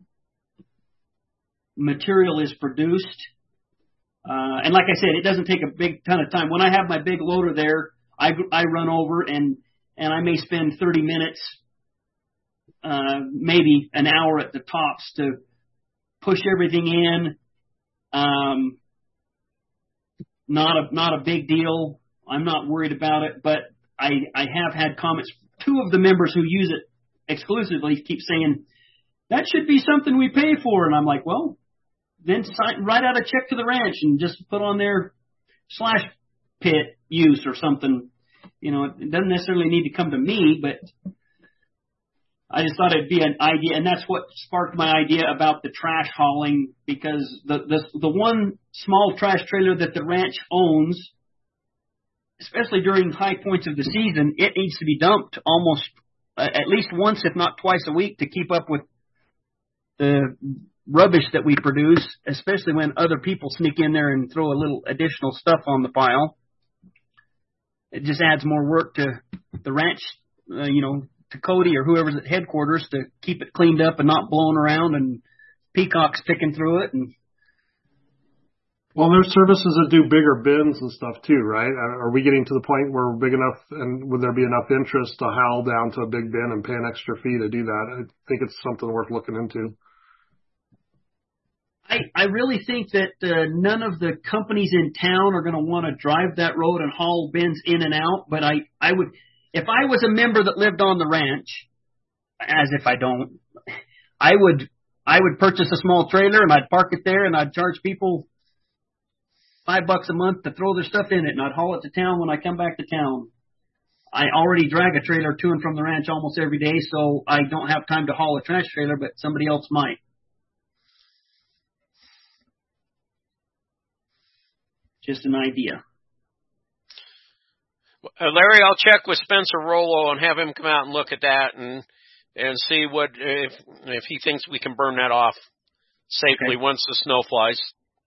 material is produced. Uh, and like I said, it doesn't take a big ton of time. When I have my big loader there, I, I run over and, and I may spend thirty minutes, uh, maybe an hour at the tops to push everything in. Um, not a, not a big deal. I'm not worried about it, but I, I have had comments. Two of the members who use it exclusively keep saying, that should be something we pay for. And I'm like, well, then sign, write out a check to the ranch and just put on their slash pit use or something. You know, it doesn't necessarily need to come to me, but I just thought it'd be an idea. And that's what sparked my idea about the trash hauling, because the, the, the one small trash trailer that the ranch owns, especially during high points of the season, it needs to be dumped almost uh, at least once, if not twice a week, to keep up with the rubbish that we produce, especially when other people sneak in there and throw a little additional stuff on the pile. It just adds more work to the ranch, uh, you know, to Cody or whoever's at headquarters to keep it cleaned up and not blowing around and peacocks picking through it. And well, there's services that do bigger bins and stuff too, right? Are we getting to the point where we're big enough, and would there be enough interest to haul down to a big bin and pay an extra fee to do that? I think it's something worth looking into. I, I really think that uh, none of the companies in town are going to want to drive that road and haul bins in and out. But I, I would, if I was a member that lived on the ranch, as if I don't, I would, I would purchase a small trailer and I'd park it there and I'd charge people five bucks a month to throw their stuff in it, and I'd haul it to town when I come back to town. I already drag a trailer to and from the ranch almost every day, so I don't have time to haul a trash trailer, but somebody else might. Just an idea. Uh, Larry, I'll check with Spencer Rollo and have him come out and look at that and and see what if if he thinks we can burn that off safely Okay. once the snow flies.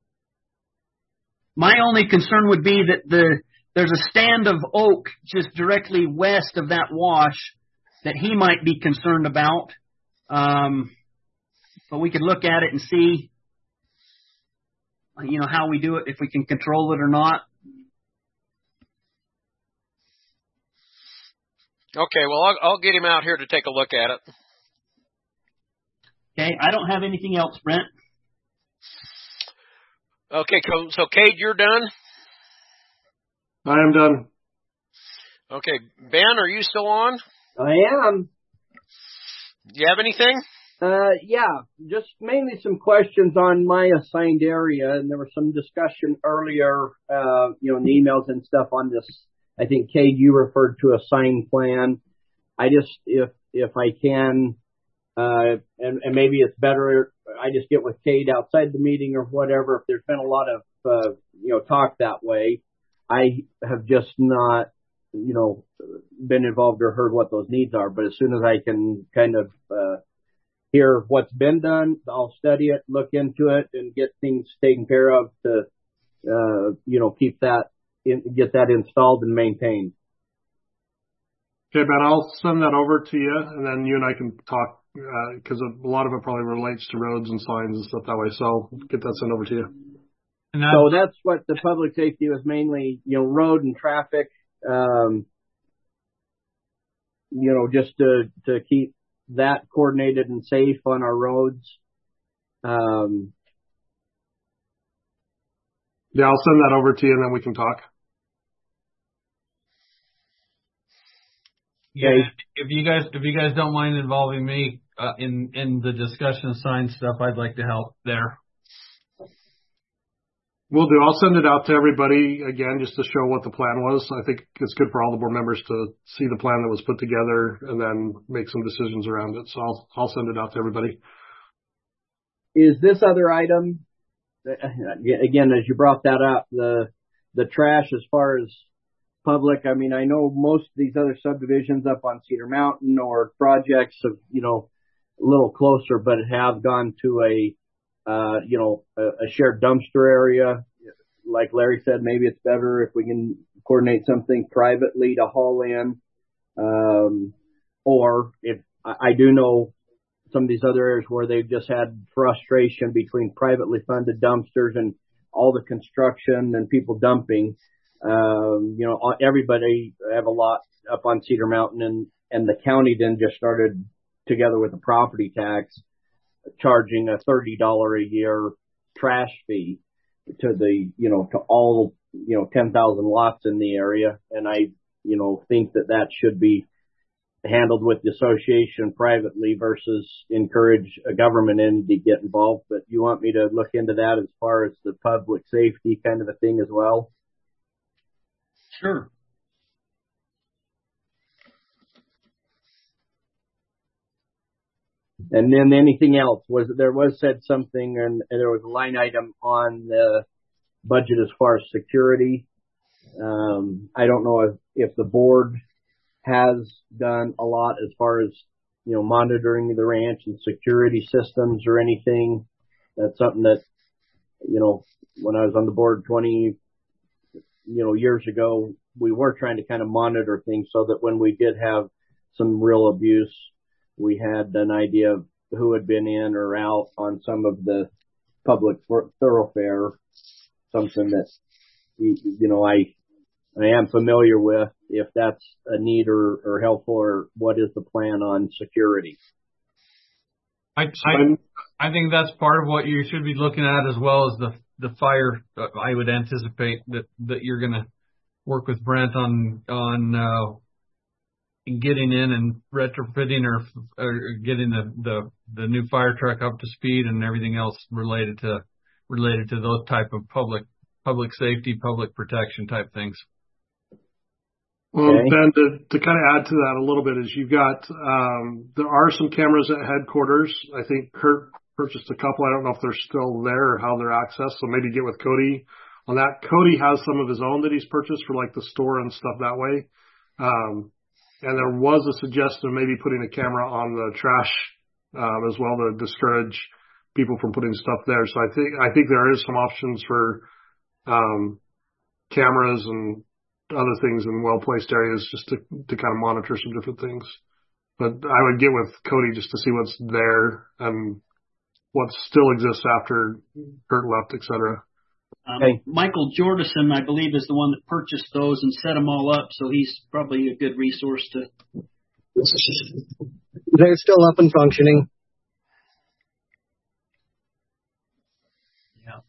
My only concern would be that the there's a stand of oak just directly west of that wash that he might be concerned about. Um, but we could look at it and see, you know, how we do it, if we can control it or not. Okay, well, I'll, I'll get him out here to take a look at it. Okay, I don't have anything else, Brent. Okay, so Cade, you're done? I am done. Okay, Ben, are you still on? I am. Do you have anything? Uh, yeah, just mainly some questions on my assigned area, and there was some discussion earlier, uh, you know, in the emails and stuff on this. I think, Cade, you referred to a sign plan. I just, if, if I can, uh, and, and maybe it's better, I just get with Cade outside the meeting or whatever. If there's been a lot of, uh, you know, talk that way, I have just not, you know, been involved or heard what those needs are. But as soon as I can kind of, uh, hear what's been done, I'll study it, look into it, and get things taken care of to, uh, you know, keep that, in, get that installed and maintained. Okay, Ben, I'll send that over to you, and then you and I can talk, because uh, a lot of it probably relates to roads and signs and stuff that way. So I'll get that sent over to you. And that, so that's what the public safety was mainly, you know, road and traffic, um, you know, just to, to keep that coordinated and safe on our roads. Um, yeah, I'll send that over to you, and then we can talk. Yeah, if you guys if you guys don't mind involving me uh, in in the discussion of sign stuff, I'd like to help there. Will do. I'll send it out to everybody again just to show what the plan was. I think it's good for all the board members to see the plan that was put together and then make some decisions around it. So I'll I'll send it out to everybody. Is this other item, again, as you brought that up, the the trash as far as public? I mean, I know most of these other subdivisions up on Cedar Mountain or projects of, you know, a little closer, but have gone to a, uh, you know, a, a shared dumpster area. Like Larry said, maybe it's better if we can coordinate something privately to haul in. Um, or if I, I do know some of these other areas where they've just had frustration between privately funded dumpsters and all the construction and people dumping. Um, you know, everybody have a lot up on Cedar Mountain, and, and the county then just started together with the property tax charging a thirty dollars a year trash fee to the, you know, to all, you know, ten thousand lots in the area. And I, you know, think that that should be handled with the association privately versus encourage a government entity to get involved. But you want me to look into that as far as the public safety kind of a thing as well? Sure. And then anything else? Was there was said something, and, and there was a line item on the budget as far as security. Um, I don't know if, if the board has done a lot as far as, you know, monitoring the ranch and security systems or anything. That's something that, you know, when I was on the board twenty, you know, years ago, we were trying to kind of monitor things so that when we did have some real abuse, we had an idea of who had been in or out on some of the public thoroughfare, something that, you know, I, I am familiar with, if that's a need or, or helpful, or what is the plan on security. I, I, I think that's part of what you should be looking at, as well as the, the fire. I would anticipate that, that you're going to work with Brent on, on, uh, getting in and retrofitting or, or getting the, the, the new fire truck up to speed and everything else related to, related to those type of public, public safety, public protection type things. Well, okay. Ben, to, to kind of add to that a little bit is you've got, um, there are some cameras at headquarters. I think Kurt purchased a couple. I don't know if they're still there or how they're accessed. So maybe get with Cody on that. Cody has some of his own that he's purchased for like the store and stuff that way. Um, and there was a suggestion of maybe putting a camera on the trash, um, as well to discourage people from putting stuff there. So I think I think there is some options for um, cameras and other things in well-placed areas just to, to kind of monitor some different things. But I would get with Cody just to see what's there and what still exists after Kurt left, et cetera. Um, okay. Michael Jordison, I believe, is the one that purchased those and set them all up, so he's probably a good resource to. They're still up and functioning. Yeah.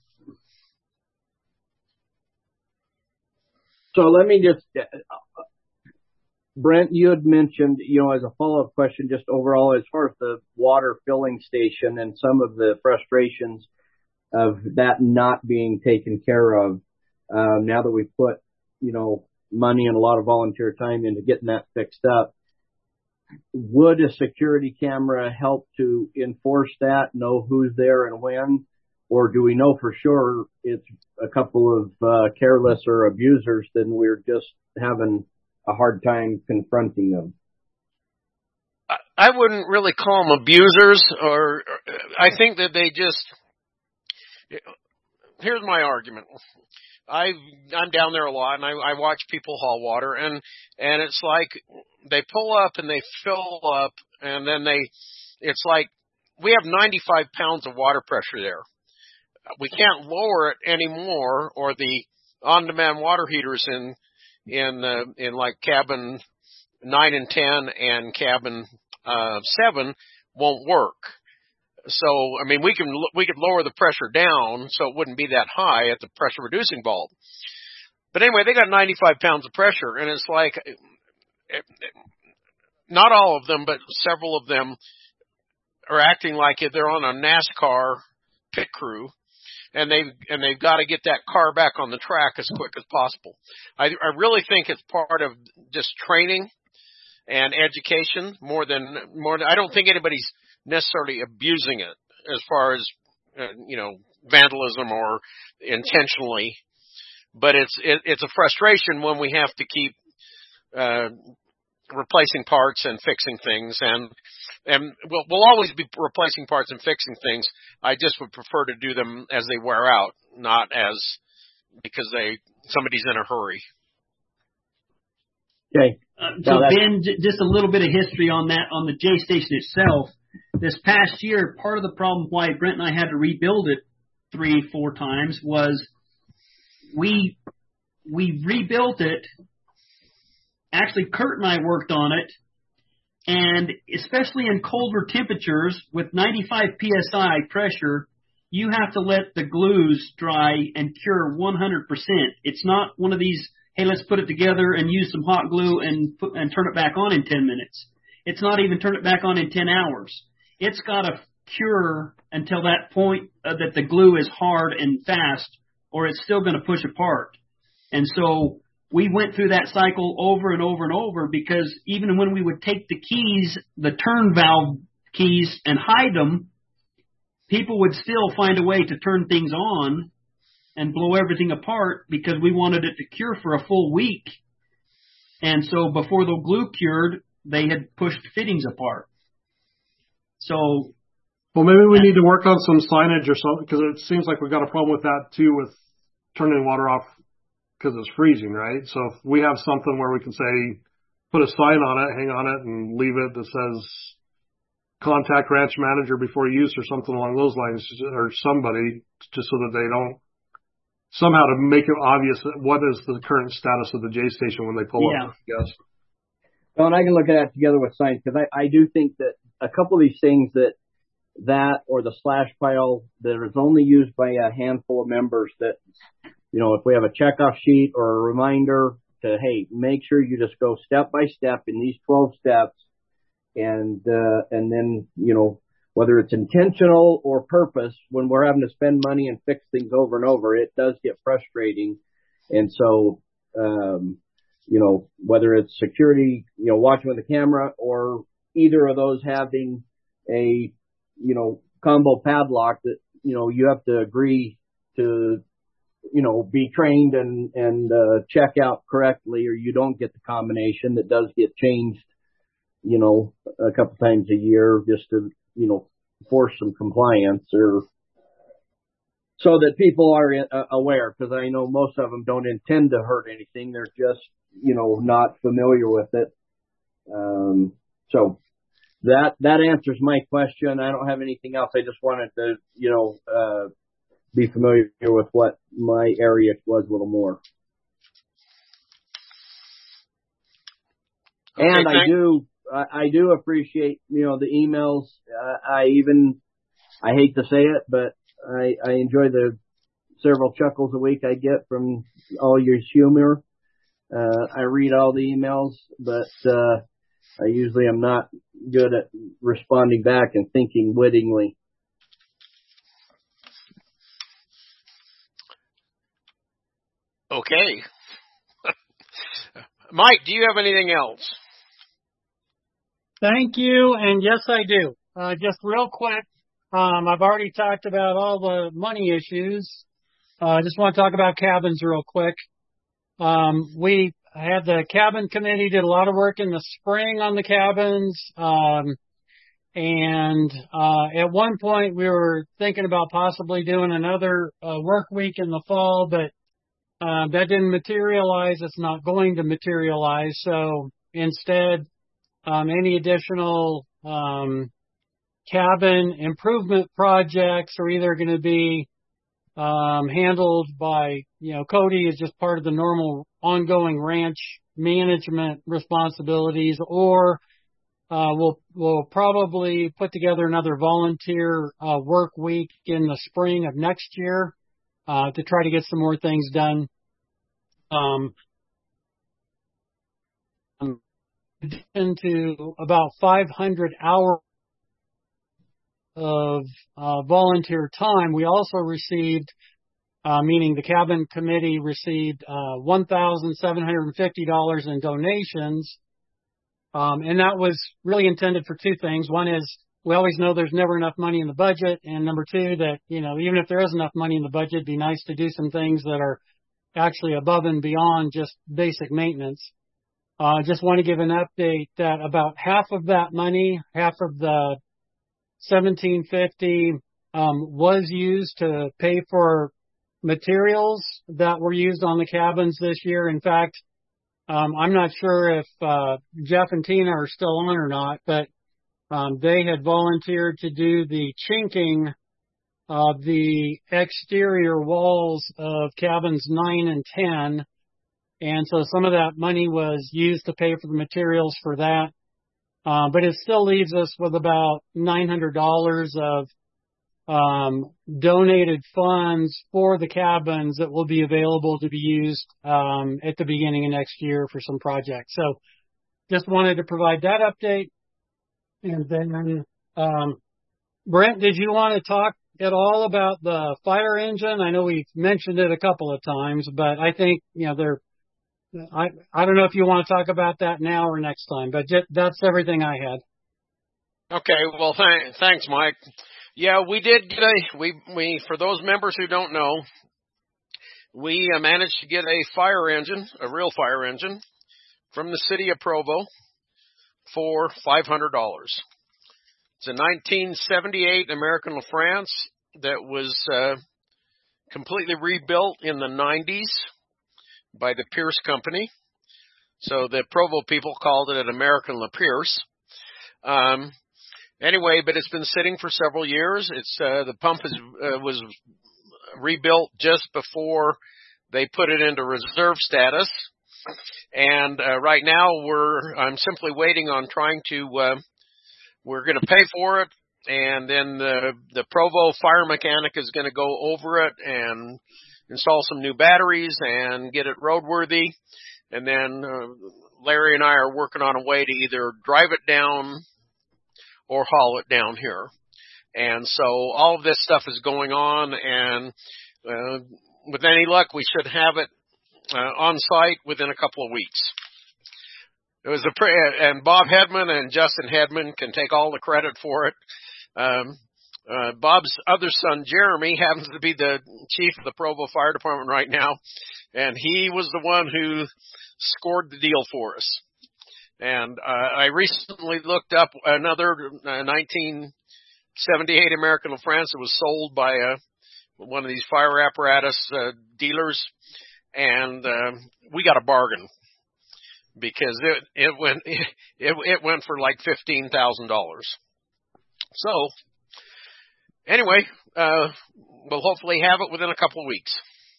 So let me just, uh, Brent, you had mentioned, you know, as a follow-up question, just overall, as far as the water filling station and some of the frustrations of that not being taken care of, um, now that we've put, you know, money and a lot of volunteer time into getting that fixed up, would a security camera help to enforce that, know who's there and when? Or do we know for sure it's a couple of uh, careless or abusers, then we're just having a hard time confronting them? I wouldn't really call them abusers, or, or I think that they just, here's my argument. I, I'm down there a lot, and I, I watch people haul water, and, and it's like they pull up and they fill up, and then they, it's like we have ninety-five pounds of water pressure there. We can't lower it anymore, or the on-demand water heaters in in uh, in like cabin nine and ten and cabin uh, seven won't work. So I mean, we can we could lower the pressure down so it wouldn't be that high at the pressure reducing bulb. But anyway, they got ninety-five pounds of pressure, and it's like not all of them, but several of them are acting like they're on a NASCAR pit crew. And they and they've got to get that car back on the track as quick as possible. I, I really think it's part of just training and education more than more. Than, I don't think anybody's necessarily abusing it as far as uh, you know vandalism or intentionally, but it's it, it's a frustration when we have to keep uh, replacing parts and fixing things, and and we'll, we'll always be replacing parts and fixing things. I just would prefer to do them as they wear out, not as because they somebody's in a hurry. Okay. Uh, so no, Ben, j- just a little bit of history on that on the J station itself. This past year, part of the problem why Brent and I had to rebuild it three, four times was we we rebuilt it. Actually, Kurt and I worked on it, and especially in colder temperatures with ninety-five P S I pressure, you have to let the glues dry and cure one hundred percent. It's not one of these, hey, let's put it together and use some hot glue and put, and turn it back on in ten minutes. It's not even turn it back on in ten hours. It's got to cure until that point uh, that the glue is hard and fast, or it's still going to push apart. And so we went through that cycle over and over and over, because even when we would take the keys, the turn valve keys, and hide them, people would still find a way to turn things on and blow everything apart because we wanted it to cure for a full week. And so before the glue cured, they had pushed fittings apart. So, well, maybe we need to work on some signage or something, because it seems like we've got a problem with that too, with turning water off because it's freezing, right? So if we have something where we can say, put a sign on it, hang on it, and leave it that says contact ranch manager before use or something along those lines, or somebody, just so that they don't, somehow to make it obvious what is the current status of the J station when they pull yeah. up. Yes. Well, and I can look at that together with science, because I, I do think that a couple of these things that that or the slash pile that is only used by a handful of members, that, you know, if we have a checkoff sheet or a reminder to, hey, make sure you just go step by step in these twelve steps, and uh, and then, you know, whether it's intentional or purpose, when we're having to spend money and fix things over and over, it does get frustrating. And so, um, you know, whether it's security, you know, watching with the camera, or either of those having a, you know, combo padlock that, you know, you have to agree to, you know, be trained and, and, uh, check out correctly, or you don't get the combination that does get changed, you know, a couple times a year, just to, you know, force some compliance, or so that people are uh, aware, because I know most of them don't intend to hurt anything. They're just, you know, not familiar with it. Um, so that, that answers my question. I don't have anything else. I just wanted to, you know, uh, be familiar with what my area was a little more. Okay, and I thank- do, I, I do appreciate, you know, the emails. Uh, I even, I hate to say it, but I, I enjoy the several chuckles a week I get from all your humor. Uh, I read all the emails, but, uh, I usually am not good at responding back and thinking wittingly. Okay. Mike, do you have anything else? Thank you, and yes, I do. Uh, just real quick, um, I've already talked about all the money issues. I uh, just want to talk about cabins real quick. Um, we had the cabin committee, did a lot of work in the spring on the cabins. Um, and, uh, at one point we were thinking about possibly doing another, uh, work week in the fall, but, uh, that didn't materialize. It's not going to materialize. So instead, um, any additional, um, cabin improvement projects are either going to be, um, handled by, you know, Cody is just part of the normal ongoing ranch management responsibilities, or, uh, we'll, we'll probably put together another volunteer, uh, work week in the spring of next year, uh, to try to get some more things done. Um, into about five hundred hours of uh, volunteer time, we also received, uh, meaning the cabin committee received uh, one thousand seven hundred fifty dollars in donations. Um, and that was really intended for two things. One is we always know there's never enough money in the budget. And number two, that, you know, even if there is enough money in the budget, it'd be nice to do some things that are actually above and beyond just basic maintenance. I uh, just want to give an update that about half of that money, half of the seventeen fifty, um, was used to pay for materials that were used on the cabins this year. In fact, um, I'm not sure if, uh, Jeff and Tina are still on or not, but, um, they had volunteered to do the chinking of the exterior walls of cabins nine and ten. And so some of that money was used to pay for the materials for that. Uh, but it still leaves us with about nine hundred dollars of um, donated funds for the cabins that will be available to be used um, at the beginning of next year for some projects. So just wanted to provide that update. And then, um, Brent, did you want to talk at all about the fire engine? I know we've mentioned it a couple of times, but I think, you know, they're I, I don't know if you want to talk about that now or next time, but just, that's everything I had. Okay. Well, th- thanks, Mike. Yeah, we did get a, we, we, for those members who don't know, we uh, managed to get a fire engine, a real fire engine from the city of Provo for five hundred dollars. It's a nineteen seventy-eight American LaFrance that was, uh, completely rebuilt in the nineties. By the Pierce Company. So the Provo people called it an American LaPierce. Um, anyway, but it's been sitting for several years. It's, uh, the pump is, uh, was rebuilt just before they put it into reserve status. And, uh, right now we're, I'm simply waiting on trying to, uh, we're going to pay for it. And then the, the Provo fire mechanic is going to go over it and install some new batteries and get it roadworthy. And then uh, Larry and I are working on a way to either drive it down or haul it down here. And so all of this stuff is going on, and uh, with any luck, we should have it uh, on site within a couple of weeks. It was a pre- and Bob Hedman and Justin Hedman can take all the credit for it. Um, Uh, Bob's other son, Jeremy, happens to be the chief of the Provo Fire Department right now, and he was the one who scored the deal for us. And uh, I recently looked up another uh, nineteen seventy-eight American LaFrance. It was sold by uh, one of these fire apparatus uh, dealers, and uh, we got a bargain because it it went it it went for like fifteen thousand dollars. So anyway, uh, we'll hopefully have it within a couple of weeks.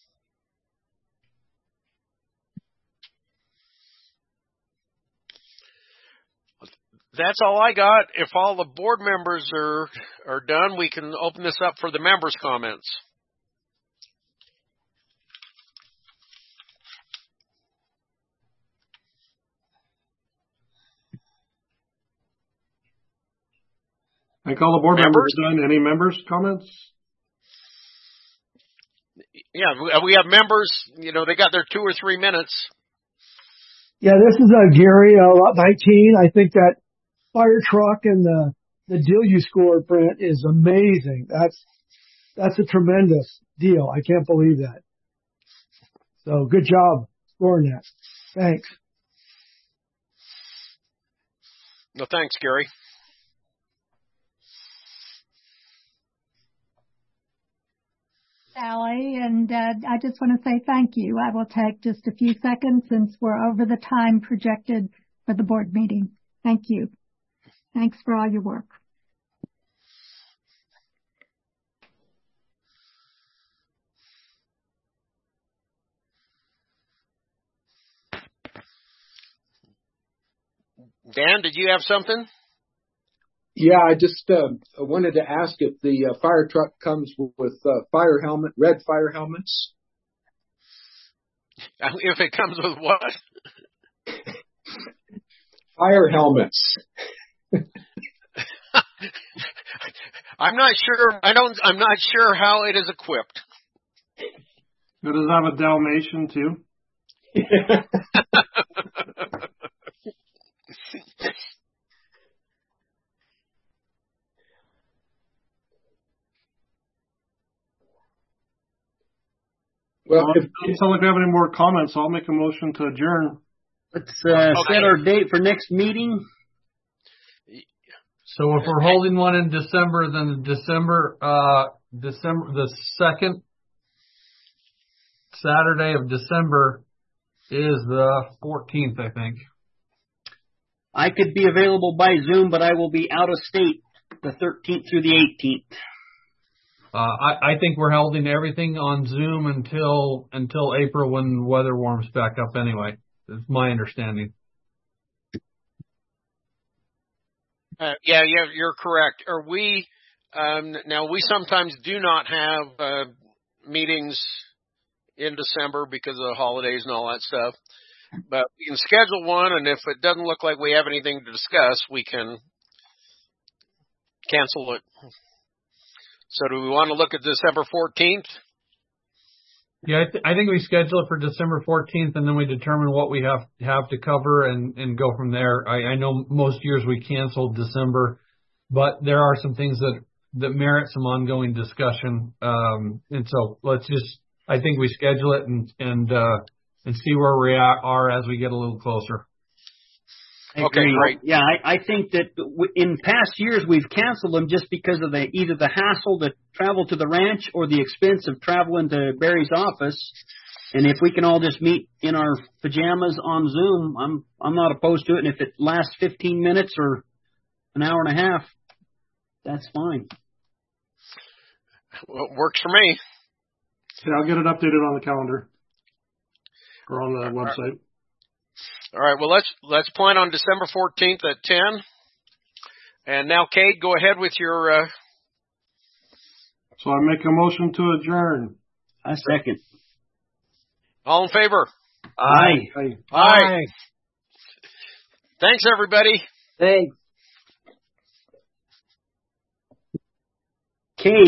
That's all I got. If all the board members are are done, we can open this up for the members' comments. I think all the board members are done. Any members' comments? Yeah, we have members. You know, they got their two or three minutes. Yeah, this is uh, Gary, uh, lot nineteen. I think that fire truck and the the deal you scored, Brent, is amazing. That's that's a tremendous deal. I can't believe that. So good job scoring that. Thanks. No, thanks, Gary. Sally, and uh, I just want to say thank you. I will take just a few seconds since we're over the time projected for the board meeting. Thank you. Thanks for all your work. Dan, did you have something? Yeah, I just uh, wanted to ask if the uh, fire truck comes with uh, fire helmet, red fire helmets. If it comes with what? Fire helmets. I'm not sure. I don't. I'm not sure how it is equipped. Does it have a Dalmatian too? Well, well, if it doesn't sound like we have any more comments, I'll make a motion to adjourn. Let's uh, okay. set our date for next meeting. So if we're holding one in December, then December, uh, December, the second Saturday of December is the fourteenth, I think. I could be available by Zoom, but I will be out of state the thirteenth through the eighteenth. Uh, I, I think we're holding everything on Zoom until until April when the weather warms back up anyway. That's my understanding. Uh, yeah, yeah, you're correct. Are we, um, now we sometimes do not have uh, meetings in December because of the holidays and all that stuff. But we can schedule one, and if it doesn't look like we have anything to discuss, we can cancel it. So do we want to look at December fourteenth? Yeah, I, th- I think we schedule it for December fourteenth, and then we determine what we have have to cover and, and go from there. I, I know most years we cancel December, but there are some things that, that merit some ongoing discussion. Um, and so let's just, I think we schedule it and and uh, and see where we are as we get a little closer. Okay, great. Yeah, I, I think that in past years we've canceled them just because of the either the hassle to travel to the ranch or the expense of traveling to Barry's office. And if we can all just meet in our pajamas on Zoom, I'm I'm not opposed to it. And if it lasts fifteen minutes or an hour and a half, that's fine. Well, it works for me. Yeah, I'll get it updated on the calendar or on the website. All right, well, let's let's plan on December fourteenth at ten. And now, Kate, go ahead with your... Uh... So I make a motion to adjourn. I second. All in favor? Aye. Aye. Aye. Aye. Thanks, everybody. Thanks.